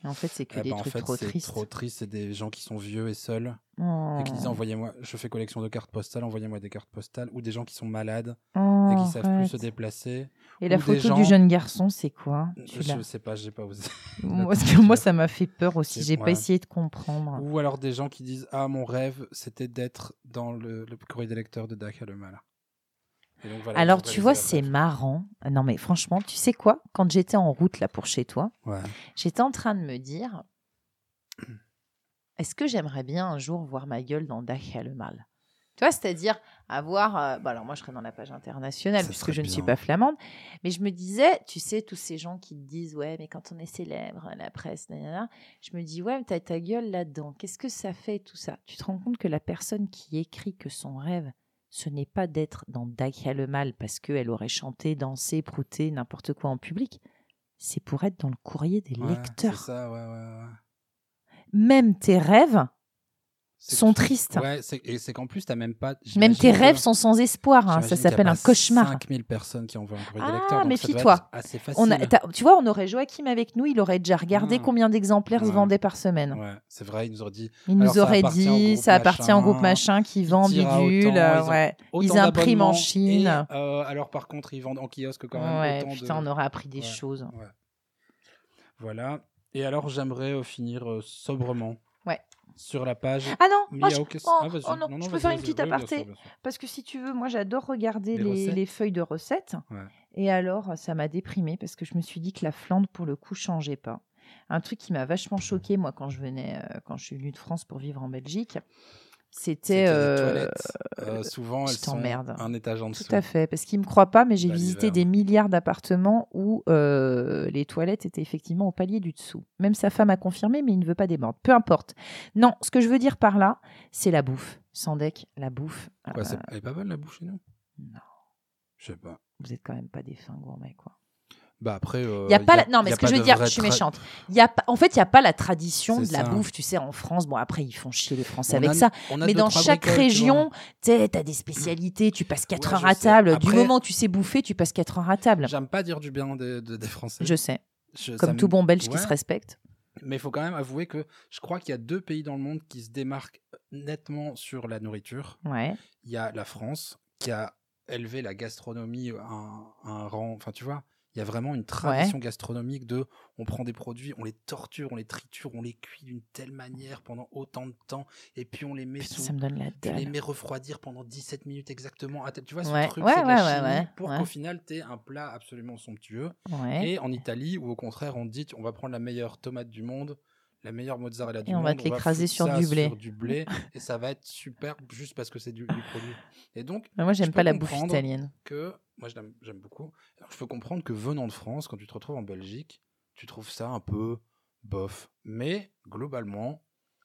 En fait, c'est que Eh des ben, en trucs fait, trop c'est tristes. trop triste. C'est des gens qui sont vieux et seuls Oh. et qui disent envoyez-moi. Je fais collection de cartes postales. Envoyez-moi des cartes postales. Ou des gens qui sont malades Oh, et qui savent plus arrête. se déplacer. Et la ou des photo gens- du jeune garçon, c'est quoi? Tu Je l'as sais pas, j'ai pas osé. Moi, Parce que moi, ça m'a fait peur aussi. C'est- J'ai pas ouais. essayé de comprendre. Ou alors des gens qui disent ah mon rêve c'était d'être dans le, le courrier des lecteurs de Dacia le Mal. Et donc, voilà, Alors, ils ont tu vois, réalisé c'est leur marrant. Non, mais franchement, tu sais quoi? Quand j'étais en route là pour chez toi, rêve. Ouais. j'étais en train de me dire est-ce que j'aimerais bien un jour voir ma gueule dans Dacia le Mal? Tu vois, c'est-à-dire avoir. euh, bah alors, moi, je serais dans la page internationale Ça puisque serait je ne suis bien. pas flamande. Mais je me disais, tu sais, tous ces gens qui te disent ouais, mais quand on est célèbre, la presse, nanana, je me dis ouais, mais t'as ta gueule là-dedans. Qu'est-ce que ça fait tout ça? Tu te rends compte que la personne qui écrit que son rêve, ce n'est pas d'être dans Dacia le Mal parce qu'elle aurait chanté, dansé, prouté, n'importe quoi en public. C'est pour être dans le courrier des Ouais, lecteurs. C'est ça, ouais, ouais, ouais. Même tes rêves C'est sont que- tristes. Ouais, c'est- et c'est qu'en plus, t'as même pas. Même j'imagine tes que- rêves sont sans espoir. hein. j'imagine Ça qu'il y a s'appelle pas un cauchemar. cinq mille personnes qui envoient un courrier des Ah, lecteurs. donc ça doit méfie-toi. être assez facile. On a- t'as- tu vois, on aurait Joachim avec nous, il aurait déjà regardé Ah. combien d'exemplaires se Ouais. vendaient par semaine. Ouais, c'est vrai, il nous aurait dit. Il nous alors, ça aurait appartient au dit, groupe ça appartient au groupe machin, machin qui il vend tire à bidule. autant, euh, ils ont ouais. autant Ils impriment en d'abonnements, Chine. et, euh, alors par contre, ils vendent en kiosque quand même Ouais, autant putain, de. on aurait appris des Ouais, choses. ouais. Voilà. Et alors, j'aimerais euh, finir euh, sobrement. Ouais. Sur la page. Ah non, moi, je... Miao, qu'est-ce- oh, ah, vas-y. oh non, Non, non, je peux vas-y, faire une vas-y. petite Oui, bien aparté. sûr, bien sûr. Parce que si tu veux, moi j'adore regarder Les les, recettes les feuilles de recettes. Ouais. Et alors, ça m'a déprimée parce que je me suis dit que la Flandre, pour le coup, changeait pas. Un truc qui m'a vachement choquée, moi, quand je venais, euh, quand je suis venue de France pour vivre en Belgique, c'était. C'était euh, les toilettes. Euh, souvent, je elles sont t'emmerde. un étage en dessous. Tout à fait, parce qu'ils ne me croient pas, mais j'ai Bah, visité l'hiver. des milliards d'appartements où euh, les toilettes étaient effectivement au palier du dessous. Même sa femme a confirmé, mais il ne veut pas démordre. Peu importe. Non, ce que je veux dire par là, c'est la bouffe. Sandek, la bouffe. Quoi, euh, c'est- elle est pas bonne la bouffe chez nous? Non, Je sais pas. vous êtes quand même pas des fins gourmets, quoi. Bah après. euh, Il y a pas y la- non, mais y a ce que pas je veux de dire, vraie je suis tra- méchante. Il y a pas... En fait, il n'y a pas la tradition C'est de la ça. bouffe, tu sais, en France. Bon, après, ils font chier les Français On avec a- ça. on a Mais deux, dans trois chaque bricoles, tu région, vois. tu sais, t'as des spécialités, tu passes quatre Ouais, heures je à sais. table. Du Après- moment où tu sais bouffer, tu passes quatre heures à table. J'aime pas dire du bien des, de- des Français. Je sais. Je- ça Comme me- tout bon Belge qui Ouais. se respecte. Mais il faut quand même avouer que je crois qu'il y a deux pays dans le monde qui se démarquent nettement sur la nourriture. Ouais. Il y a la France qui a élevé la gastronomie à un, à un rang. Enfin, tu vois, il y a vraiment une tradition gastronomique de on prend des produits, on les torture, on les triture, on les cuit d'une telle manière pendant autant de temps et puis on les met Putain, sous. ça me donne la Tu les dalle. mets refroidir pendant dix-sept minutes exactement. à telle- Tu vois, ce Ouais, truc, ouais, c'est de ouais, la ouais, chimie ouais, pour ouais. qu'au final, tu aies un plat absolument somptueux. Ouais. Et en Italie, où au contraire, on te dit on va prendre la meilleure tomate du monde, la meilleure mozzarella du Et on monde, va te l'écraser foutre sur ça du blé. sur du blé et ça va être super juste parce que c'est du, du produit. Et donc, Mais moi, je j'aime peux pas la bouffe comprendre italienne. que moi je l'aime- j'aime beaucoup. Alors, je peux comprendre que venant de France, quand tu te retrouves en Belgique, tu trouves ça un peu bof. Mais globalement,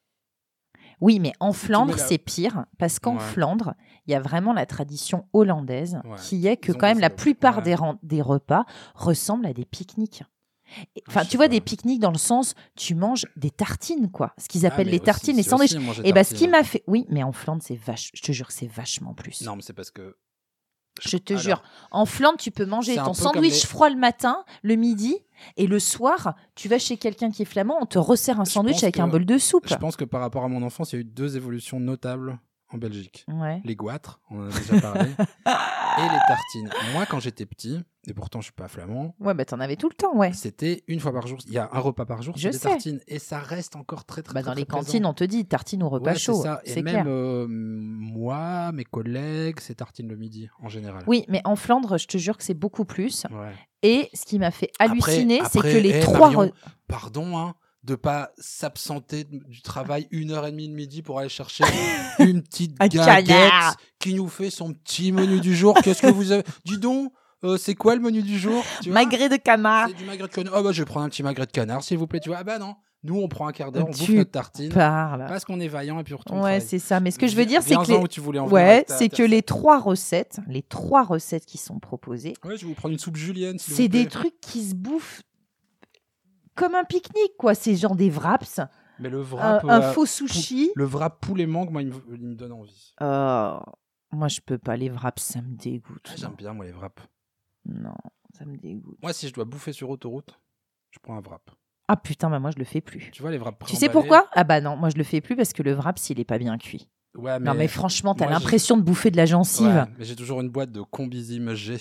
Oui, mais en Si tu Flandre, mets la- c'est pire parce qu'en Ouais. Flandre, il y a vraiment la tradition hollandaise Ouais, qui est que ils ont quand même des la salopes. plupart Ouais. des, ren- des repas ressemblent à des pique-niques. Et- Enfin, Ah, je tu sais vois, pas. des pique-niques dans le sens, tu manges des tartines, quoi. Ce qu'ils Ah, appellent mais les aussi- tartines, les c'est sandwichs. aussi manger Et bah, ce qui tartine. m'a fait. Oui, mais en Flandre, c'est vache. Je te jure, c'est vachement plus. Non, mais c'est parce que. Je te Alors, jure. En Flandre, tu peux manger c'est un ton peu comme sandwich les- froid le matin, le midi, et le soir, tu vas chez quelqu'un qui est flamand, on te resserre un Je sandwich pense avec que- un bol de soupe. Je pense que par rapport à mon enfance, il y a eu deux évolutions notables en Belgique. Ouais. Les goitres, on en a déjà parlé, et les tartines. Moi, quand j'étais petit, et pourtant je suis pas flamand, Ouais, bah t'en avais tout le temps, ouais. c'était une fois par jour. Il y a un repas par jour, Je c'est des sais. tartines, et ça reste encore très très. Bah, très, dans très les présent. cantines, on te dit tartine ou repas Ouais, c'est chaud. ça. Et C'est même clair. euh, moi, mes collègues, c'est tartines le midi en général. Oui, mais en Flandre, je te jure que c'est beaucoup plus. Ouais. Et ce qui m'a fait Après- halluciner, c'est après, que les eh, trois. Marion, re- Pardon, hein, de pas s'absenter de- du travail une heure et demie le midi pour aller chercher une petite Un gaguette canard. qui nous fait son petit menu du jour. Qu'est-ce que vous avez Dis donc, euh, c'est quoi le menu du jour tu vois Magret de canard. C'est du magret de canard. Ah bah je vais prendre un petit magret de canard, s'il vous plaît. Tu vois Ah bah non, nous on prend un quart d'heure, on bouffe Tu notre tartine Parle. parce qu'on est vaillant et puis on retourne Ouais, travailler. c'est ça. Mais ce que je veux dire, c'est que Viens-en les. où tu voulais en venir Ouais, avec ta- c'est ta que recette. les trois recettes, les trois recettes qui sont proposées, Ouais, je vais vous prendre une soupe julienne. s'il c'est vous plaît. des trucs qui se bouffent comme un pique-nique, quoi. C'est genre des wraps, Mais le un, wrap, un euh, faux sushi. le wrap poulet mangue, moi il me, il me donne envie. Euh, moi, je peux pas. Les wraps, ça me dégoûte. Ah, J'aime bien moi les wraps. Non, ça me dégoûte. Moi, si je dois bouffer sur autoroute, je prends un wrap. Ah putain, bah moi je le fais plus. Tu vois les wraps Tu sais préemballés. pourquoi? Ah bah non, moi je le fais plus parce que le wraps il est pas bien cuit. Ouais, mais... Non mais franchement, t'as moi, j'ai- l'impression de bouffer de la gencive. Ouais, mais j'ai toujours une boîte de Combizime G.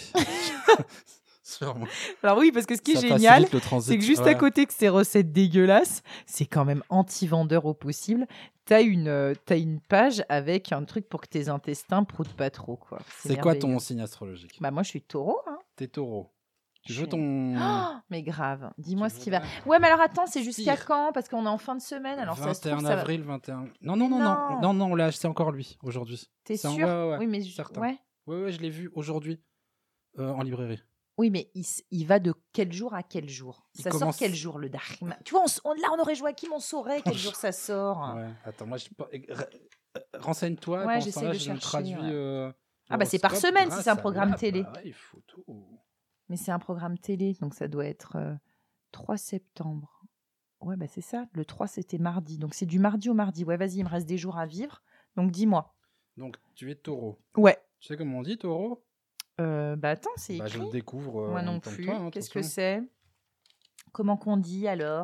Sur moi. Alors oui, parce que ce qui Ça est génial, facilite le transit. c'est que juste Ouais. à côté que ces recettes dégueulasses, c'est quand même anti-vendeur au possible. T'as une, euh, t'as une page avec un truc pour que tes intestins proutent pas trop, quoi. C'est quoi merveilleux. ton signe astrologique? Bah moi je suis taureau, hein. T'es taureau. Tu Je veux suis- ton... Oh, mais grave, dis-moi Tu ce qui va. voudrais- Ouais, mais alors attends, c'est jusqu'à Stire. quand? Parce qu'on est en fin de semaine, alors ça se vingt et un trouve, ça va- avril, vingt et un... Non, non, non, Mais non, non. non, non, on l'a acheté encore lui, aujourd'hui. T'es C'est un- sûr? ouais, ouais, ouais. Oui, mais je- Certain. ouais. Ouais, ouais, je l'ai vu aujourd'hui euh, en librairie. Oui, mais il, s- il va de quel jour à quel jour? Il Ça commence- sort quel jour le Dharma? Tu vois, on s- on- là on aurait Joachim, on saurait quel jour ça sort. Ouais, attends, moi, je... pas- eh, re- euh, renseigne-toi. Ouais, pendant ce j'essaie temps-là, de je chercher, traduis. ouais. euh, Ah bah, c'est par l'horoscope semaine si grâce c'est un à programme télé. l'appareil photo. Mais c'est un programme télé, donc ça doit être euh, trois septembre. Ouais, bah c'est ça. Le trois, c'était mardi. Donc c'est du mardi au mardi. Ouais, vas-y, il me reste des jours à vivre. Donc dis-moi. Donc, tu es taureau. Ouais. Tu sais comment on dit taureau? Euh, bah attends, c'est Bah, je écrit. le découvre. euh, Moi en non même temps que plus. toi, hein, Qu'est-ce que attention. c'est? Comment qu'on dit alors?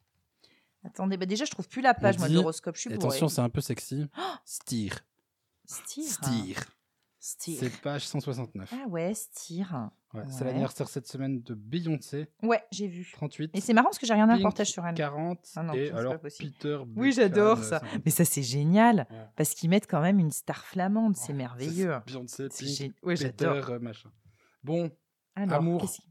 Attendez, bah déjà je trouve plus la page, moi, de dit- l'horoscope. Je suis Et bourrée. attention, c'est un peu sexy. Styr. Styr. Styr. Styr. C'est page cent soixante-neuf. Ah ouais, Styr. Ouais, C'est Ouais. l'anniversaire cette semaine de Beyoncé, Ouais, j'ai vu. trente-huit. Et c'est marrant parce que j'ai regardé un Pink, reportage sur elle. quarante. Ah non, et putain, c'est alors pas possible. Peter Oui, Buchan, j'adore euh, ça. cinquante. Mais ça, c'est génial. Ouais. Parce qu'ils mettent quand même une star flamande. C'est Ouais, merveilleux. c'est Beyoncé, C'est Pink, gé- Ouais, Peter, j'adore. euh, machin. Bon, Alors, Amour. qu'est-ce qui-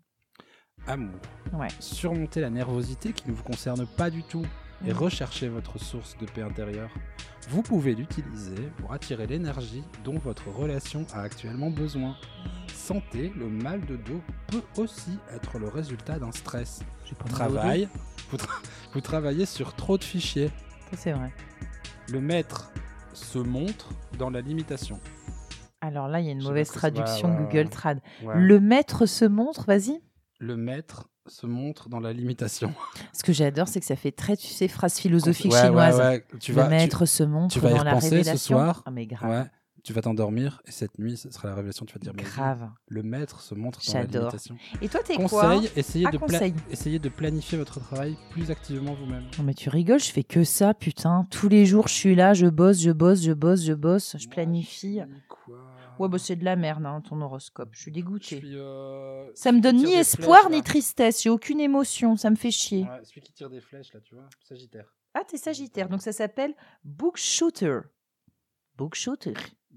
amour. Ouais. Surmonter la nervosité qui ne vous concerne pas du tout et Mhm. rechercher votre source de paix intérieure. Vous pouvez l'utiliser pour attirer l'énergie dont votre relation a actuellement besoin. Santé, le mal de dos peut aussi être le résultat d'un stress. J'ai pas mal au Travail, vous, tra- vous travaillez sur trop de fichiers. dos. Ça, c'est vrai. Le maître se montre dans la limitation. Alors là, il y a une Je sais mauvaise pas ce que c'est. traduction Ouais, ouais, Google ouais. Trad. Ouais. Le maître se montre, vas-y. Le maître se montre dans la limitation. Ce que j'adore, c'est que ça fait très, tu sais, phrase philosophique Ouais, ouais, chinoise. ouais. Tu Le vas, tu- maître se montre tu vas y dans la repenser ce révélation. soir. Ah, mais grave. Ouais, tu vas t'endormir et cette nuit, ce sera la révélation. Tu vas te dire, mais Grave. le maître se montre dans la J'adore. limitation. Et toi, t'es quoi? Conseil, essayez Ah, de, pla- conseil. essayez de planifier votre travail plus activement vous-même. Non, mais tu rigoles, je fais que ça, putain. Tous les jours, je suis là, je bosse, je bosse, je bosse, je bosse, je planifie. Quoi Ouais, bah c'est de la merde, hein, ton horoscope. Je suis Je dégoûtée. suis, euh, Ça celui me qui donne tire ni des espoir flèches, ni là. tristesse. J'ai aucune émotion. Ça me fait chier. Ouais, celui qui tire des flèches, là, tu vois. Sagittaire. Ah, t'es Sagittaire. Donc ça s'appelle Book Shooter. Book Shooter.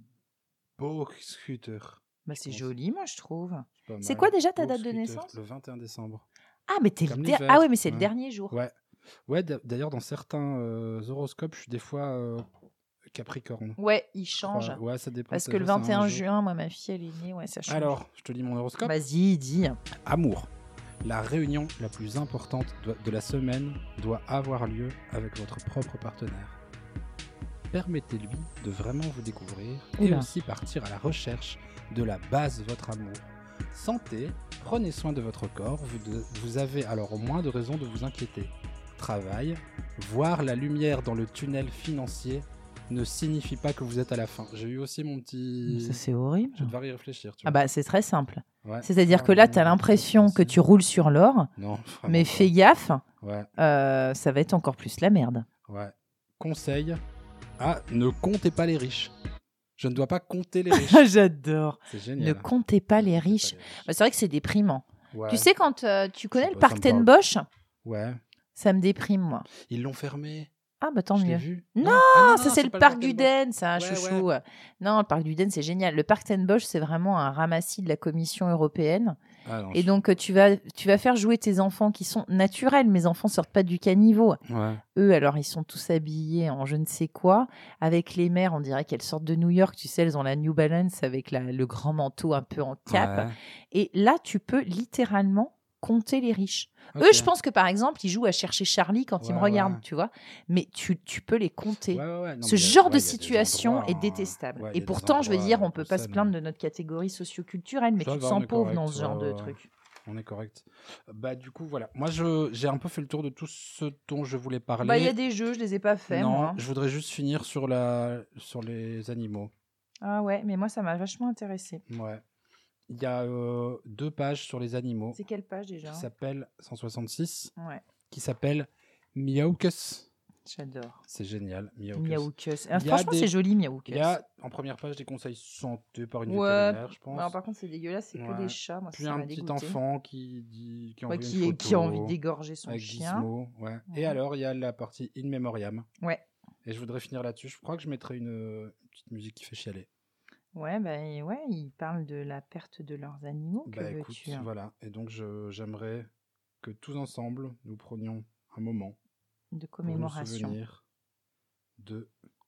Beau scooter. Bah, Je c'est pense. joli, moi, je trouve. pas C'est mal. quoi déjà ta Beau date de scooter, naissance? Le vingt et un décembre. Ah, mais t'es le Comme der- l'hiver, Ah, ouais, mais c'est le ouais. dernier jour. Ouais. Ouais, d'a- d'ailleurs, dans certains euh, horoscopes, je suis des fois euh, Capricorne. Ouais, il je change. crois. Ouais, ça dépend. Parce ça que le joue, c'est un vingt et un jeu. juin, moi, ma fille, elle est née. Ouais, ça change. Alors, je te lis mon horoscope. Vas-y, dis. Amour. La réunion la plus importante doit- de la semaine doit avoir lieu avec votre propre partenaire. Permettez-lui de vraiment vous découvrir et Oula. aussi partir à la recherche de la base de votre amour. Santé, prenez soin de votre corps, vous, de- vous avez alors moins de raisons de vous inquiéter. Travail, voir la lumière dans le tunnel financier ne signifie pas que vous êtes à la fin. J'ai eu aussi mon petit... Ça, c'est horrible. Je vais devoir y réfléchir. Tu Ah vois. bah c'est très simple. Ouais. C'est-à-dire que là, tu as Ah, l'impression que c'est- tu roules sur l'or, Non, vraiment mais pas. fais gaffe, Ouais, euh, ça va être encore plus la merde. ouais. Conseil. Ah, ne comptez pas les riches. Je ne dois pas compter les riches. J'adore. C'est génial. Ne comptez pas les Ne comptez riches. pas les riches. Bah, c'est vrai que c'est déprimant. Ouais. Tu sais, quand euh, tu connais sais le pas, ça parc me parle. Ten Bosch, Ouais. ça me déprime, moi. Ils l'ont fermé. Ah bah tant Je l'ai mieux. vu. Non, Ah, ça c'est le pas parc Ten du Bosch. Den, ça, Ouais, chouchou. Non, le parc du Den, c'est génial. Le parc Ten Bosch, c'est vraiment un ramassis de la Commission européenne. Ah, non, Et je- donc, euh, tu vas, tu vas faire jouer tes enfants qui sont naturels. Mes enfants sortent pas du caniveau. Ouais. Eux, alors, ils sont tous habillés en je ne sais quoi. Avec les mères, on dirait qu'elles sortent de New York. Tu sais, elles ont la New Balance avec la, le grand manteau un peu en cape. Ouais. Et là, tu peux littéralement compter les riches. Ok. Eux, je pense que par exemple, ils jouent à chercher Charlie quand ils Ouais, me regardent, ouais. tu vois. Mais tu, tu peux les compter. Ouais, ouais, ouais. Non, Ce mais il y a- genre ouais, de il y a des situation endroits, est hein. détestable. Ouais, il y a Et des pourtant, je veux endroits dire, on un peut peu pas se saines. plaindre de notre catégorie socioculturelle, mais Ça tu te va, on sens est pauvre correct, dans ce genre ouais, de ouais, ouais. truc. On est correct. Bah, du coup, voilà. Moi, je, j'ai un peu fait le tour de tout ce dont je voulais parler. Bah, il y a des jeux, je les ai pas faits, non, moi. je voudrais juste finir sur, la... sur les animaux. Ah ouais, mais moi, ça m'a vachement intéressé. Ouais. Il y a euh, deux pages sur les animaux C'est quelle page déjà qui s'appellent cent soixante-six, Ouais. qui s'appelle Miaukus. J'adore. C'est génial, Miaukus. Miaukus. Il y a Franchement, des- c'est joli, Miaukus. Il y a en première page des conseils santé par une Ouais. vétérinaire, je pense. Alors, par contre, c'est dégueulasse, c'est que Ouais. des chats. Moi, Puis ça un m'a petit dégoûté. enfant qui dit qui, Ouais, envoie qui, une photo qui a envie d'égorger son avec chien. Gizmo, ouais. Et Ouais. alors il y a la partie In Memoriam. Ouais. Et je voudrais finir là-dessus. Je crois que je mettrai une, euh, une petite musique qui fait chialer. Ouais, bah, et ouais, ils parlent de la perte de leurs animaux. Que Bah écoute, veux-tu hein voilà. Et donc je, j'aimerais que tous ensemble nous prenions un moment de pour nous commémoration. souvenir de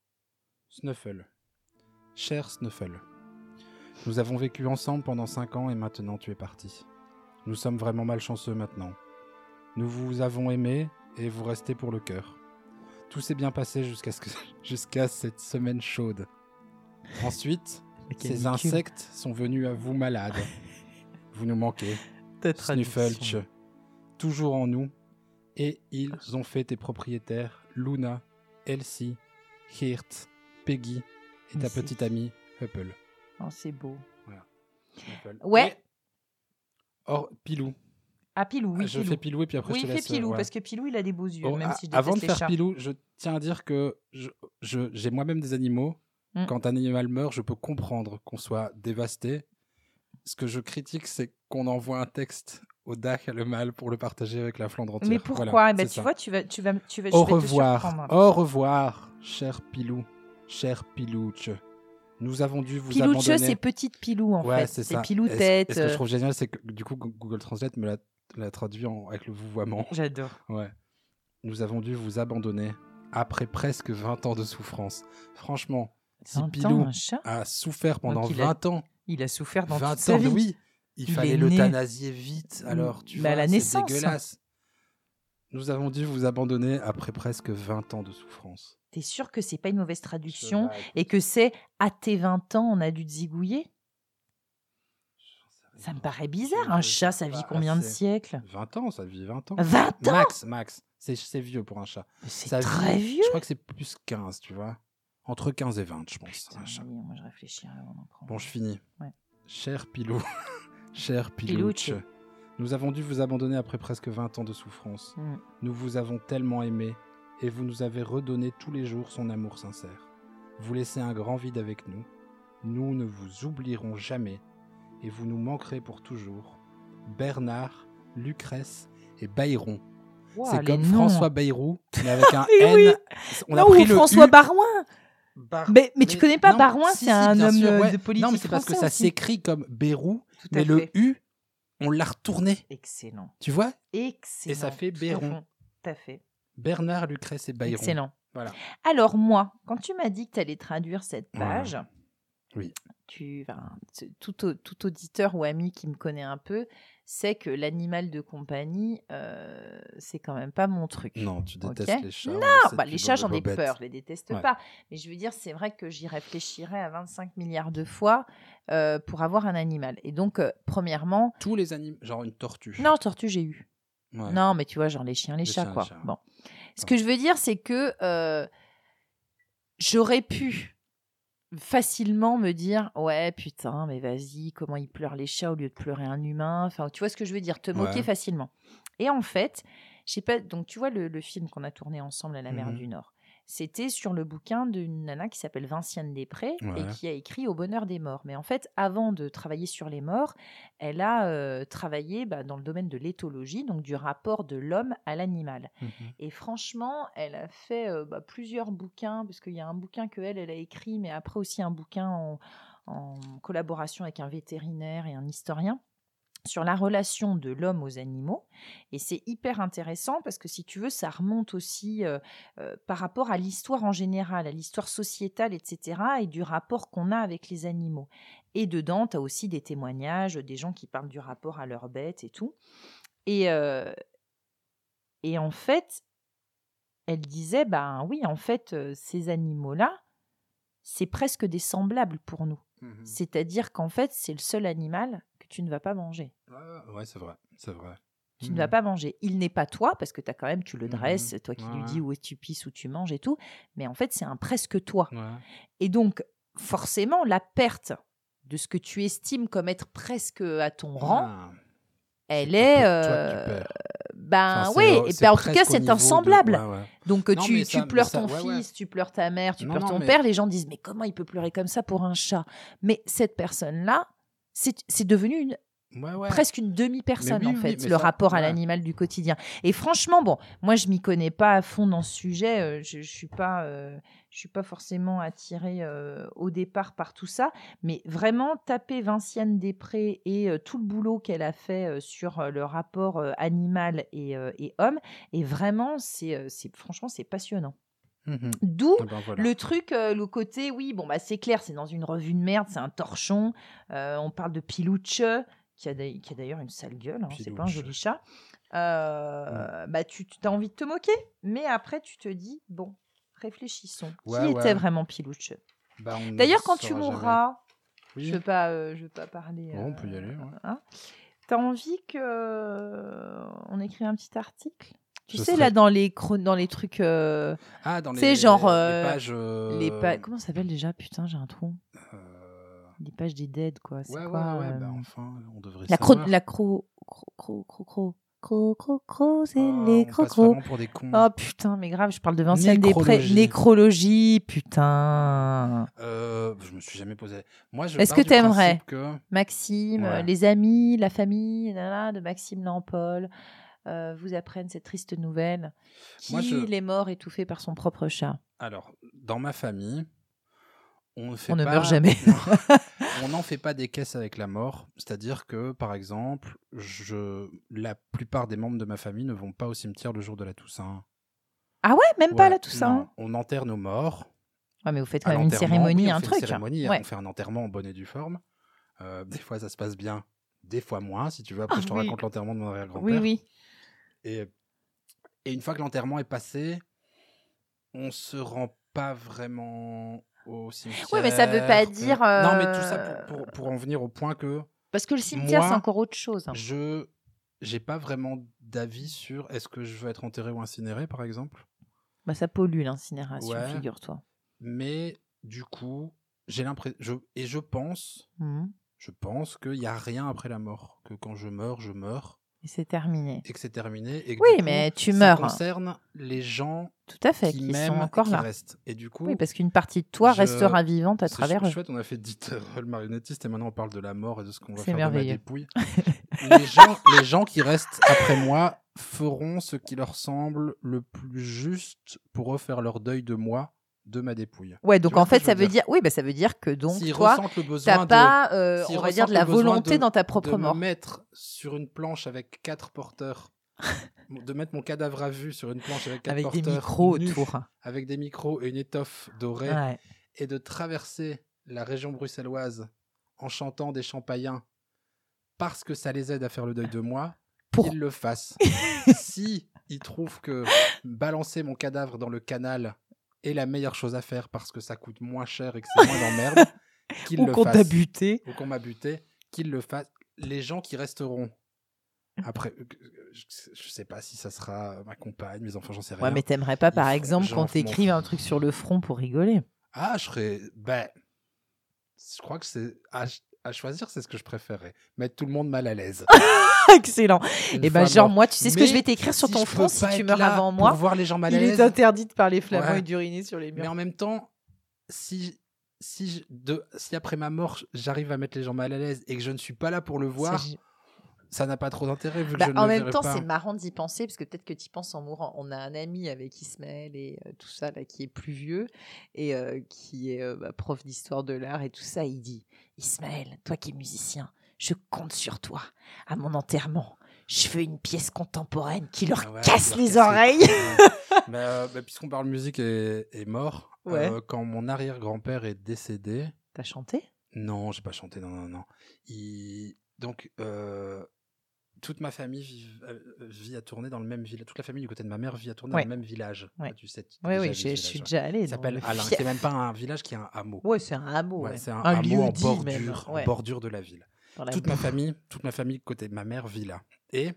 Snuffle. Cher Snuffle, nous avons vécu ensemble pendant cinq ans et maintenant tu es parti. Nous sommes vraiment malchanceux maintenant. Nous vous avons aimé et vous restez pour le cœur. Tout s'est bien passé jusqu'à, ce que... jusqu'à cette semaine chaude. Ensuite, ces insectes sont venus à vous malades. Vous nous manquez. Snuffle, toujours en nous. Et ils ont fait tes propriétaires, Luna, Elsie, Hirt, Peggy et ta Mais c'est- petite amie, Hupple. Oh, c'est beau. Snuffle. Ouais. Et- Or, Pilou. Ah, Pilou, oui, je Pilou. fais Pilou et puis après oui, je te fais laisse. Pilou, ouais. parce que Pilou, il a des beaux yeux, Oh, même a- si je avant de déteste les faire chats. Pilou, je tiens à dire que je, je- j'ai moi-même des animaux. Mm. Quand un animal meurt, je peux comprendre qu'on soit dévasté. Ce que je critique, c'est qu'on envoie un texte au D A C, le mâle, pour le partager avec la Flandre entière. Mais pourquoi Voilà, Eh ben, c'est tu ça. vois, tu vas, tu vas, tu vas, je Au vais te revoir, surprendre. au revoir, cher Pilou, cher Pilouche. Nous avons dû vous Pilouche, abandonner. c'est petite Pilou, en Ouais, fait. c'est C'est ça. Pilou Et ce- tête. Et ce que je euh, trouve génial, c'est que du coup, Google Translate me l'a, l'a traduit en- avec le vouvoiement. J'adore. Ouais. Nous avons dû vous abandonner après presque vingt ans de souffrance. Franchement, si vingt ans, Pilou un chat a souffert pendant Donc il a vingt ans, Il a souffert dans vingt toute sa ans, vie. oui, il, Il fallait est né- l'euthanasier vite. Alors, tu Bah, à vois, la c'est naissance. dégueulasse. Nous avons dû vous abandonner après presque vingt ans de souffrance. T'es sûr que c'est pas une mauvaise traduction Je- bah, écoute, et que c'est à tes vingt ans, on a dû te zigouiller? j'en sais Ça me rien. paraît bizarre. Je- Un je chat, sais ça vit pas combien de assez. siècles? vingt ans, ça vit vingt ans. vingt ans? Max, max. C'est, c'est vieux pour un chat. C'est Ça très vit- vieux. Je crois que c'est plus quinze, tu vois. Entre quinze et vingt, je pense. Putain, un chat. oui, moi, je réfléchirai avant d'en prendre. Bon, je finis. Ouais. Cher Pilou, cher Pilouche. Pilouche, nous avons dû vous abandonner après presque vingt ans de souffrance. Mm. Nous vous avons tellement aimé et vous nous avez redonné tous les jours son amour sincère. Vous laissez un grand vide avec nous. Nous ne vous oublierons jamais et vous nous manquerez pour toujours. Bernard, Lucrèce et Bayrou. Ouah, C'est les comme noms. François Bayrou, mais avec un Mais N. oui. On Non, a pris ou le François U. Barouin. Bar- Mais, mais tu connais pas non, Barouin, si, c'est si, un bien homme sûr, euh, ouais. de politique Non, mais c'est parce que français ça aussi. s'écrit comme Bérou, Tout à mais le fait. U, on l'a retourné. Excellent. Tu vois? Excellent. Et ça fait Tout à Béron. fait. Tout à fait. Bernard, Lucrèce et Bayrou. Excellent. Voilà. Alors moi, quand tu m'as dit que tu allais traduire cette Ouais. page, Oui. tu, enfin, c'est- tout, au- tout auditeur ou ami qui me connaît un peu sait que l'animal de compagnie, euh, c'est quand même pas mon truc. Non, tu détestes Ok. les chats. Non, on le sait bah, depuis les chats, Bob j'en ai Bobette. peur, je les déteste Ouais. pas. Mais je veux dire, c'est vrai que j'y réfléchirais à vingt-cinq milliards de fois euh, pour avoir un animal. Et donc, euh, premièrement, Tous les animaux, genre une tortue. non, tortue, j'ai eu. Ouais. Non, mais tu vois, genre les chiens, les, Les chats, chiens, quoi. les chats. Bon. Ce que je veux dire, c'est que euh, j'aurais pu facilement me dire ouais, putain, mais vas-y, comment ils pleurent les chats au lieu de pleurer un humain. Enfin, tu vois ce que je veux dire, te moquer Ouais. facilement. Et en fait, je sais pas, donc tu vois le, le film qu'on a tourné ensemble à la mer Mhm. du Nord. C'était sur le bouquin d'une nana qui s'appelle Vinciane Després et Ouais. qui a écrit Au bonheur des morts. Mais en fait, avant de travailler sur les morts, elle a euh, travaillé bah, dans le domaine de l'éthologie, donc du rapport de l'homme à l'animal. Mhm. Et franchement, elle a fait euh, bah, plusieurs bouquins, parce qu'il y a un bouquin que elle, elle a écrit, mais après aussi un bouquin en, en collaboration avec un vétérinaire et un historien sur la relation de l'homme aux animaux. Et c'est hyper intéressant parce que si tu veux, ça remonte aussi euh, euh, par rapport à l'histoire en général, à l'histoire sociétale, et cetera, et du rapport qu'on a avec les animaux. Et dedans, tu as aussi des témoignages, des gens qui parlent du rapport à leurs bêtes et tout. Et, euh, et en fait, elle disait, ben oui, en fait, euh, ces animaux-là, c'est presque des semblables pour nous. Mhm. C'est-à-dire qu'en fait, c'est le seul animal que tu ne vas pas manger. Ouais, ouais, c'est vrai, c'est vrai. Tu Mhm. ne vas pas manger. Il n'est pas toi, parce que as quand même, tu le Mhm. dresses, toi qui Ouais, lui ouais. dis où est-ce que tu pisses, où tu manges et tout. Mais en fait, c'est un presque toi. Ouais. Et donc, forcément, la perte de ce que tu estimes comme être presque à ton rang, Ah, elle c'est est, un peu toi que tu euh, perds. Ben Enfin, c'est, oui, euh, et c'est ben, en tout presque cas, au c'est niveau un de- semblable. ouais, ouais. Donc, Non, tu, mais tu ça- pleures mais ça- ton ouais, ouais. fils, tu pleures ta mère, tu Non, pleures non, ton mais- père, les gens disent, mais comment il peut pleurer comme ça pour un chat? Mais cette personne-là, c'est c'est devenu une, Ouais, ouais. presque une demi-personne, Mais oui, en oui, fait, mais le ça, rapport à ouais. l'animal du quotidien. Et franchement, bon, moi, je m'y connais pas à fond dans ce sujet. euh, Je, je suis pas, euh, je suis pas forcément attirée euh, au départ par tout ça, mais vraiment taper Vinciane Després et euh, tout le boulot qu'elle a fait euh, sur euh, le rapport euh, animal et, euh, et homme, et vraiment, c'est, euh, c'est franchement, c'est passionnant. Mhm. D'où Ah ben, voilà. le truc, euh, le côté, oui, bon, bah, c'est clair, c'est dans une revue de merde, c'est un torchon. Euh, on parle de Pilouche, qui a, d'ailleurs- qui a d'ailleurs une sale gueule, hein, c'est pas un Pilouche. joli chat. Euh, bah, tu as envie de te moquer, mais après, tu te dis, bon, réfléchissons. Ouais, qui ouais. était vraiment Pilouche? Bah, on ne D'ailleurs, le quand tu saura jamais. mourras, Oui. je ne veux, pas, euh, je veux pas parler. Bon, on peut y aller, ouais. Hein, t'as envie que euh, on écrit un petit article? Tu Ce sais, serait- là, dans les, chron- dans les trucs. euh, Ah, dans tu les, sais, genre, les euh, pages. euh, les pa- Comment ça s'appelle déjà? Putain, j'ai un trou. euh, Les pages des dead, quoi. C'est Ouais, ouais, quoi ouais, euh, bah enfin, on devrait La cro... savoir. La cro... Cro... Cro... Cro... Cro... Cro... Cro... Cro... C'est Oh, les on cro... passe Cro... vraiment pour des cons. Oh putain, mais grave, je parle de Vinciane Després. Nécrologie. Nécrologie, putain. Euh, je me suis jamais posé. Moi, je Est-ce pars que du t'aimerais principe que Maxime, Ouais. euh, les amis, la famille nanana, de Maxime Lampol euh, vous apprennent cette triste nouvelle Moi, je- qu'il est mort étouffé par son propre chat. Alors, dans ma famille, on ne fait On ne pas... meurt jamais. on n'en fait pas des caisses avec la mort. C'est-à-dire que, par exemple, je... la plupart des membres de ma famille ne vont pas au cimetière le jour de la Toussaint. Ah ouais, même pas Ouais, là tout ça. non, hein. on enterre nos morts. Ouais, mais vous faites quand À même une l'enterrement, cérémonie, oui, on un fait truc. Une cérémonie, Ouais. On fait un enterrement en bonne et due forme. Euh, des fois, ça se passe bien. Des fois moins, si tu veux. Après, Ah je te oui. raconte l'enterrement de mon Oui, arrière-grand-père. oui. Et, et une fois que l'enterrement est passé, on se rend pas vraiment au cimetière. Oui, mais ça veut pas On- dire, Non, mais euh, tout ça pour, pour, pour en venir au point que Parce que le cimetière, Moi, c'est encore autre chose. hein. je j'ai pas vraiment d'avis sur est-ce que je veux être enterré ou incinéré, par exemple. Bah, ça pollue l'incinération, Ouais. figure-toi. Mais du coup, j'ai l'impression... Je, et je pense, Mhm. je pense qu'il n'y a rien après la mort. Que quand je meurs, je meurs. Et c'est terminé. Et que c'est terminé. Et que Oui, du coup, mais tu ça meurs. concerne les gens Tout à fait, qui qui m'aiment sont encore et qui là. restent. Et du coup, Oui, parce qu'une partie de toi je- restera vivante à c'est travers chou- eux. chouette, on a fait Dieter le marionnettiste et maintenant on parle de la mort et de ce qu'on va C'est faire de ma merveilleux. dépouille. les, gens, les gens qui restent après moi feront ce qui leur semble le plus juste pour refaire leur deuil de moi, de ma dépouille. Ouais, Tu donc vois en ce que fait, je ça veux veut dire dire, oui, bah ça veut dire que donc S'ils toi, ressentent le besoin t'as de, pas, euh, s'ils on va dire, ressentent de la le besoin volonté de- dans ta propre de mort. me mettre sur une planche avec quatre porteurs, de mettre mon cadavre à vue sur une planche avec quatre Avec des porteurs, micros nus, autour. avec des micros et une étoffe dorée, Ouais. et de traverser la région bruxelloise en chantant des chants païens parce que ça les aide à faire le deuil de moi, Pour- qu'ils le fassent. Si ils trouvent que balancer mon cadavre dans le canal est la meilleure chose à faire parce que ça coûte moins cher et que c'est moins d'emmerde, qu'ils Ou le qu'on t'a fassent. buté. Ou qu'on m'a buté, qu'ils le fassent. Les gens qui resteront après, euh, je, je sais pas si ça sera ma compagne, mes enfants, j'en sais rien. Ouais, mais t'aimerais pas, par Ils feront- exemple, j'en qu'on m'en t'écrive fous. un truc sur le front pour rigoler. Ah, je serais. Ben, je crois que c'est. À, à choisir, c'est ce que je préférerais. Mettre tout le monde mal à l'aise. Excellent. Une Et ben, fois genre, mort. moi, tu sais ce que Mais je vais t'écrire sur si ton je front peux si pas tu être meurs là avant pour moi. voir les gens mal à Il est l'aise. interdit de parler flamand Ouais. et d'uriner sur les Mais murs. en même temps, si, si, je- de, si après ma mort, j'arrive à mettre les gens mal à l'aise et que je ne suis pas là pour le voir, C'est- ça n'a pas trop d'intérêt vu que Bah, je ne en le même verrai temps, pas. c'est marrant d'y penser parce que peut-être que tu y penses en mourant. On a un ami avec Ismaël et euh, tout ça là qui est plus vieux et euh, qui est euh, bah, prof d'histoire de l'art et tout ça. Il dit Ismaël, toi qui es musicien, je compte sur toi. À mon enterrement, je fais une pièce contemporaine qui leur Ah ouais, casse qui leur les casse oreilles. couilles. Mais, euh, bah, puisqu'on parle musique et, et mort, Ouais. euh, quand mon arrière-grand-père est décédé, T'as chanté? non, j'ai pas chanté, non, non, non. Il... Donc, euh, toute ma famille vit, euh, vit à tourner dans le même village. Toute la famille du côté de ma mère vit à tourner Ouais. dans le même village. Ouais. Ah, tu sais, tu t'es Oui, déjà oui, allé je, ce je village, suis ouais. déjà allée. Il s'appelle Alain. C'est même pas un village qui est un hameau. Ouais, c'est un hameau. Ouais, ouais. c'est un, un hameau en lieu-dit bordure, même. en Ouais, bordure de la ville. dans la Toute ma boue. famille, toute ma famille côté de ma mère vit là. Et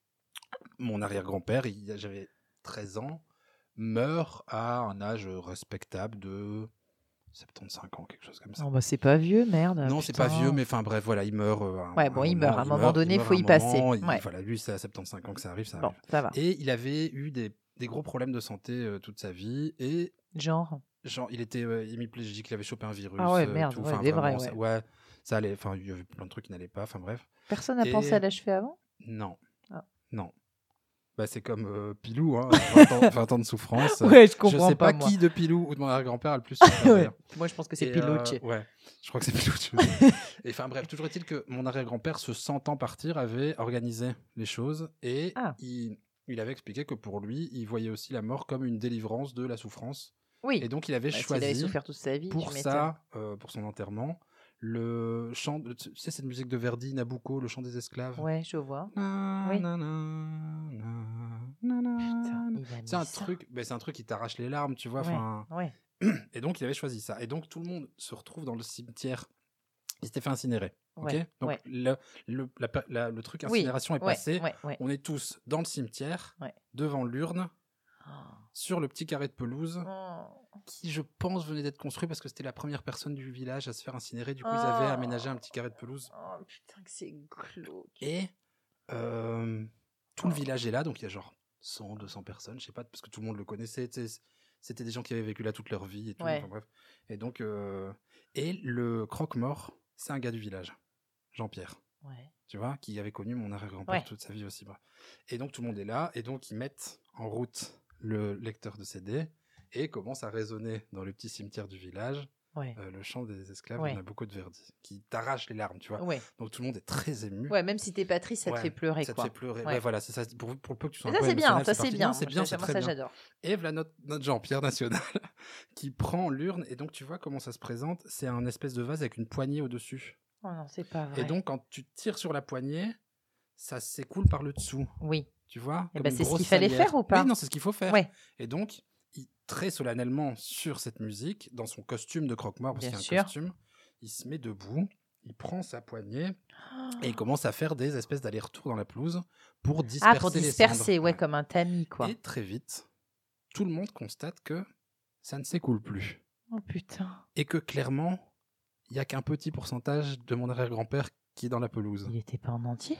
mon arrière-grand-père, il- j'avais treize ans, meurt à un âge respectable de soixante-quinze ans, quelque chose comme ça. Non, bah, c'est pas vieux, merde. Non, c'est pas putain. vieux, mais enfin bref, voilà, il meurt. euh, à un- Ouais, à bon, un il meurt. À un moment meurt, donné, meurt faut à un y passer. moment, il- Ouais. Voilà, lui, c'est à soixante-quinze ans que ça arrive, ça Bon, arrive. ça va. Et il avait eu des, des gros problèmes de santé euh, toute sa vie. Et Genre. genre, il était euh, hémiplégique, il avait chopé un virus. Ah ouais, euh, merde, tout, ouais, enfin, des vraiment, vrais, ça, ouais, ça allait. Enfin, il y avait plein de trucs qui n'allaient pas. Enfin bref. Personne n'a Et- pensé à l'achever avant? Non. Ah. Non. Bah, c'est comme euh, Pilou, hein, vingt, ans, vingt ans de souffrance. Ouais, je Je comprends sais pas, moi. qui de Pilou ou de mon arrière-grand-père a le plus souffert. Ouais. d'ailleurs. Moi, je pense que c'est Et, Pilouche. euh, ouais, je crois que c'est Pilouche. Et enfin bref, toujours est-il que mon arrière-grand-père, se sentant partir, avait organisé les choses et Ah. il, il avait expliqué que pour lui, il voyait aussi la mort comme une délivrance de la souffrance. Oui. Et donc il avait Bah, s'il avait choisi souffert toute sa vie, pour tu m'étonnes. ça, euh, pour son enterrement, le chant, de- tu sais cette musique de Verdi, Nabucco, le chant des esclaves. Ouais, je vois. Na, Oui. na, na, na, na, na, Putain, na. il a mis C'est un ça. truc, ben, c'est un truc qui t'arrache les larmes, tu vois. Ouais, Enfin, ouais. et donc, il avait choisi ça. Et donc, tout le monde se retrouve dans le cimetière. Il s'était fait incinérer. ok Ouais, donc, ouais. le, le, la pa- la- le truc Oui, incinération est ouais, passé. ouais, ouais. On est tous dans le cimetière, Ouais. devant l'urne, sur le petit carré de pelouse, Oh. qui, je pense, venait d'être construit parce que c'était la première personne du village à se faire incinérer. Du coup, ils avaient Oh. aménagé un petit carré de pelouse. Oh, putain, que c'est glauque. Et euh, tout le village est là. Donc, il y a genre cent, deux cents personnes. Je sais pas, parce que tout le monde le connaissait. tu sais, C'était des gens qui avaient vécu là toute leur vie et tout. Ouais. enfin, bref. Et donc, euh, et le croque-mort, c'est un gars du village, Jean-Pierre, Ouais. tu vois, qui avait connu mon arrière-grand-père Ouais. toute sa vie aussi. bref. Et donc, tout le monde est là. Et donc, ils mettent en route le lecteur de C D et commencent à résonner dans le petit cimetière du village Ouais. euh, le chant des esclaves Ouais. de Nabucco de Verdi, qui t'arrache les larmes, tu vois. Ouais. Donc, tout le monde est très ému. Ouais, même si t'es pas triste, ça te Ouais, fait pleurer, ça te quoi. fait pleurer. Ouais. Ouais, voilà, c'est ça. Pour, pour le peu que tu sois Mais un ça, peu c'est bien, émotionnel, ça, c'est parti. bien. Non, c'est Moi, bien, ça, c'est moi, très ça, bien. j'adore. Et voilà notre, notre Jean-Pierre national qui prend l'urne. Et donc, tu vois comment ça se présente. C'est un espèce de vase avec une poignée au-dessus. Oh non, c'est pas vrai. Et donc, quand tu tires sur la poignée, ça s'écoule par le dessous. Oui. Tu vois Eh comme ben, une c'est ce grosse qu'il fallait salière. faire ou pas Oui, non, c'est ce qu'il faut faire. Ouais. Et donc, il, très solennellement, sur cette musique, dans son costume de croque-mort, parce Bien qu'il y a un sûr. costume, il se met debout, il prend sa poignée et il commence à faire des espèces d'allers-retours dans la pelouse pour disperser Ah, pour les disperser, cendres. ouais, comme un tamis, quoi. Et très vite, tout le monde constate que ça ne s'écoule plus. Oh putain. Et que clairement, il n'y a qu'un petit pourcentage de mon arrière-grand-père qui est dans la pelouse. Il était pas en entier?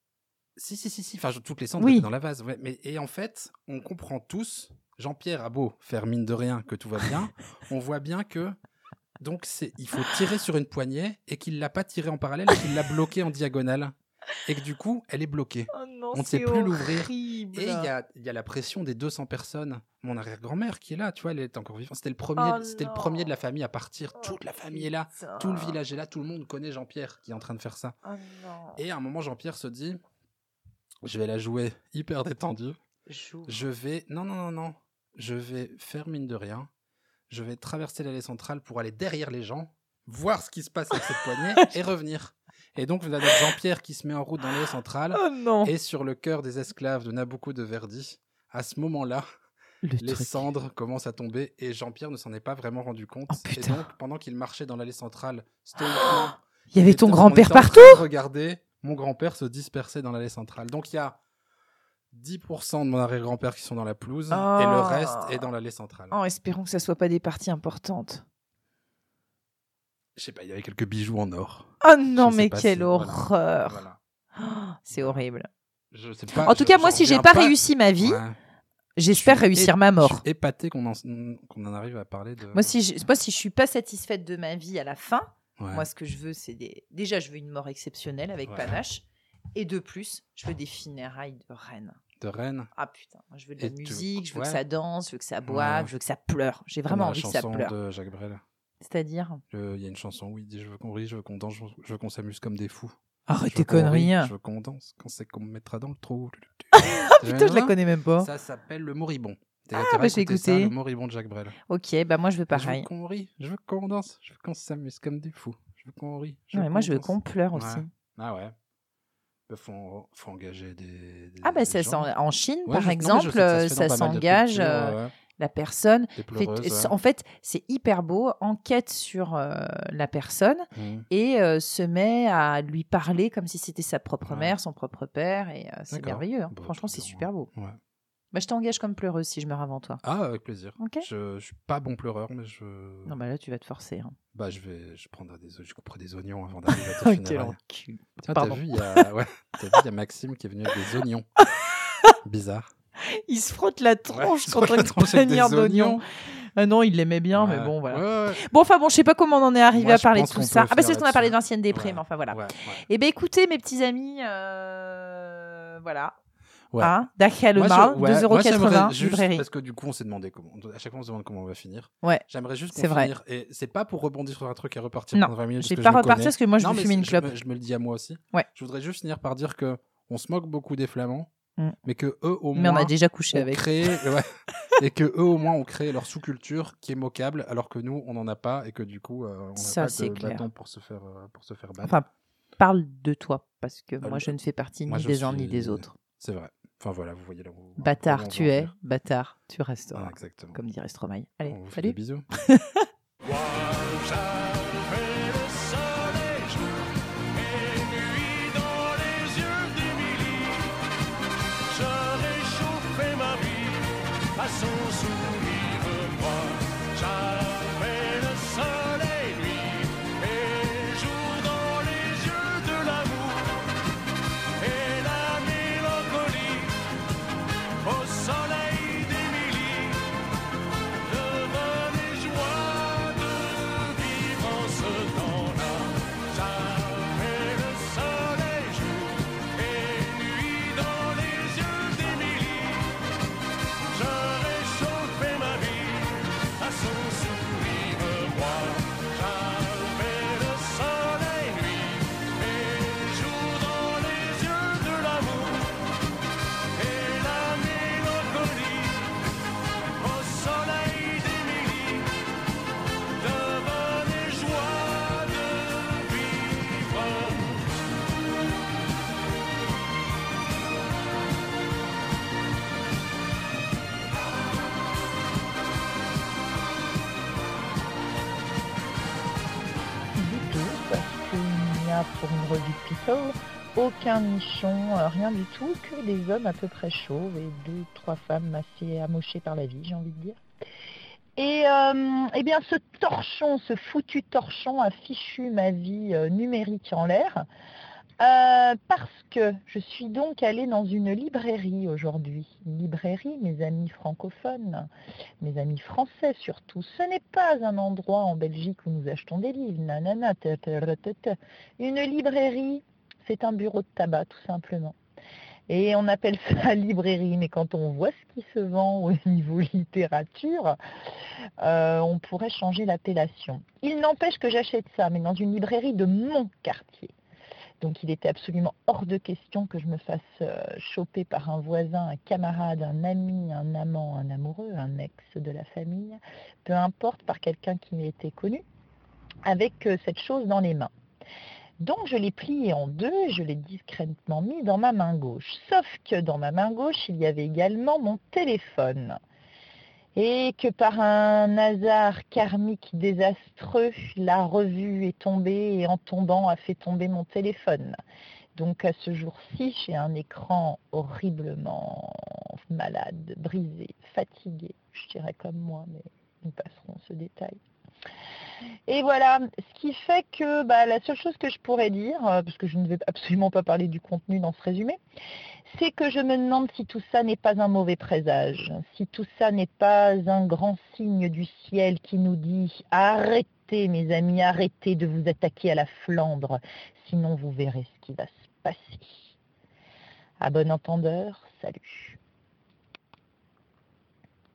Si, si, si, si. Enfin, je- toutes les cendres Oui. étaient dans la vase. Ouais, mais, et en fait, on comprend tous, Jean-Pierre a beau faire mine de rien que tout va bien, on voit bien que donc c'est, il faut tirer sur une poignée et qu'il l'a pas tirée en parallèle, qu'il l'a bloquée en diagonale. Et que du coup, elle est bloquée. Oh non, On ne sait plus l'ouvrir. horrible. Et il y a, il y a la pression des deux cents personnes. Mon arrière-grand-mère qui est là, tu vois, elle est encore vivante. C'était le premier, Oh c'était le non. premier de la famille à partir. Oh, Toute la famille est là, putain. tout le village est là, tout le monde connaît Jean-Pierre qui est en train de faire ça. Oh non. Et à un moment, Jean-Pierre se dit, je vais la jouer hyper détendue. Joue. Je vais, non, non, non, non, je vais faire mine de rien. Je vais traverser l'allée centrale pour aller derrière les gens, voir ce qui se passe avec cette poignée et revenir. Et donc, vous avez notre Jean-Pierre qui se met en route dans l'allée centrale Oh non. et sur le cœur des esclaves de Nabucco de Verdi. À ce moment-là, Le les truc. cendres commencent à tomber et Jean-Pierre ne s'en est pas vraiment rendu compte. Oh, et putain. donc, pendant qu'il marchait dans l'allée centrale, stoïquement, Il y avait était- ton on grand-père était en train partout? de regarder mon grand-père se disperser dans l'allée centrale. Donc, il y a dix pour cent de mon arrière-grand-père qui sont dans la pelouse Oh. et le reste est dans l'allée centrale. En espérant que ça soit pas des parties importantes. Je sais pas, il y avait quelques bijoux en or. Oh non, Je sais mais pas quelle si- voilà. horreur. Voilà. Oh, c'est horrible. Je sais pas, En tout je- cas, moi, j'en si j'ai reviens pas réussi ma vie, Ouais. j'espère Je suis réussir é- ma Je mort. suis épaté qu'on en, qu'on en arrive à parler de. Moi, si je, moi, si je suis pas satisfaite de ma vie à la fin, Ouais. moi, ce que je veux, c'est des. Déjà, je veux une mort exceptionnelle avec Ouais. panache. Et de plus, je veux des funérailles de reine. De Rennes. Ah putain, moi, je veux de la Et tu- musique, je veux que ouais. ça danse, je veux que ça boive, Ouais. je veux que ça pleure. J'ai Comme vraiment la envie que ça chanson pleure. de Jacques Brel. C'est-à-dire Le- Il y a une chanson où il dit je veux qu'on rit, je veux qu'on danse, je veux qu'on s'amuse comme des fous. Arrête Je tes veux qu'on rit, conneries. Je veux qu'on danse quand c'est qu'on me mettra dans le trou. Putain, je la connais même pas. Ça s'appelle Le Moribond. T'as- Ah, t'as bah, j'ai écouté ça, écouté. Le Moribond de Jacques Brel. Ok, bah moi, je veux Je veux pareil. qu'on rit, je veux qu'on danse, je veux qu'on s'amuse comme des fous. Je veux qu'on rit. Non, mais moi, je veux danse. qu'on pleure Ouais. aussi. Ah ouais. Il faut, faut engager des, des- Ah bah des ça, gens. c'est en, en Chine, Ouais, par je- non, mais je exemple, sais que ça se fait ça dans pas mal de s'engage, cultures, euh, ouais. la personne. Des fait- pleureuses, ouais. En fait, c'est hyper beau, enquête sur euh, la personne Mhm. et euh, se met à lui parler comme si c'était sa propre Ouais. mère, son propre père, et euh, c'est D'accord. merveilleux. hein. Bon, Franchement, très c'est bien, super beau. Ouais. Bah, je t'engage comme pleureuse si je meurs avant toi. Ah, avec plaisir. Ok. Je, je suis pas bon pleureur, mais je. Non, bah là, tu vas te forcer. Hein. Bah, je vais, je prendrai des, je couperai des oignons avant d'arriver à tes Quel funérailles. encul. Ah, t'as Pardon. vu, il y a, ouais, t'as vu, il y a Maxime qui est venu avec des oignons. Bizarre. Il se frotte la tronche Ouais, contre la une tronche avec des poignard d'oignons. oignons. Ah non, il l'aimait bien, Ouais, mais bon, voilà. ouais, ouais. Bon, enfin bon, je sais pas comment on en est arrivé Moi, à je parler de pense tout qu'on ça. peut Ah bah c'est faire parce qu'on a parlé là-dessus. d'anciennes déprime, Ouais, enfin voilà. ouais, ouais. Eh ben écoutez, mes petits amis, euh... voilà. Ouais. Hein, Dacia Le Moi, Mans, je- ouais, deux euros moi, j'aimerais quatre-vingts, juste, librairie. parce que du coup, on s'est demandé comment. À chaque fois, on se demande comment on va finir. Ouais. J'aimerais juste C'est qu'on vrai. finisse. Et c'est pas pour rebondir sur un truc et repartir Non, pendant vingt minutes. je vais parce que pas je me repartir connais. parce que moi, je Non, veux mais fumer une je clope. me, je me le dis à moi aussi. Ouais. Je voudrais juste finir par dire que on se moque beaucoup des Flamands, Mm. mais que eux au Mais on moins a déjà couché ont avec. créé, ouais, et que eux au moins ont créé leur sous-culture qui est moquable, alors que nous on n'en a pas et que du coup euh, on n'a Ça, pas c'est de clair. bâton pour se faire euh, pour se faire battre. Enfin, parle de toi, parce que Ah, moi, le- je ne fais partie moi, ni je des uns ni suis- des autres. C'est vrai. Enfin voilà, vous voyez là où où Bâtard, on tu veut en es, venir. bâtard, tu resteras. Ah, exactement. Comme dirait Stromae. Allez, On vous fait des salut. bisous. Moi, j'avais le soleil jour et nuit dans les yeux d'Émilie. Je réchauffais ma vie à son sourire. Moi, j'avais le soleil nuit et jour dans les yeux de l'amour et la mélancolie au soleil d'Émilie. Devenez joie de vivre en ce temps-là. J'avais le soleil jour et nuit dans les yeux d'Émilie. Je réchauffais ma vie à son sourire. Moi, j'avais le soleil nuit et jour dans les yeux de l'amour et la mélancolie au soleil d'Émilie. Devenez joie de vivre. Du tout, parce qu'il n'y a pour une revue de People aucun nichon, euh, rien du tout, que des hommes à peu près chauves et deux, trois femmes assez amochées par la vie, j'ai envie de dire. Et euh, eh bien ce torchon, ce foutu torchon a fichu ma vie euh, numérique en l'air, euh, parce que je suis donc allée dans une librairie aujourd'hui. Une librairie, mes amis francophones, mes amis français surtout, ce n'est pas un endroit en Belgique où nous achetons des livres, nanana, ta, ta, ta, ta, ta. Une librairie, c'est un bureau de tabac tout simplement. Et on appelle ça librairie, mais quand on voit ce qui se vend au niveau littérature, euh, on pourrait changer l'appellation. Il n'empêche que j'achète ça, mais dans une librairie de mon quartier. Donc il était absolument hors de question que je me fasse euh, choper par un voisin, un camarade, un ami, un amant, un amoureux, un ex de la famille, peu importe, par quelqu'un qui m'était connu, avec euh, cette chose dans les mains. Donc je l'ai plié en deux et je l'ai discrètement mis dans ma main gauche. Sauf que dans ma main gauche, il y avait également mon téléphone. Et que par un hasard karmique désastreux, la revue est tombée et en tombant a fait tomber mon téléphone. Donc à ce jour-ci, j'ai un écran horriblement malade, brisé, fatigué, je dirais comme moi, mais nous passerons ce détail. Et voilà, ce qui fait que bah, la seule chose que je pourrais dire, euh, parce que je ne vais absolument pas parler du contenu dans ce résumé, c'est que je me demande si tout ça n'est pas un mauvais présage, si tout ça n'est pas un grand signe du ciel qui nous dit « Arrêtez mes amis, arrêtez de vous attaquer à la Flandre, sinon vous verrez ce qui va se passer. » À bon entendeur, salut.